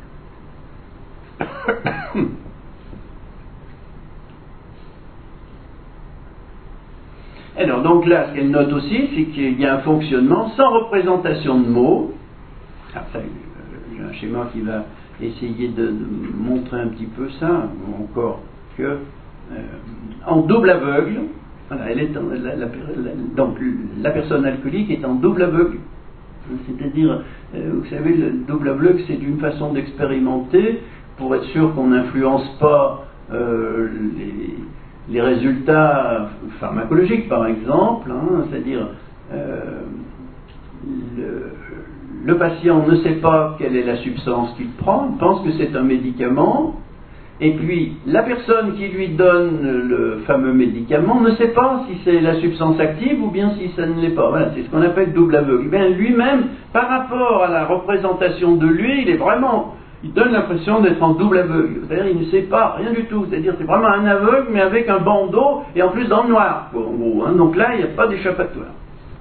Alors, donc là, ce qu'elle note aussi, c'est qu'il y a un fonctionnement sans représentation de mots. Alors, ça, j'ai un schéma qui va essayer de, de montrer un petit peu ça, ou encore que euh, en double aveugle, voilà, elle est en, la, la, la, donc la personne alcoolique est en double aveugle, c'est-à-dire, euh, vous savez, le double aveugle, c'est une façon d'expérimenter pour être sûr qu'on n'influence pas euh, les, les résultats pharmacologiques, par exemple, hein, c'est-à-dire euh, le Le patient ne sait pas quelle est la substance qu'il prend, il pense que c'est un médicament, et puis la personne qui lui donne le fameux médicament ne sait pas si c'est la substance active ou bien si ça ne l'est pas. Voilà, c'est ce qu'on appelle double aveugle. Bien, lui-même, par rapport à la représentation de lui, il est vraiment, il donne l'impression d'être en double aveugle. C'est-à-dire, il ne sait pas rien du tout. C'est-à-dire, c'est vraiment un aveugle, mais avec un bandeau et en plus dans le noir, quoi, en gros. Hein. Donc là, il n'y a pas d'échappatoire.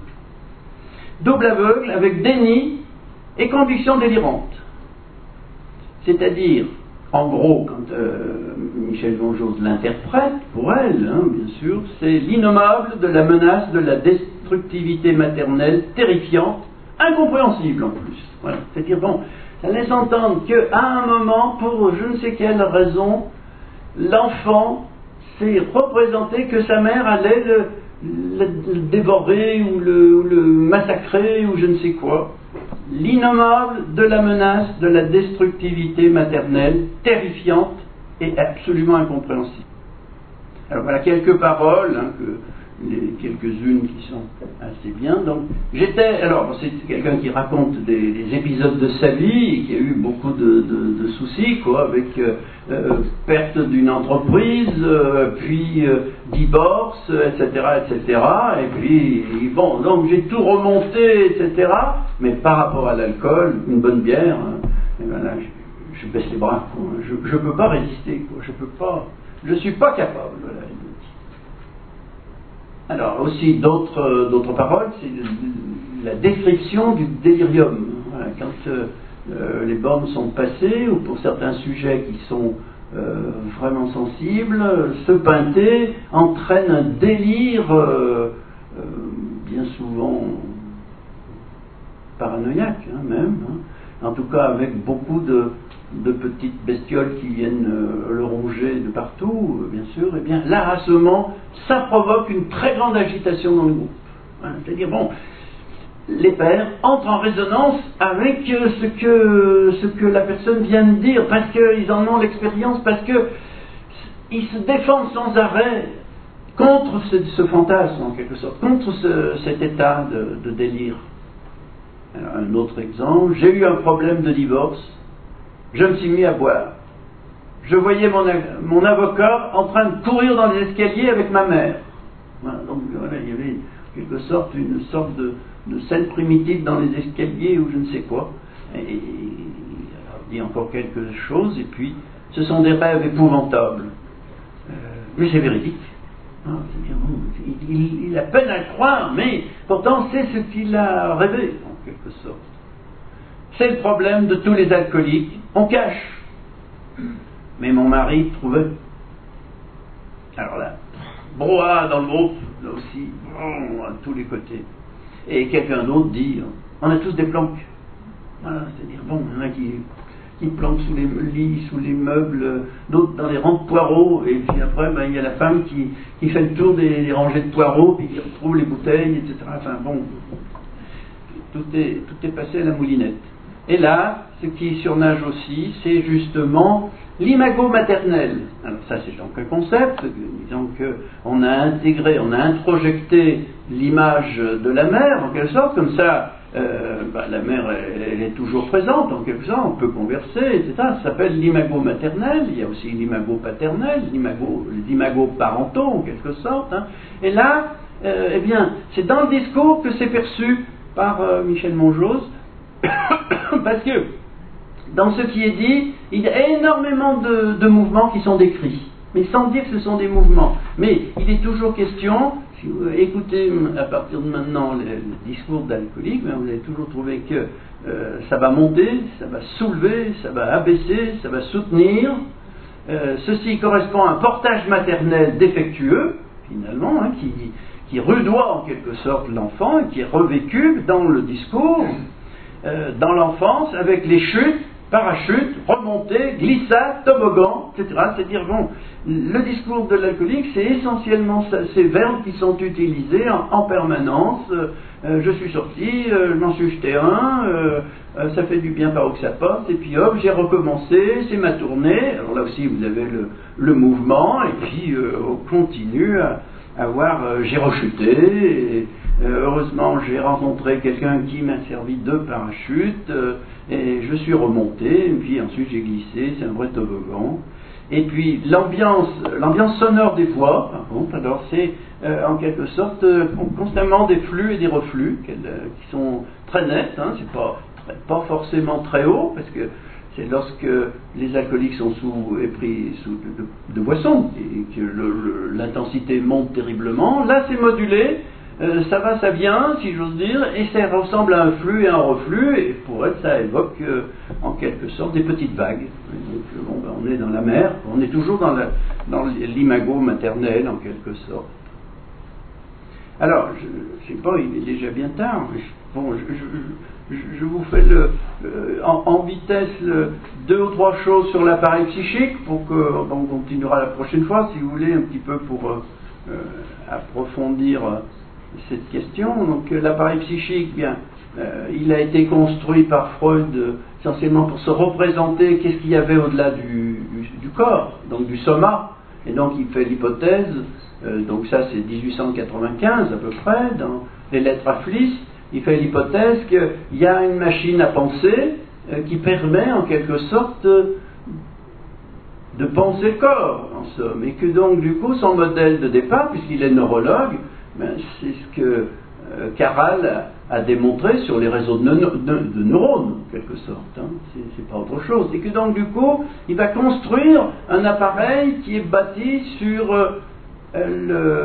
Double aveugle avec déni et conviction délirante. C'est-à-dire, en gros, quand euh, Michel Vongeau l'interprète, pour elle, hein, bien sûr, c'est l'innommable de la menace de la destructivité maternelle terrifiante, incompréhensible en plus. Voilà. C'est-à-dire, bon, ça laisse entendre qu'à un moment, pour je ne sais quelle raison, l'enfant s'est représenté que sa mère allait le, le, le dévorer ou le, ou le massacrer ou je ne sais quoi. L'innommable de la menace de la destructivité maternelle, terrifiante et absolument incompréhensible. Alors voilà quelques paroles, hein, que les, quelques-unes qui sont assez bien. Donc j'étais, alors c'est quelqu'un qui raconte des, des épisodes de sa vie, et qui a eu beaucoup de, de, de soucis, quoi, avec euh, euh, perte d'une entreprise, euh, puis euh, divorce, et cetera, et cetera. Et puis bon, donc j'ai tout remonté, et cetera. Mais par rapport à l'alcool, une bonne bière, hein, et ben là, je, je baisse les bras, quoi. Je ne peux pas résister, quoi. Je peux pas, je suis pas capable. Voilà. Alors aussi d'autres, d'autres paroles, c'est la description du délirium. Voilà, quand euh, euh, les bornes sont passées, ou pour certains sujets qui sont euh, vraiment sensibles, se pinter entraîne un délire euh, euh, bien souvent paranoïaque, hein, même, hein. En tout cas avec beaucoup de, de petites bestioles qui viennent euh, le ronger de partout, euh, bien sûr. Et bien là, à ce moment, ça provoque une très grande agitation dans le groupe. Hein, c'est-à-dire, bon, les pères entrent en résonance avec euh, ce, que, ce que la personne vient de dire, parce qu'ils en ont l'expérience, parce qu'ils se défendent sans arrêt contre ce, ce fantasme, en quelque sorte, contre ce, cet état de, de délire. Alors, un autre exemple, j'ai eu un problème de divorce, je me suis mis à boire. Je voyais mon, mon avocat en train de courir dans les escaliers avec ma mère. Voilà, donc voilà, il y avait en quelque sorte une sorte de, de scène primitive dans les escaliers ou je ne sais quoi. Et, et alors, il dit encore quelque chose, et puis ce sont des rêves épouvantables. Euh, mais c'est véridique. Ah, c'est-à-dire, bon, il, il, il a peine à le croire, mais pourtant c'est ce qu'il a rêvé, en quelque sorte. C'est le problème de tous les alcooliques, on cache. Mais mon mari trouvait. Alors là, brouhaha dans le groupe, là aussi, bon, à tous les côtés. Et quelqu'un d'autre dit, on a tous des planques. Voilà, c'est-à-dire, bon, il y en a qui, qui planquent sous les lits, sous les meubles, d'autres dans les rangs de poireaux, et puis après, ben, il y a la femme qui, qui fait le tour des, des rangées de poireaux, puis qui retrouve les bouteilles, et cetera. Enfin bon, tout est, tout est passé à la moulinette. Et là, ce qui surnage aussi, c'est justement l'imago maternel. Alors ça, c'est donc un concept, disons qu'on a intégré, on a introjecté l'image de la mère, en quelque sorte, comme ça, euh, bah, la mère, elle, elle est toujours présente, en quelque sorte, on peut converser, et cetera. Ça s'appelle l'imago maternel, il y a aussi l'imago paternel, l'imago, l'imago parentaux, en quelque sorte. Hein. Et là, euh, eh bien, c'est dans le discours que c'est perçu par euh, Michel Monjos, parce que dans ce qui est dit, il y a énormément de, de mouvements qui sont décrits, mais sans dire que ce sont des mouvements. Mais il est toujours question, si vous écoutez à partir de maintenant le, le discours d'alcoolique, vous allez toujours trouver que euh, ça va monter, ça va soulever, ça va abaisser, ça va soutenir. Euh, ceci correspond à un portage maternel défectueux, finalement, hein, qui, qui rudoie en quelque sorte l'enfant et qui est revécu dans le discours. Euh, dans l'enfance, avec les chutes, parachutes, remontées, glissades, toboggans, et cetera. C'est-à-dire, bon, le discours de l'alcoolique, c'est essentiellement ça, ces verbes qui sont utilisés en, en permanence. Euh, je suis sorti, euh, je m'en suis jeté un, euh, euh, ça fait du bien par où que ça passe, et puis hop, j'ai recommencé, c'est ma tournée. Alors là aussi, vous avez le, le mouvement, et puis euh, on continue à, à voir, euh, j'ai rechuté, et, Euh, heureusement, j'ai rencontré quelqu'un qui m'a servi de parachute euh, et je suis remonté. Et puis ensuite, j'ai glissé. C'est un vrai toboggan. Et puis l'ambiance, l'ambiance sonore des voix, par contre, alors c'est euh, en quelque sorte euh, constamment des flux et des reflux euh, qui sont très nets. Hein, c'est pas très, pas forcément très haut parce que c'est lorsque les alcooliques sont sous épris sous de, de, de boissons et que le, le, l'intensité monte terriblement. Là, c'est modulé. Euh, ça va, ça vient, si j'ose dire, et ça ressemble à un flux et un reflux, et pour elle, ça évoque euh, en quelque sorte des petites vagues. Et donc, bon, ben, on est dans la mer, on est toujours dans, la, dans l'imago maternel, en quelque sorte. Alors, je ne sais pas, il est déjà bien tard, mais bon, je, je, je, je vous fais le, euh, en, en vitesse le, deux ou trois choses sur l'appareil psychique, pour que, bon, on continuera la prochaine fois, si vous voulez, un petit peu pour euh, euh, approfondir euh, cette question. Donc euh, l'appareil psychique, bien, euh, il a été construit par Freud euh, essentiellement pour se représenter qu'est-ce qu'il y avait au-delà du, du, du corps, donc du soma, et donc il fait l'hypothèse, euh, donc ça c'est dix-huit cent quatre-vingt-quinze à peu près, dans les lettres à Fliss, il fait l'hypothèse qu'il y a une machine à penser euh, qui permet en quelque sorte euh, de penser le corps, en somme, et que donc du coup son modèle de départ, puisqu'il est neurologue, ben, c'est ce que euh, Caral a, a démontré sur les réseaux de, ne- de, de neurones, en quelque sorte. Hein. C'est, c'est pas autre chose. Et que donc, du coup, il va construire un appareil qui est bâti sur euh, le,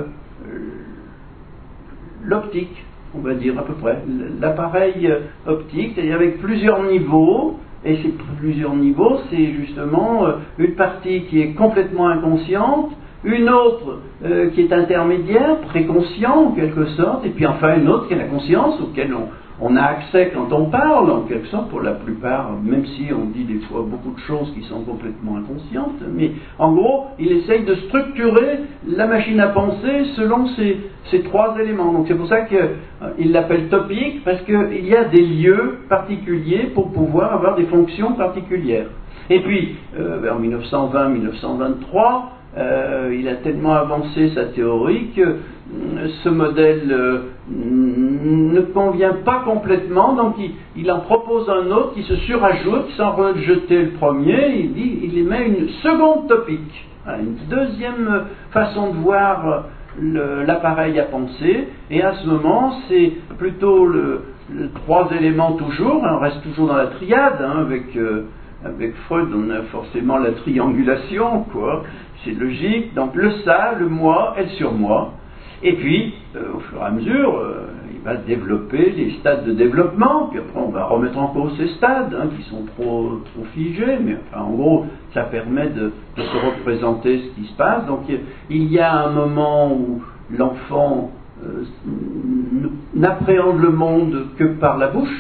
l'optique, on va dire à peu près. L'appareil optique, c'est-à-dire avec plusieurs niveaux. Et ces plusieurs niveaux, c'est justement euh, une partie qui est complètement inconsciente, une autre euh, qui est intermédiaire, préconscient en quelque sorte, et puis enfin une autre qui est la conscience auquel on, on a accès quand on parle, en quelque sorte pour la plupart, même si on dit des fois beaucoup de choses qui sont complètement inconscientes, mais en gros, il essaye de structurer la machine à penser selon ces, ces trois éléments. Donc c'est pour ça qu'il euh, l'appelle topique, parce qu'il y a des lieux particuliers pour pouvoir avoir des fonctions particulières. Et puis, euh, vers dix-neuf cent vingt dix-neuf cent vingt-trois, Euh, il a tellement avancé sa théorie que euh, ce modèle euh, ne convient pas complètement, donc il, il en propose un autre qui se surajoute sans rejeter le premier. Il dit, il émet une seconde topique, une deuxième façon de voir le, l'appareil à penser, et à ce moment c'est plutôt le, le trois éléments toujours, on reste toujours dans la triade, hein, avec euh, avec Freud on a forcément la triangulation, quoi. C'est logique, donc le ça, le moi et le surmoi. Et puis, euh, au fur et à mesure, euh, il va développer les stades de développement, puis après on va remettre en cause ces stades, hein, qui sont trop, trop figés, mais enfin, en gros, ça permet de, de se représenter ce qui se passe. Donc il y a un moment où l'enfant euh, n'appréhende le monde que par la bouche,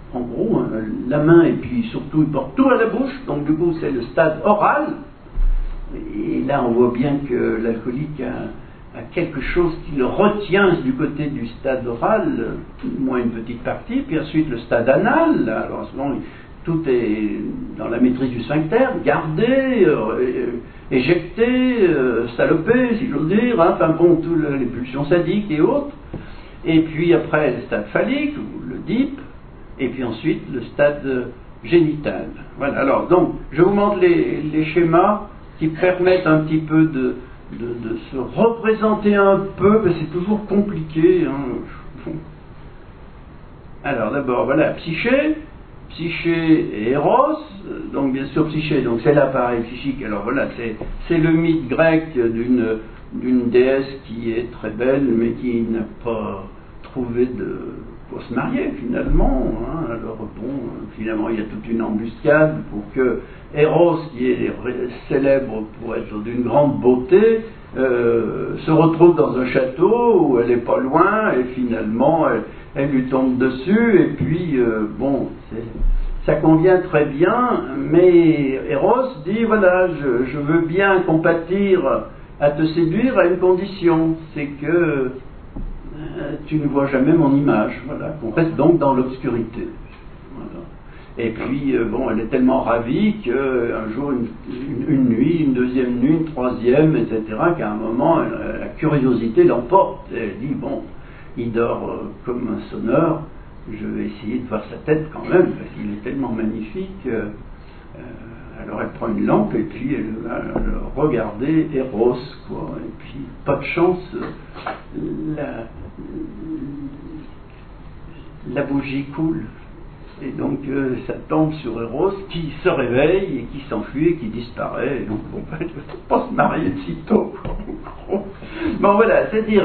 en gros, hein, la main, et puis surtout, il porte tout à la bouche, donc du coup, c'est le stade oral. Et là, on voit bien que l'alcoolique a, a quelque chose qui le retient du côté du stade oral, moins une petite partie, puis ensuite le stade anal. Alors, à ce moment, tout est dans la maîtrise du sphincter, gardé, euh, éjecté, euh, salopé, si j'ose dire, hein, enfin bon, toutes les pulsions sadiques et autres. Et puis après, le stade phallique, ou le dip, et puis ensuite le stade génital. Voilà, alors, donc, je vous montre les, les schémas qui permettent un petit peu de, de, de se représenter un peu, mais c'est toujours compliqué. Hein. Alors d'abord, voilà, psyché, psyché et éros, donc bien sûr psyché, donc c'est l'appareil psychique, alors voilà, c'est, c'est le mythe grec d'une, d'une déesse qui est très belle, mais qui n'a pas trouvé de... pour se marier finalement, hein. Alors bon, finalement il y a toute une embuscade pour que Eros, qui est célèbre pour être d'une grande beauté, euh, se retrouve dans un château où elle n'est pas loin, et finalement elle, elle lui tombe dessus, et puis euh, bon, c'est, ça convient très bien, mais Eros dit voilà, je, je veux bien compatir à te séduire à une condition, c'est que tu ne vois jamais mon image, voilà, qu'on reste donc dans l'obscurité. Voilà. Et puis, euh, bon, elle est tellement ravie qu'un jour, une, une, une nuit, une deuxième nuit, une troisième, et cetera, qu'à un moment, elle, la curiosité l'emporte. Et elle dit, bon, il dort euh, comme un sonneur, je vais essayer de voir sa tête quand même, parce qu'il est tellement magnifique. Euh, euh, alors elle prend une lampe, et puis elle va regarder Eros, quoi. Et puis, pas de chance, la... la bougie coule, et donc euh, ça tombe sur Eros qui se réveille et qui s'enfuit et qui disparaît, et donc bon, ben, je ne peux pas se marier de sitôt. Bon voilà, c'est-à-dire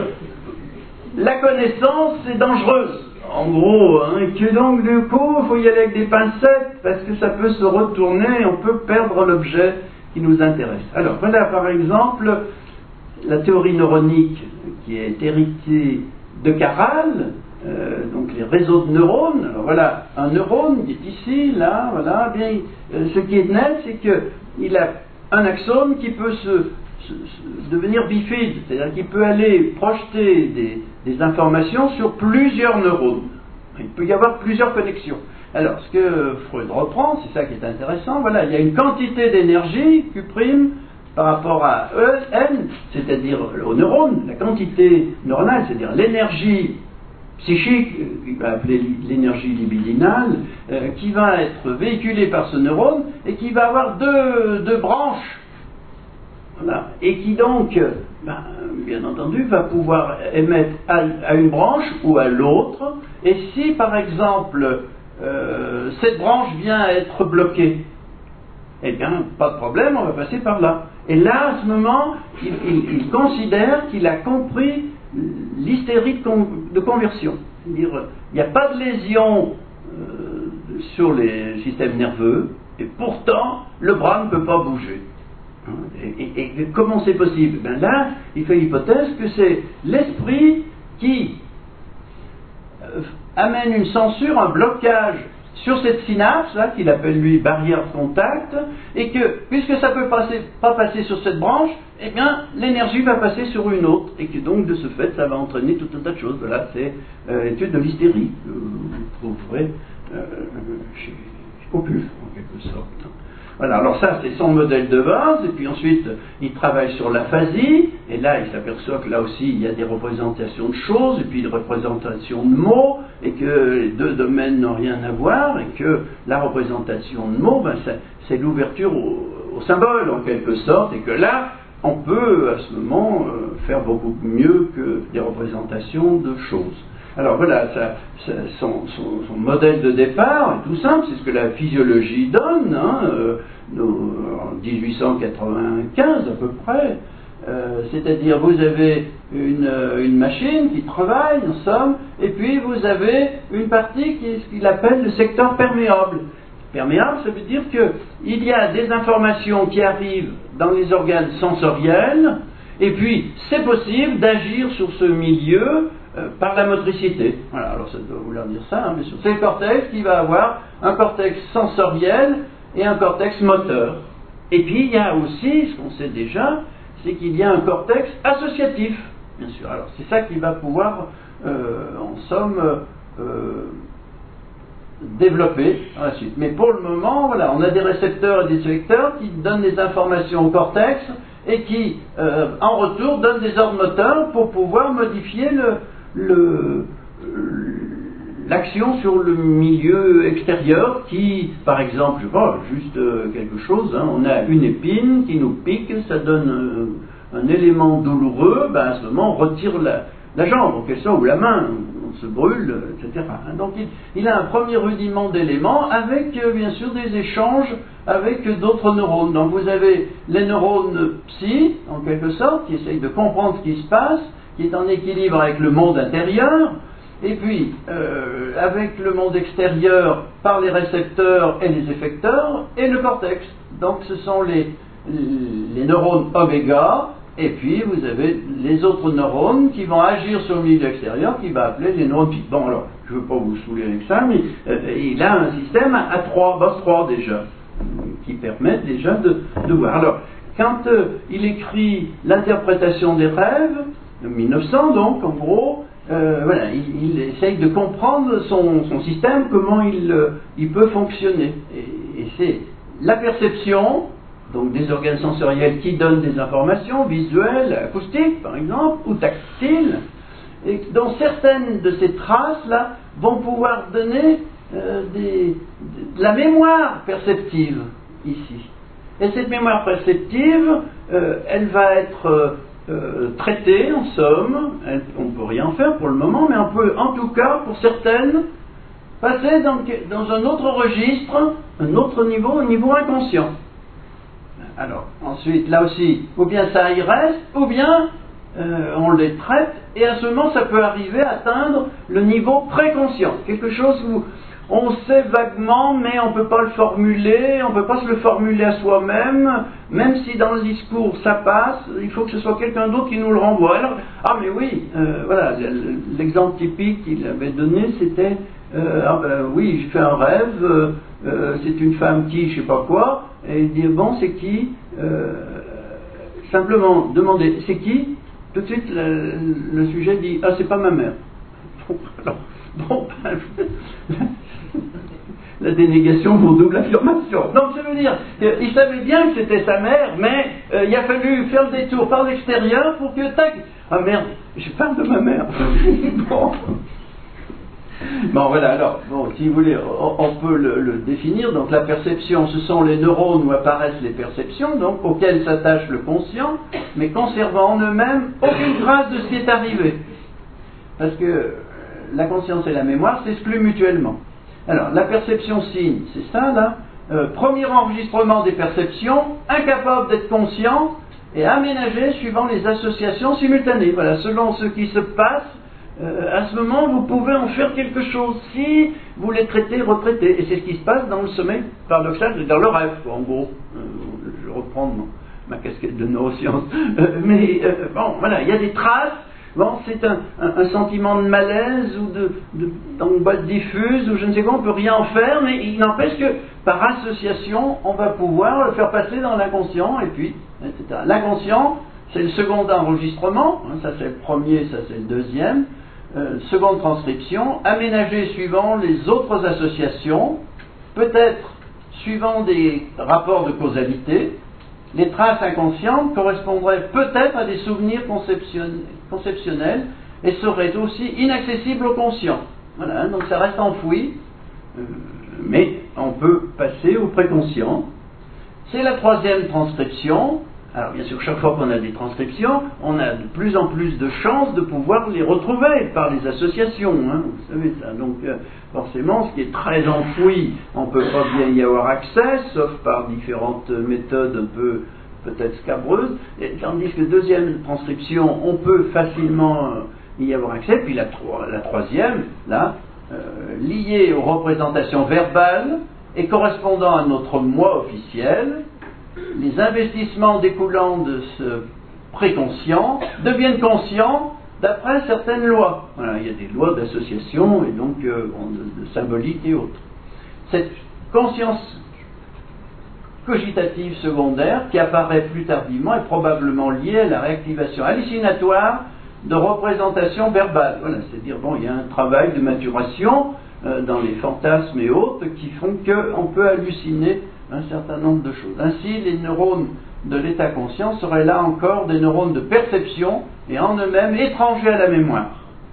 la connaissance est dangereuse en gros, hein, et que donc du coup il faut y aller avec des pincettes parce que ça peut se retourner et on peut perdre l'objet qui nous intéresse. Alors voilà par exemple la théorie neuronique qui est héritée de Caral, euh, donc les réseaux de neurones. Alors voilà, un neurone qui est ici, là, voilà, bien, euh, ce qui est net, c'est qu'il a un axone qui peut se, se, se devenir bifide, c'est-à-dire qu'il peut aller projeter des, des informations sur plusieurs neurones. Il peut y avoir plusieurs connexions. Alors, ce que Freud reprend, c'est ça qui est intéressant, voilà, il y a une quantité d'énergie, Q', par rapport à E N, c'est-à-dire au neurone, la quantité neuronale, c'est-à-dire l'énergie psychique, il va appeler l'énergie libidinale, euh, qui va être véhiculée par ce neurone et qui va avoir deux, deux branches, voilà, et qui donc, ben, bien entendu, va pouvoir émettre à, à une branche ou à l'autre, et si par exemple euh, cette branche vient à être bloquée, eh bien, pas de problème, on va passer par là. Et là, à ce moment, il, il, il considère qu'il a compris l'hystérie de, con, de conversion. C'est-à-dire, il n'y a pas de lésion euh, sur les systèmes nerveux, et pourtant, le bras ne peut pas bouger. Et, et, et comment c'est possible? Ben là, il fait l'hypothèse que c'est l'esprit qui euh, amène une censure, un blocage sur cette synapse, là, qu'il appelle lui barrière de contact, et que, puisque ça ne peut passer, pas passer sur cette branche, eh bien, l'énergie va passer sur une autre, et que donc, de ce fait, ça va entraîner tout un tas de choses. Voilà, c'est euh, l'étude de l'hystérie, que vous trouverez euh, chez Opus, en quelque sorte. Voilà, alors ça, c'est son modèle de base, et puis ensuite, il travaille sur l'aphasie, et là, il s'aperçoit que là aussi, il y a des représentations de choses, et puis des représentations de mots, et que les deux domaines n'ont rien à voir, et que la représentation de mots, ben, c'est, c'est l'ouverture au, au symbole, en quelque sorte, et que là, on peut, à ce moment, euh, faire beaucoup mieux que des représentations de choses. Alors voilà, ça, ça, son, son, son modèle de départ est tout simple, c'est ce que la physiologie donne, hein, euh, nous, en dix-huit cent quatre-vingt-quinze à peu près, euh, c'est-à-dire vous avez une, une machine qui travaille, en somme, et puis vous avez une partie qui est ce qu'il appelle le secteur perméable. Perméable, ça veut dire qu'il y a des informations qui arrivent dans les organes sensoriels, et puis c'est possible d'agir sur ce milieu euh, par la motricité. Voilà, alors ça doit vouloir dire ça, hein, bien sûr. C'est le cortex qui va avoir un cortex sensoriel et un cortex moteur. Et puis il y a aussi, ce qu'on sait déjà, c'est qu'il y a un cortex associatif, bien sûr. Alors c'est ça qui va pouvoir, euh, en somme, euh, développer à la suite. Mais pour le moment, voilà, on a des récepteurs et des sélecteurs qui donnent des informations au cortex et qui, euh, en retour, donnent des ordres moteurs pour pouvoir modifier le, le, l'action sur le milieu extérieur qui, par exemple, je sais pas, juste euh, quelque chose, hein, on a une épine qui nous pique, ça donne euh, un élément douloureux, ben à ce moment on retire la, la jambe, qu'elle soit, ou la main, on se brûle, et cetera. Donc il, il a un premier rudiment d'éléments avec euh, bien sûr des échanges avec d'autres neurones. Donc vous avez les neurones psy, en quelque sorte, qui essayent de comprendre ce qui se passe, qui est en équilibre avec le monde intérieur, et puis euh, avec le monde extérieur par les récepteurs et les effecteurs, et le cortex. Donc ce sont les, les neurones oméga, et puis vous avez les autres neurones qui vont agir sur le milieu extérieur, qui va appeler les neurones pi. Bon alors, je ne veux pas vous saouler avec ça, mais euh, il a un système à trois, base trois déjà, qui permettent déjà de, de voir. Alors, quand euh, il écrit l'interprétation des rêves, en mille neuf cents donc, en gros, euh, voilà, il, il essaye de comprendre son, son système, comment il, euh, il peut fonctionner. Et, et c'est la perception, donc des organes sensoriels qui donnent des informations visuelles, acoustiques par exemple, ou tactiles, et dont certaines de ces traces-là vont pouvoir donner euh, des, de la mémoire perceptive ici. Et cette mémoire perceptive, euh, elle va être euh, euh, traitée en somme, elle, on ne peut rien faire pour le moment, mais on peut en tout cas, pour certaines, passer dans, dans un autre registre, un autre niveau, un niveau inconscient. Alors, ensuite, là aussi, ou bien ça y reste, ou bien euh, on les traite, et à ce moment, ça peut arriver à atteindre le niveau préconscient. Quelque chose où on sait vaguement, mais on ne peut pas le formuler, on ne peut pas se le formuler à soi-même, même si dans le discours ça passe, il faut que ce soit quelqu'un d'autre qui nous le renvoie. Alors, ah mais oui, euh, voilà, l'exemple typique qu'il avait donné, c'était, euh, ah ben oui, j'ai fait un rêve, euh, euh, c'est une femme qui, je sais pas quoi, et il dit, bon, c'est qui euh, simplement demander, c'est qui? Tout de suite, le, le sujet dit, ah, c'est pas ma mère. Bon, alors, bon, la dénégation pour double affirmation. Donc, ça veut dire, il savait bien que c'était sa mère, mais euh, il a fallu faire le détour par l'extérieur pour que, tac, ah merde, je parle de ma mère. Bon. Bon, voilà, alors, bon, si vous voulez, on, on peut le, le définir. Donc, la perception, ce sont les neurones où apparaissent les perceptions, donc, auxquelles s'attache le conscient, mais conservant en eux-mêmes aucune trace de ce qui est arrivé. Parce que la conscience et la mémoire s'excluent mutuellement. Alors, la perception signe, c'est ça, là. Euh, premier enregistrement des perceptions, incapable d'être conscient et aménagé suivant les associations simultanées. Voilà, selon ce qui se passe, Euh, à ce moment, vous pouvez en faire quelque chose si vous les traitez, retraitez. Et c'est ce qui se passe dans le sommeil paradoxal, dans le rêve, quoi, en gros. Euh, je reprends mon, ma casquette de neurosciences. Euh, mais euh, bon, voilà, il y a des traces. Bon, c'est un, un, un sentiment de malaise ou de, de d'angoisse diffuse ou je ne sais quoi, on ne peut rien en faire, mais il n'empêche que par association, on va pouvoir le faire passer dans l'inconscient, et puis, et cetera. L'inconscient, c'est le second enregistrement, hein, ça c'est le premier, ça c'est le deuxième. Euh, seconde transcription, aménagée suivant les autres associations, peut-être suivant des rapports de causalité. Les traces inconscientes correspondraient peut-être à des souvenirs conceptionnels et seraient aussi inaccessibles au conscient. Voilà, donc ça reste enfoui, euh, mais on peut passer au préconscient. C'est la troisième transcription. Alors bien sûr, chaque fois qu'on a des transcriptions, on a de plus en plus de chances de pouvoir les retrouver par les associations, hein, vous savez ça. Donc euh, forcément, ce qui est très enfoui, on ne peut pas bien y avoir accès, sauf par différentes méthodes un peu peut-être scabreuses, et, tandis que deuxième transcription, on peut facilement euh, y avoir accès. Puis la, la troisième, là, euh, liée aux représentations verbales et correspondant à notre moi officiel, les investissements découlant de ce préconscient deviennent conscients d'après certaines lois. Voilà, il y a des lois d'association et donc euh, de, de symbolique et autres. Cette conscience cogitative secondaire qui apparaît plus tardivement est probablement liée à la réactivation hallucinatoire de représentation verbale. Voilà, c'est-à-dire, bon, il y a un travail de maturation euh, dans les fantasmes et autres qui font qu'on peut halluciner un certain nombre de choses. Ainsi, les neurones de l'état conscient seraient là encore des neurones de perception et en eux-mêmes étrangers à la mémoire.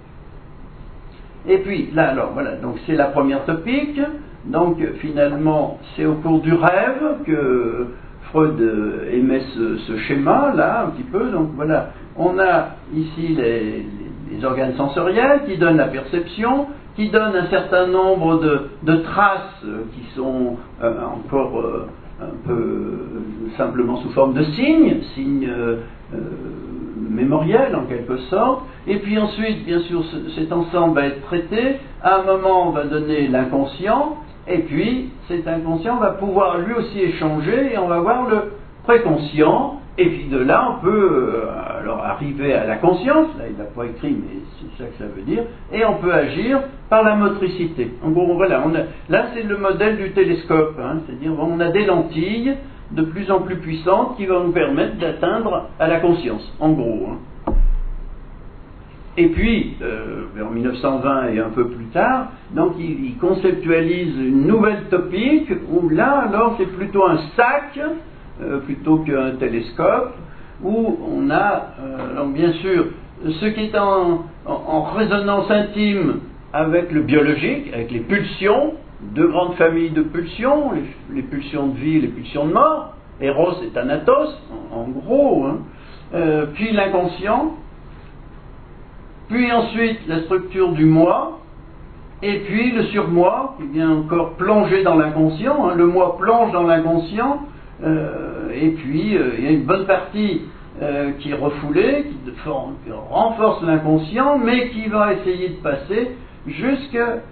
Et puis, là, alors, voilà, donc c'est la première topique. Donc, finalement, c'est au cours du rêve que Freud émet ce, ce schéma-là, un petit peu. Donc, voilà, on a ici les, les, les organes sensoriels qui donnent la perception, qui donnent un certain nombre de, de traces qui sont euh, encore euh, un peu euh, simplement sous forme de signes, signes euh, euh, mémoriels en quelque sorte. Et puis ensuite, bien sûr, ce, cet ensemble va être traité. À un moment, on va donner l'inconscient. Et puis, cet inconscient va pouvoir lui aussi échanger et on va voir le préconscient. Et puis de là, on peut euh, alors arriver à la conscience. Là, il n'a pas écrit, mais c'est ça que ça veut dire. Et on peut agir par la motricité. En gros, voilà, on a, là, c'est le modèle du télescope. Hein, c'est-à-dire, on a des lentilles de plus en plus puissantes qui vont nous permettre d'atteindre à la conscience, en gros. Hein. Et puis, euh, vers mille neuf cent vingt et un peu plus tard, donc il, il conceptualise une nouvelle topique, où là, alors, c'est plutôt un sac, euh, plutôt qu'un télescope, où on a, euh, donc bien sûr, ce qui est en, en, en résonance intime avec le biologique, avec les pulsions, deux grandes familles de pulsions, les, les pulsions de vie et les pulsions de mort, Eros et Thanatos, en, en gros, hein, euh, puis l'inconscient, puis ensuite la structure du moi, et puis le surmoi, qui vient encore plonger dans l'inconscient, hein, le moi plonge dans l'inconscient, euh, et puis euh, il y a une bonne partie euh, qui est refoulée, qui, de, qui renforce l'inconscient, mais qui va essayer de passer jusqu'à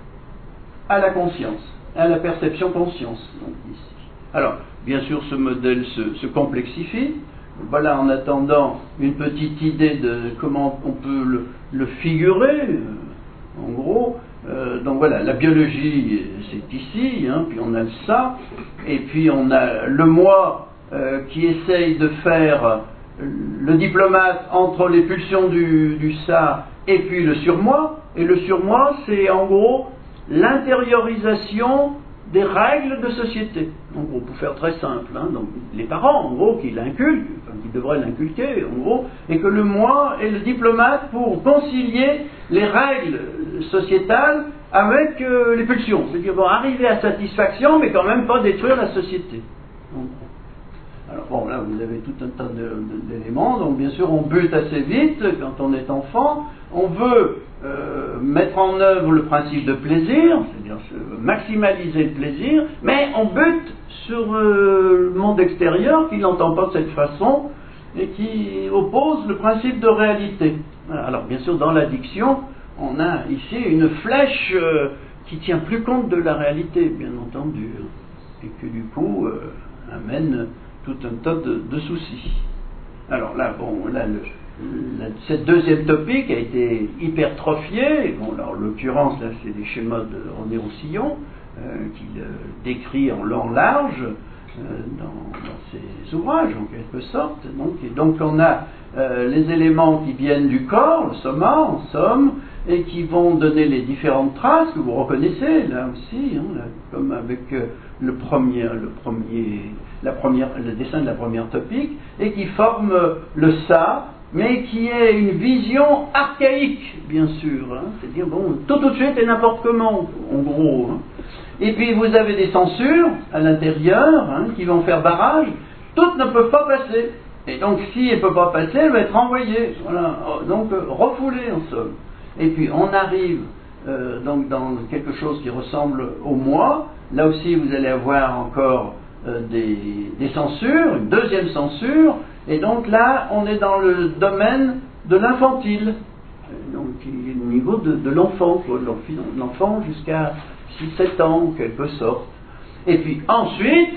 la conscience, à la perception conscience. Donc, ici. Alors, bien sûr, ce modèle se, se complexifie. Voilà, en attendant, une petite idée de comment on peut le, le figurer, euh, en gros. Euh, donc voilà, la biologie, c'est ici, hein, puis on a le ça, et puis on a le moi euh, qui essaye de faire le diplomate entre les pulsions du, du ça et puis le surmoi, et le surmoi, c'est en gros l'intériorisation des règles de société. En gros, pour faire très simple, hein, donc les parents, en gros, qui l'inculquent, enfin, qui devraient l'inculquer, en gros, et que le moi est le diplomate pour concilier les règles sociétales avec euh, les pulsions. C'est-à-dire, bon, arriver à satisfaction, mais quand même pas détruire la société. En gros. Alors bon, là, vous avez tout un tas de, de, d'éléments, donc bien sûr, on bute assez vite quand on est enfant, on veut euh, mettre en œuvre le principe de plaisir, c'est-à-dire maximaliser le plaisir, mais on bute sur euh, le monde extérieur qui n'entend pas de cette façon et qui oppose le principe de réalité. Alors bien sûr, dans l'addiction, on a ici une flèche euh, qui tient plus compte de la réalité, bien entendu, et que du coup euh, amène tout un tas de, de soucis. Alors là, bon, là, le, la, cette deuxième topique a été hypertrophiée. Bon, là, en l'occurrence, là, c'est des schémas de René Roussillon, euh, qu'il euh, décrit en long large euh, dans, dans ses ouvrages, en quelque sorte. Donc, et donc on a euh, les éléments qui viennent du corps, le soma, en somme, et qui vont donner les différentes traces que vous reconnaissez, là aussi, hein, là, comme avec euh, le premier, le premier, la première, le dessin de la première topique, et qui forment le ça, mais qui est une vision archaïque, bien sûr, hein, c'est-à-dire, bon, tout tout de suite et n'importe comment, en gros. Hein. Et puis vous avez des censures à l'intérieur, hein, qui vont faire barrage, toutes ne peuvent pas passer. Et donc, si elle ne peut pas passer, elle va être renvoyée, voilà, donc euh, refoulée en somme. Et puis on arrive euh, donc dans quelque chose qui ressemble au moi. Là aussi vous allez avoir encore euh, des, des censures, une deuxième censure, et donc là on est dans le domaine de l'infantile, donc au niveau de, de l'enfant, quoi, de l'enfant jusqu'à six sept ans en quelque sorte. Et puis ensuite,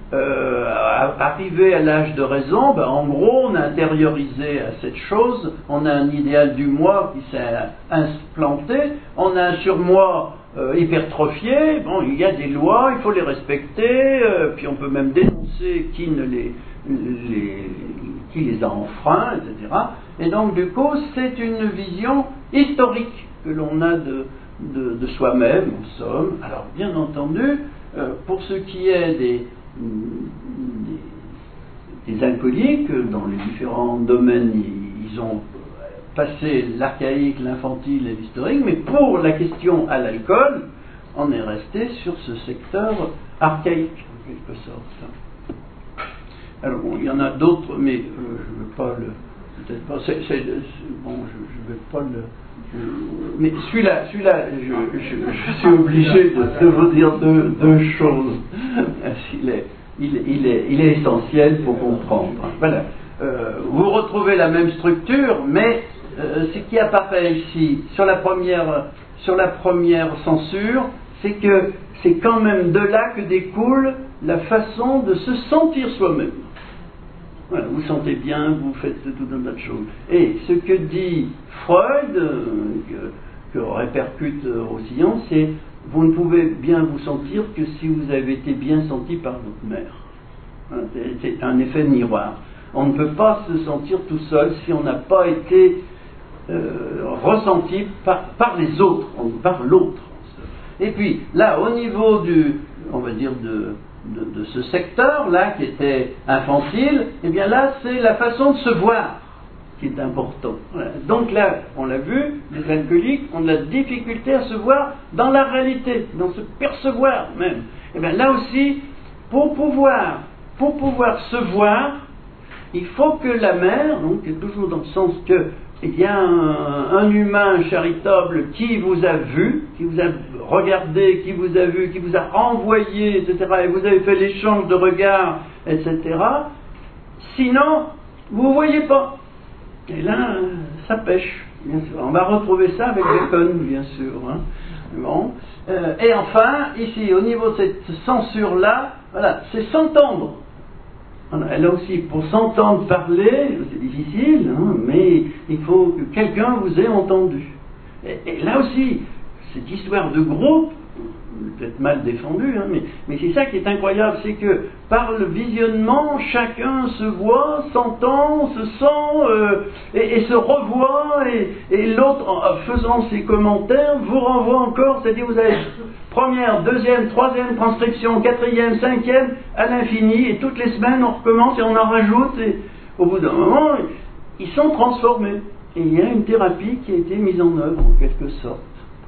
euh, arrivé à l'âge de raison, ben, en gros, on a intériorisé à cette chose, on a un idéal du moi qui s'est implanté, on a un surmoi euh, hypertrophié, bon, il y a des lois, il faut les respecter, euh, puis on peut même dénoncer qui ne les, les, qui les a enfreints, et cetera. Et donc, du coup, c'est une vision historique que l'on a de, de, de soi-même, en somme. Alors, bien entendu, euh, pour ce qui est des Des, des alcooliques, dans les différents domaines, ils ont passé l'archaïque, l'infantile et l'historique, mais pour la question à l'alcool, on est resté sur ce secteur archaïque, en quelque sorte. Alors, bon, il y en a d'autres, mais euh, je ne veux pas le... Peut-être pas... C'est, c'est, c'est, bon, je ne vais pas le... Je, mais celui-là, celui-là je, je, je suis obligé de, de vous dire deux, deux choses. Il est, il, est, il, est, il est essentiel pour comprendre. Voilà. Euh, vous retrouvez la même structure, mais euh, ce qui apparaît ici, sur la première, sur la première censure, c'est que c'est quand même de là que découle la façon de se sentir soi-même. Voilà, vous sentez bien, vous faites tout un tas de choses. Et ce que dit Freud, euh, que, que répercute Roussillon, c'est vous ne pouvez bien vous sentir que si vous avez été bien senti par votre mère. Voilà, c'est, c'est un effet miroir. On ne peut pas se sentir tout seul si on n'a pas été euh, ressenti par, par les autres, par l'autre. Et puis là, au niveau du, on va dire de De, de ce secteur-là qui était infantile, eh bien là, c'est la façon de se voir qui est important. Voilà. Donc là, on l'a vu, les alcooliques ont de la difficulté à se voir dans la réalité, dans se percevoir même. Eh bien là aussi, pour pouvoir, pour pouvoir se voir, il faut que la mère, donc toujours dans le sens que il y a un, un humain charitable qui vous a vu, qui vous a regardé, qui vous a vu, qui vous a renvoyé, et cetera, et vous avez fait l'échange de regards, et cetera. Sinon, vous ne voyez pas. Et là, ça pêche, bien sûr. On va retrouver ça avec Bacon, bien sûr. Hein. Bon. Euh, et enfin, ici, au niveau de cette censure-là, voilà, c'est s'entendre. Là aussi, pour s'entendre parler, c'est difficile, hein, mais il faut que quelqu'un vous ait entendu. Et, et là aussi, cette histoire de groupe, peut-être mal défendue, hein, mais, mais c'est ça qui est incroyable, c'est que par le visionnement, chacun se voit, s'entend, se sent, euh, et, et se revoit, et, et l'autre, en faisant ses commentaires, vous renvoie encore, c'est-à-dire vous avez première, deuxième, troisième transcription, quatrième, cinquième, à l'infini, et toutes les semaines on recommence et on en rajoute, et au bout d'un moment, ils sont transformés. Et il y a une thérapie qui a été mise en œuvre, en quelque sorte.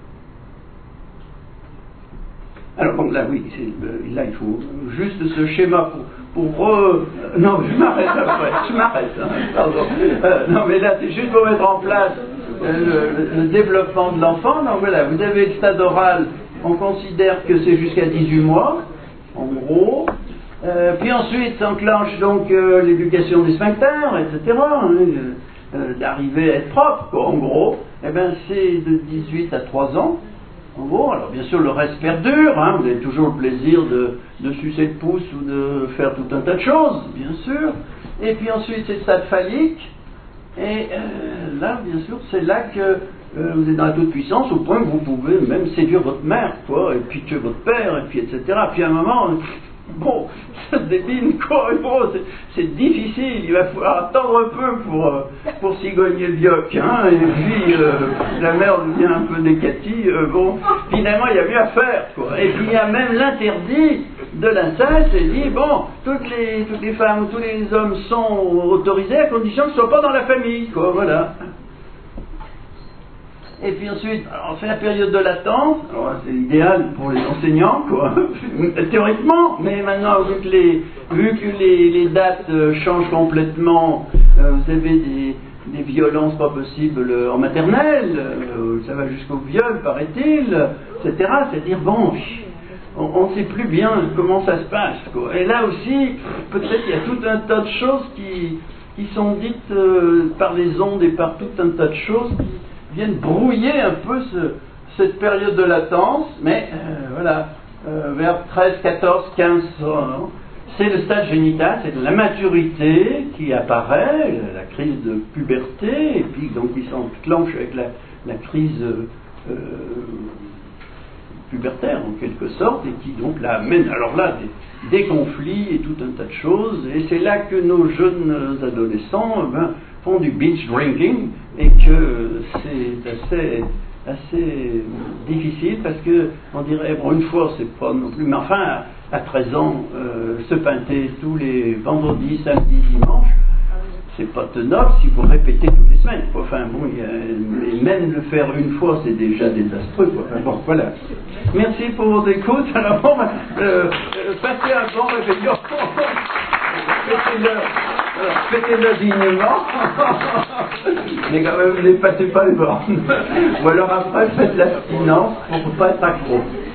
Alors, bon, là, oui, c'est, là, il faut juste ce schéma pour... pour re... Non, je m'arrête après, je m'arrête, hein, pardon. Euh, non, mais là, c'est juste pour mettre en place euh, le, le développement de l'enfant. Donc, voilà, vous avez le stade oral. On considère que c'est jusqu'à dix-huit mois, en gros. Euh, puis ensuite s'enclenche donc euh, l'éducation des sphincters, et cetera. Hein, euh, d'arriver à être propre, quoi, en gros. Eh bien, c'est de dix-huit à trois ans, en gros. Alors, bien sûr, le reste perdure. Hein, vous avez toujours le plaisir de, de sucer le pouce ou de faire tout un tas de choses, bien sûr. Et puis ensuite, c'est le stade phallique. Et euh, là, bien sûr, c'est là que Euh, vous êtes dans la toute-puissance au point que vous pouvez même séduire votre mère, quoi, et puis tuer votre père, et puis et cetera. Puis à un moment, bon, ça débine, quoi, bon, c'est, c'est difficile, il va falloir attendre un peu pour, euh, pour cigogner le bioc, hein, et puis euh, la mère devient un peu décatie, euh, bon, finalement il y a mieux à faire, quoi. Et puis il y a même l'interdit de l'inceste, et dit, bon, toutes les, toutes les femmes ou tous les hommes sont autorisés à condition qu'ils ne soient pas dans la famille, quoi, voilà. Et puis ensuite, alors on fait la période de latence, alors c'est idéal pour les enseignants, quoi, théoriquement, mais maintenant, vu que les, vu que les, les dates euh, changent complètement, euh, vous avez des, des violences pas possibles en maternelle, euh, ça va jusqu'au viol, paraît-il, et cetera. C'est-à-dire, bon, on ne sait plus bien comment ça se passe, quoi. Et là aussi, peut-être il y a tout un tas de choses qui, qui sont dites euh, par les ondes et par tout un tas de choses qui viennent brouiller un peu ce, cette période de latence, mais euh, voilà, euh, vers treize, quatorze, quinze ans, c'est le stade génital, c'est la maturité qui apparaît, la crise de puberté, et puis donc qui s'enclenche avec la, la crise euh, pubertaire en quelque sorte, et qui donc là amène, alors là, des, des conflits et tout un tas de choses, et c'est là que nos jeunes adolescents ben, font du binge drinking, et que c'est assez, assez difficile, parce que on dirait, bon, une fois c'est pas non plus, mais enfin, à treize ans, euh, se pinter tous les vendredis, samedis, dimanches, c'est pas tenable si vous répétez toutes les semaines. Enfin bon, y a, et même le faire une fois, c'est déjà désastreux. Quoi. Enfin, bon, voilà. Merci pour votre écoute. Alors bon, euh, euh, passez un bon réveillon. Faites-le, euh, faites-le dignement. Mais quand même, ne passez pas le bornes. Ou alors après, faites l'abstinence pour ne pas être accro.